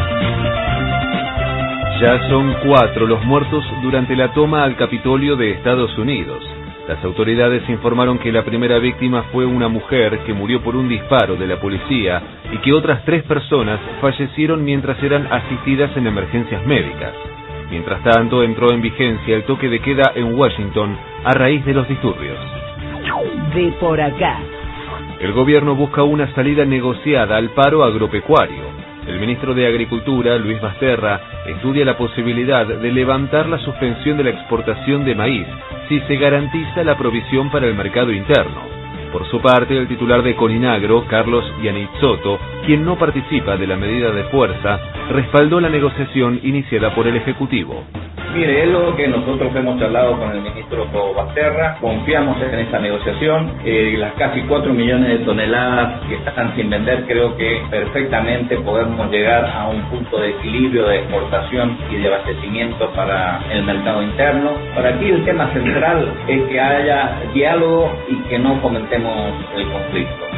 Ya son cuatro los muertos durante la toma al Capitolio de Estados Unidos. Las autoridades informaron que la primera víctima fue una mujer que murió por un disparo de la policía y que otras tres personas fallecieron mientras eran asistidas en emergencias médicas. Mientras tanto, entró en vigencia el toque de queda en Washington a raíz de los disturbios. De por acá. El gobierno busca una salida negociada al paro agropecuario. El ministro de Agricultura, Luis Basterra, estudia la posibilidad de levantar la suspensión de la exportación de maíz si se garantiza la provisión para el mercado interno. Por su parte, el titular de Coninagro, Carlos Yannitzotto, quien no participa de la medida de fuerza, respaldó la negociación iniciada por el Ejecutivo. Mire, es lo que nosotros hemos charlado con el ministro Basterra, confiamos en esta negociación, eh, las casi cuatro millones de toneladas que están sin vender, creo que perfectamente podemos llegar a un punto de equilibrio de exportación y de abastecimiento para el mercado interno. Para aquí el tema central es que haya diálogo y que no fomentemos el conflicto.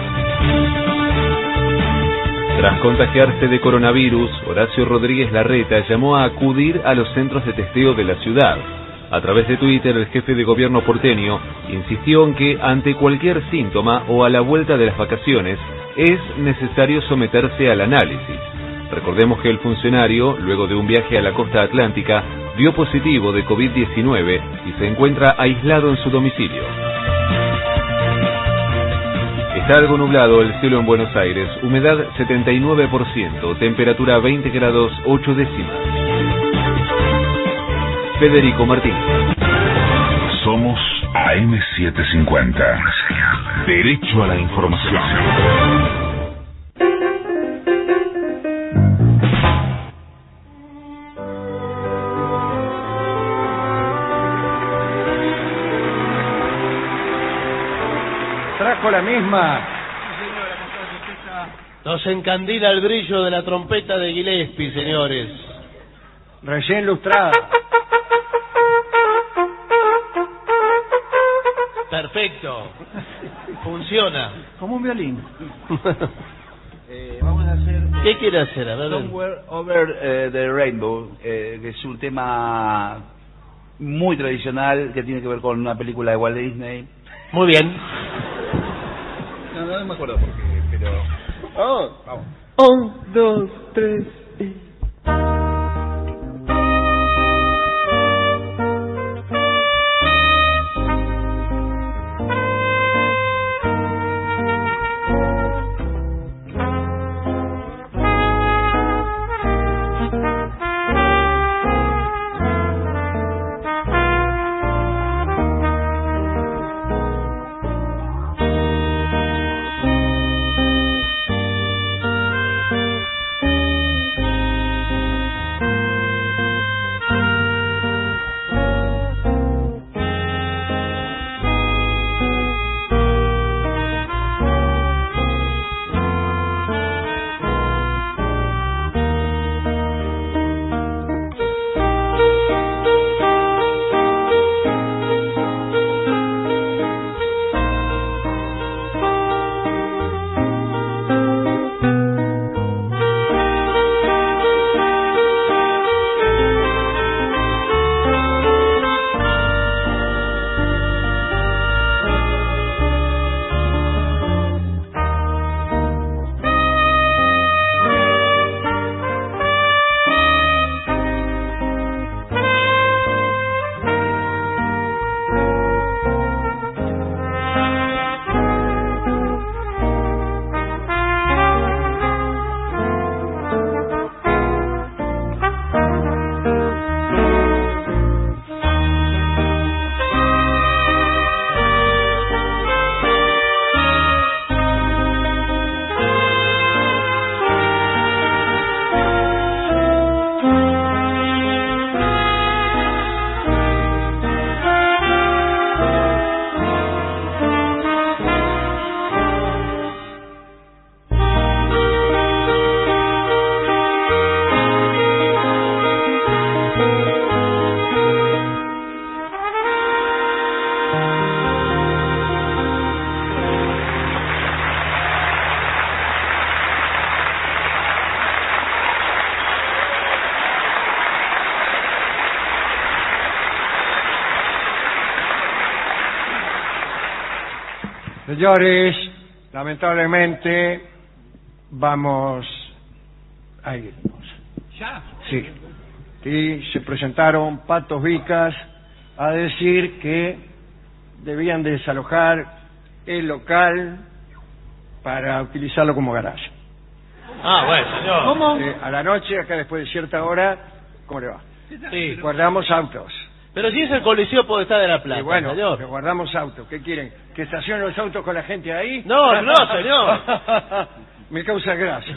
Tras contagiarse de coronavirus, Horacio Rodríguez Larreta llamó a acudir a los centros de testeo de la ciudad. A través de Twitter, el jefe de gobierno porteño insistió en que ante cualquier síntoma o a la vuelta de las vacaciones es necesario someterse al análisis. Recordemos que el funcionario, luego de un viaje a la costa atlántica, dio positivo de COVID diecinueve y se encuentra aislado en su domicilio. Está algo nublado el cielo en Buenos Aires, humedad setenta y nueve por ciento, temperatura veinte grados ocho décimas. Federico Martín. Somos A M setecientos cincuenta. Derecho a la información. Trajo la misma. Nos encandila el brillo de la trompeta de Gillespie, señores. Recién lustrada. Perfecto. Funciona. Como un violín. Eh, vamos a hacer... ¿Qué quiere hacer? A ver. Somewhere Over eh, the Rainbow, eh, que es un tema muy tradicional que tiene que ver con una película de Walt Disney. Muy bien. No, no me acuerdo por qué, pero... Oh, vamos. Un, dos, tres y... Señores, lamentablemente vamos a irnos. ¿Ya? Sí. Y se presentaron Patos Vicas a decir que debían desalojar el local para utilizarlo como garaje. Ah, bueno, señor. ¿Cómo? Eh, a la noche, acá después de cierta hora, ¿cómo le va? Sí. Guardamos autos. Pero si es el Coliseo Podestá de la Plata, Y bueno, señor. pero guardamos autos. ¿Qué quieren? ¿Que estacionen los autos con la gente ahí? No, no, señor. Me causa gracia.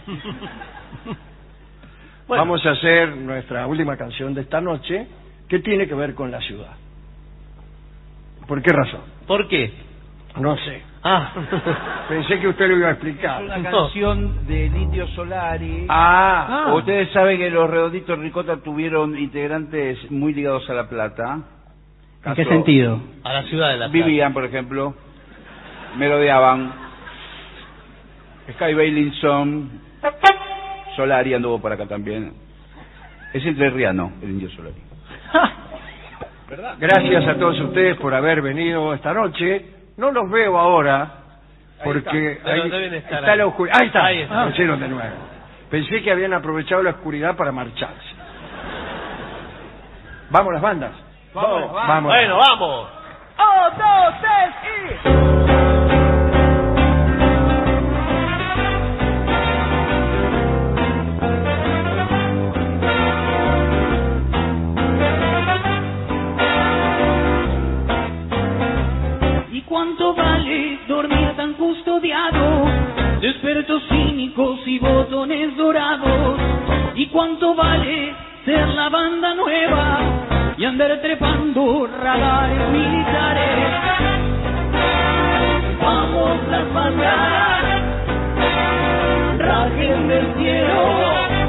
Bueno. Vamos a hacer nuestra última canción de esta noche, que tiene que ver con la ciudad. ¿Por qué razón? ¿Por qué? No sé. Ah. Pensé que usted lo iba a explicar. Es una canción del Indio Solari. Ah. Ah. Ustedes saben que los Redonditos Ricota tuvieron integrantes muy ligados a La Plata. ¿En qué sentido? A la ciudad de La Plata. Vivían, por ejemplo, merodeaban. Sky Bailinson, Solari anduvo por acá también. Es entrerriano el Indio Solari. ¿Verdad? Gracias a todos ustedes por haber venido esta noche. No los veo ahora porque está, ahí deben estar está ahí. la oscuridad. Ahí está, Ahí está. lo hicieron de nuevo. Pensé que habían aprovechado la oscuridad para marcharse. Vamos las bandas. Vamos, vamos. vamos. Bueno, vamos. Un, dos, tres y... ¿Cuánto vale dormir tan custodiado de expertos cínicos y botones dorados? ¿Y cuánto vale ser la banda nueva y andar trepando radares militares? Vamos las bandas, rajen del cielo.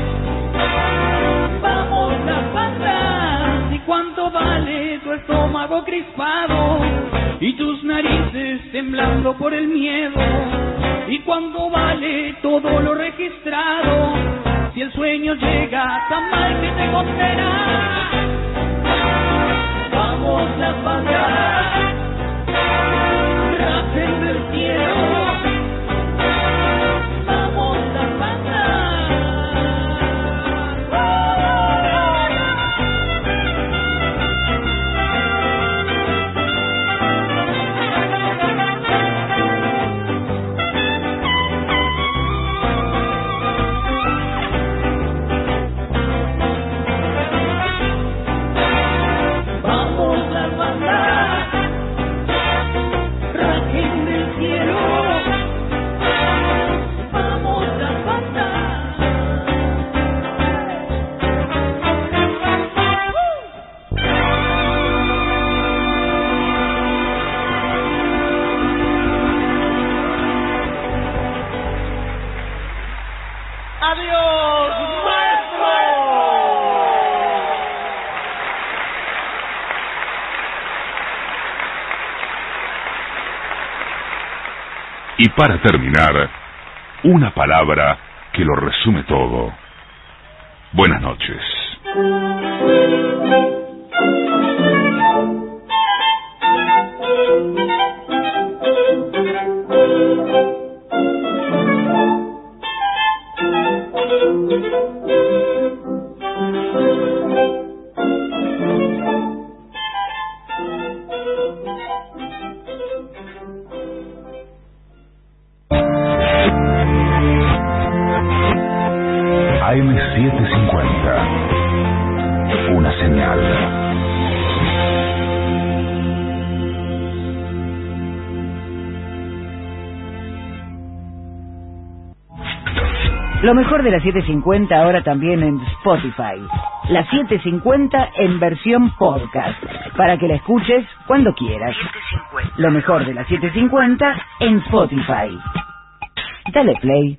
Vamos las bandas. ¿Y cuánto vale tu estómago crispado y tus narices temblando por el miedo? ¿Y cuánto vale todo lo registrado si el sueño llega tan mal que te condena? Vamos las bandas, rasen del cielo. Vamos las bandas. ¡Adiós, maestro! Y para terminar, una palabra que lo resume todo. Buenas noches. A M setecientos cincuenta. Una señal. Lo mejor de la setecientos cincuenta ahora también en Spotify. La setecientos cincuenta en versión podcast, para que la escuches cuando quieras. Lo mejor de la setecientos cincuenta en Spotify. Dale play.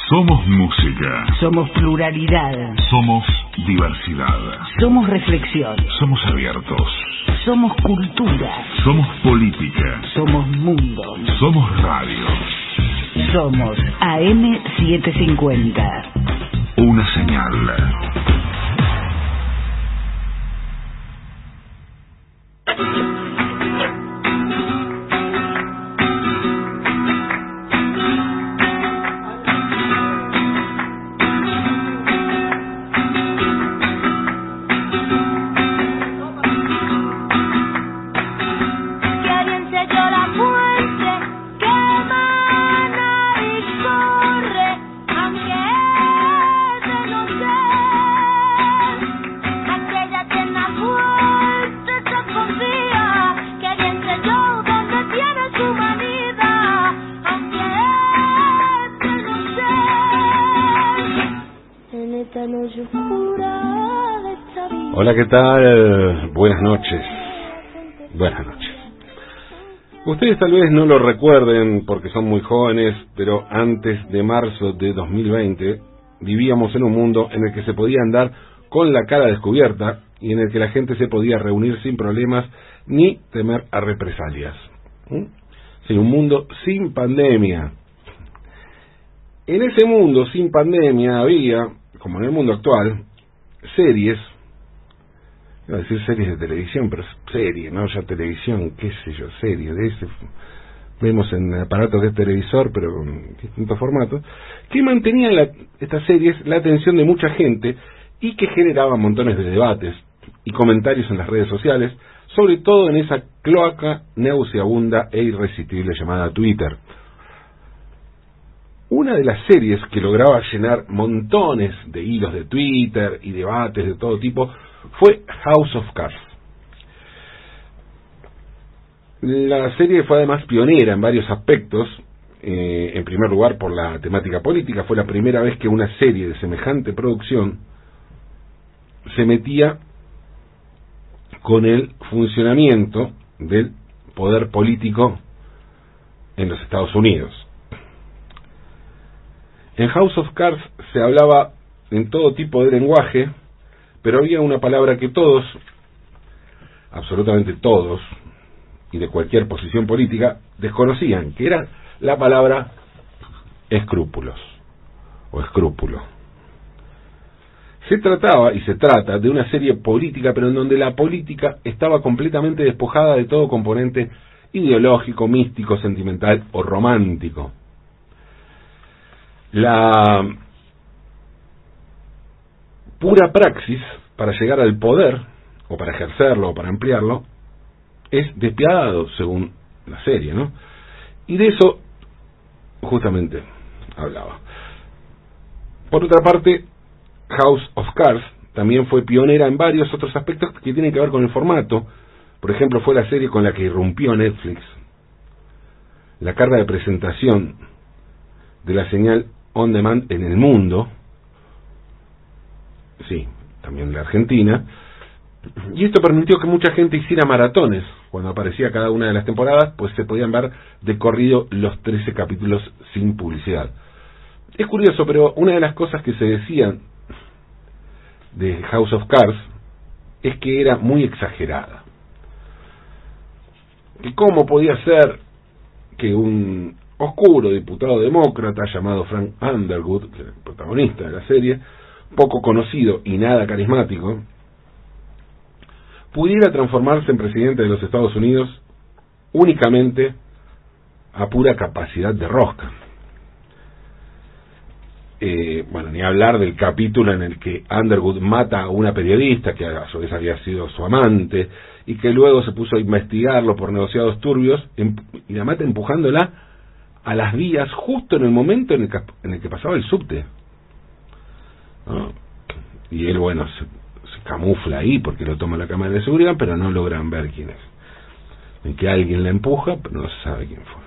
Somos música. Somos pluralidad. Somos diversidad. Somos reflexión. Somos abiertos. Somos cultura. Somos política. Somos mundo. Somos radio. Somos A M setecientos cincuenta. Una señal. Hola, ¿qué tal? Buenas noches. Buenas noches. Ustedes tal vez no lo recuerden porque son muy jóvenes, pero antes de marzo de dos mil veinte vivíamos en un mundo en el que se podía andar con la cara descubierta y en el que la gente se podía reunir sin problemas ni temer a represalias. ¿Mm? Sí, un mundo sin pandemia. En ese mundo sin pandemia había, como en el mundo actual, series. Iba a decir series de televisión, pero serie, no ya televisión, qué sé yo, serie de ese. Vemos en aparatos de televisor, pero con distintos formatos, que mantenían la, estas series la atención de mucha gente y que generaban montones de debates y comentarios en las redes sociales, sobre todo en esa cloaca nauseabunda e irresistible llamada Twitter. Una de las series que lograba llenar montones de hilos de Twitter y debates de todo tipo fue House of Cards. La serie fue además pionera en varios aspectos. Eh, en primer lugar, por la temática política, fue la primera vez que una serie de semejante producción se metía con el funcionamiento del poder político en los Estados Unidos. En House of Cards se hablaba en todo tipo de lenguaje, pero había una palabra que todos, absolutamente todos, y de cualquier posición política, desconocían, que era la palabra escrúpulos, o escrúpulo. Se trataba, y se trata, de una serie política, pero en donde la política estaba completamente despojada de todo componente ideológico, místico, sentimental o romántico. La pura praxis para llegar al poder, o para ejercerlo, o para ampliarlo, es despiadado, según la serie, ¿no? Y de eso, justamente, hablaba. Por otra parte, House of Cards también fue pionera en varios otros aspectos que tienen que ver con el formato. Por ejemplo, fue la serie con la que irrumpió Netflix la carga de presentación de la señal on demand en el mundo, sí, también en la Argentina, y esto permitió que mucha gente hiciera maratones. Cuando aparecía cada una de las temporadas, pues se podían ver de corrido los trece capítulos sin publicidad. Es curioso, pero una de las cosas que se decían de House of Cards es que era muy exagerada. Que cómo podía ser que un oscuro diputado demócrata llamado Frank Underwood, el protagonista de la serie, poco conocido y nada carismático, pudiera transformarse en presidente de los Estados Unidos únicamente a pura capacidad de rosca. Eh, bueno, ni hablar del capítulo en el que Underwood mata a una periodista que a su vez había sido su amante y que luego se puso a investigarlo por negociados turbios y la mata empujándola a las vías justo en el momento en el que, en el que pasaba el subte, ¿no? Y él, bueno, se, se camufla ahí porque lo toma la cámara de seguridad, pero no logran ver quién es. En que alguien la empuja, pero no se sabe quién fue.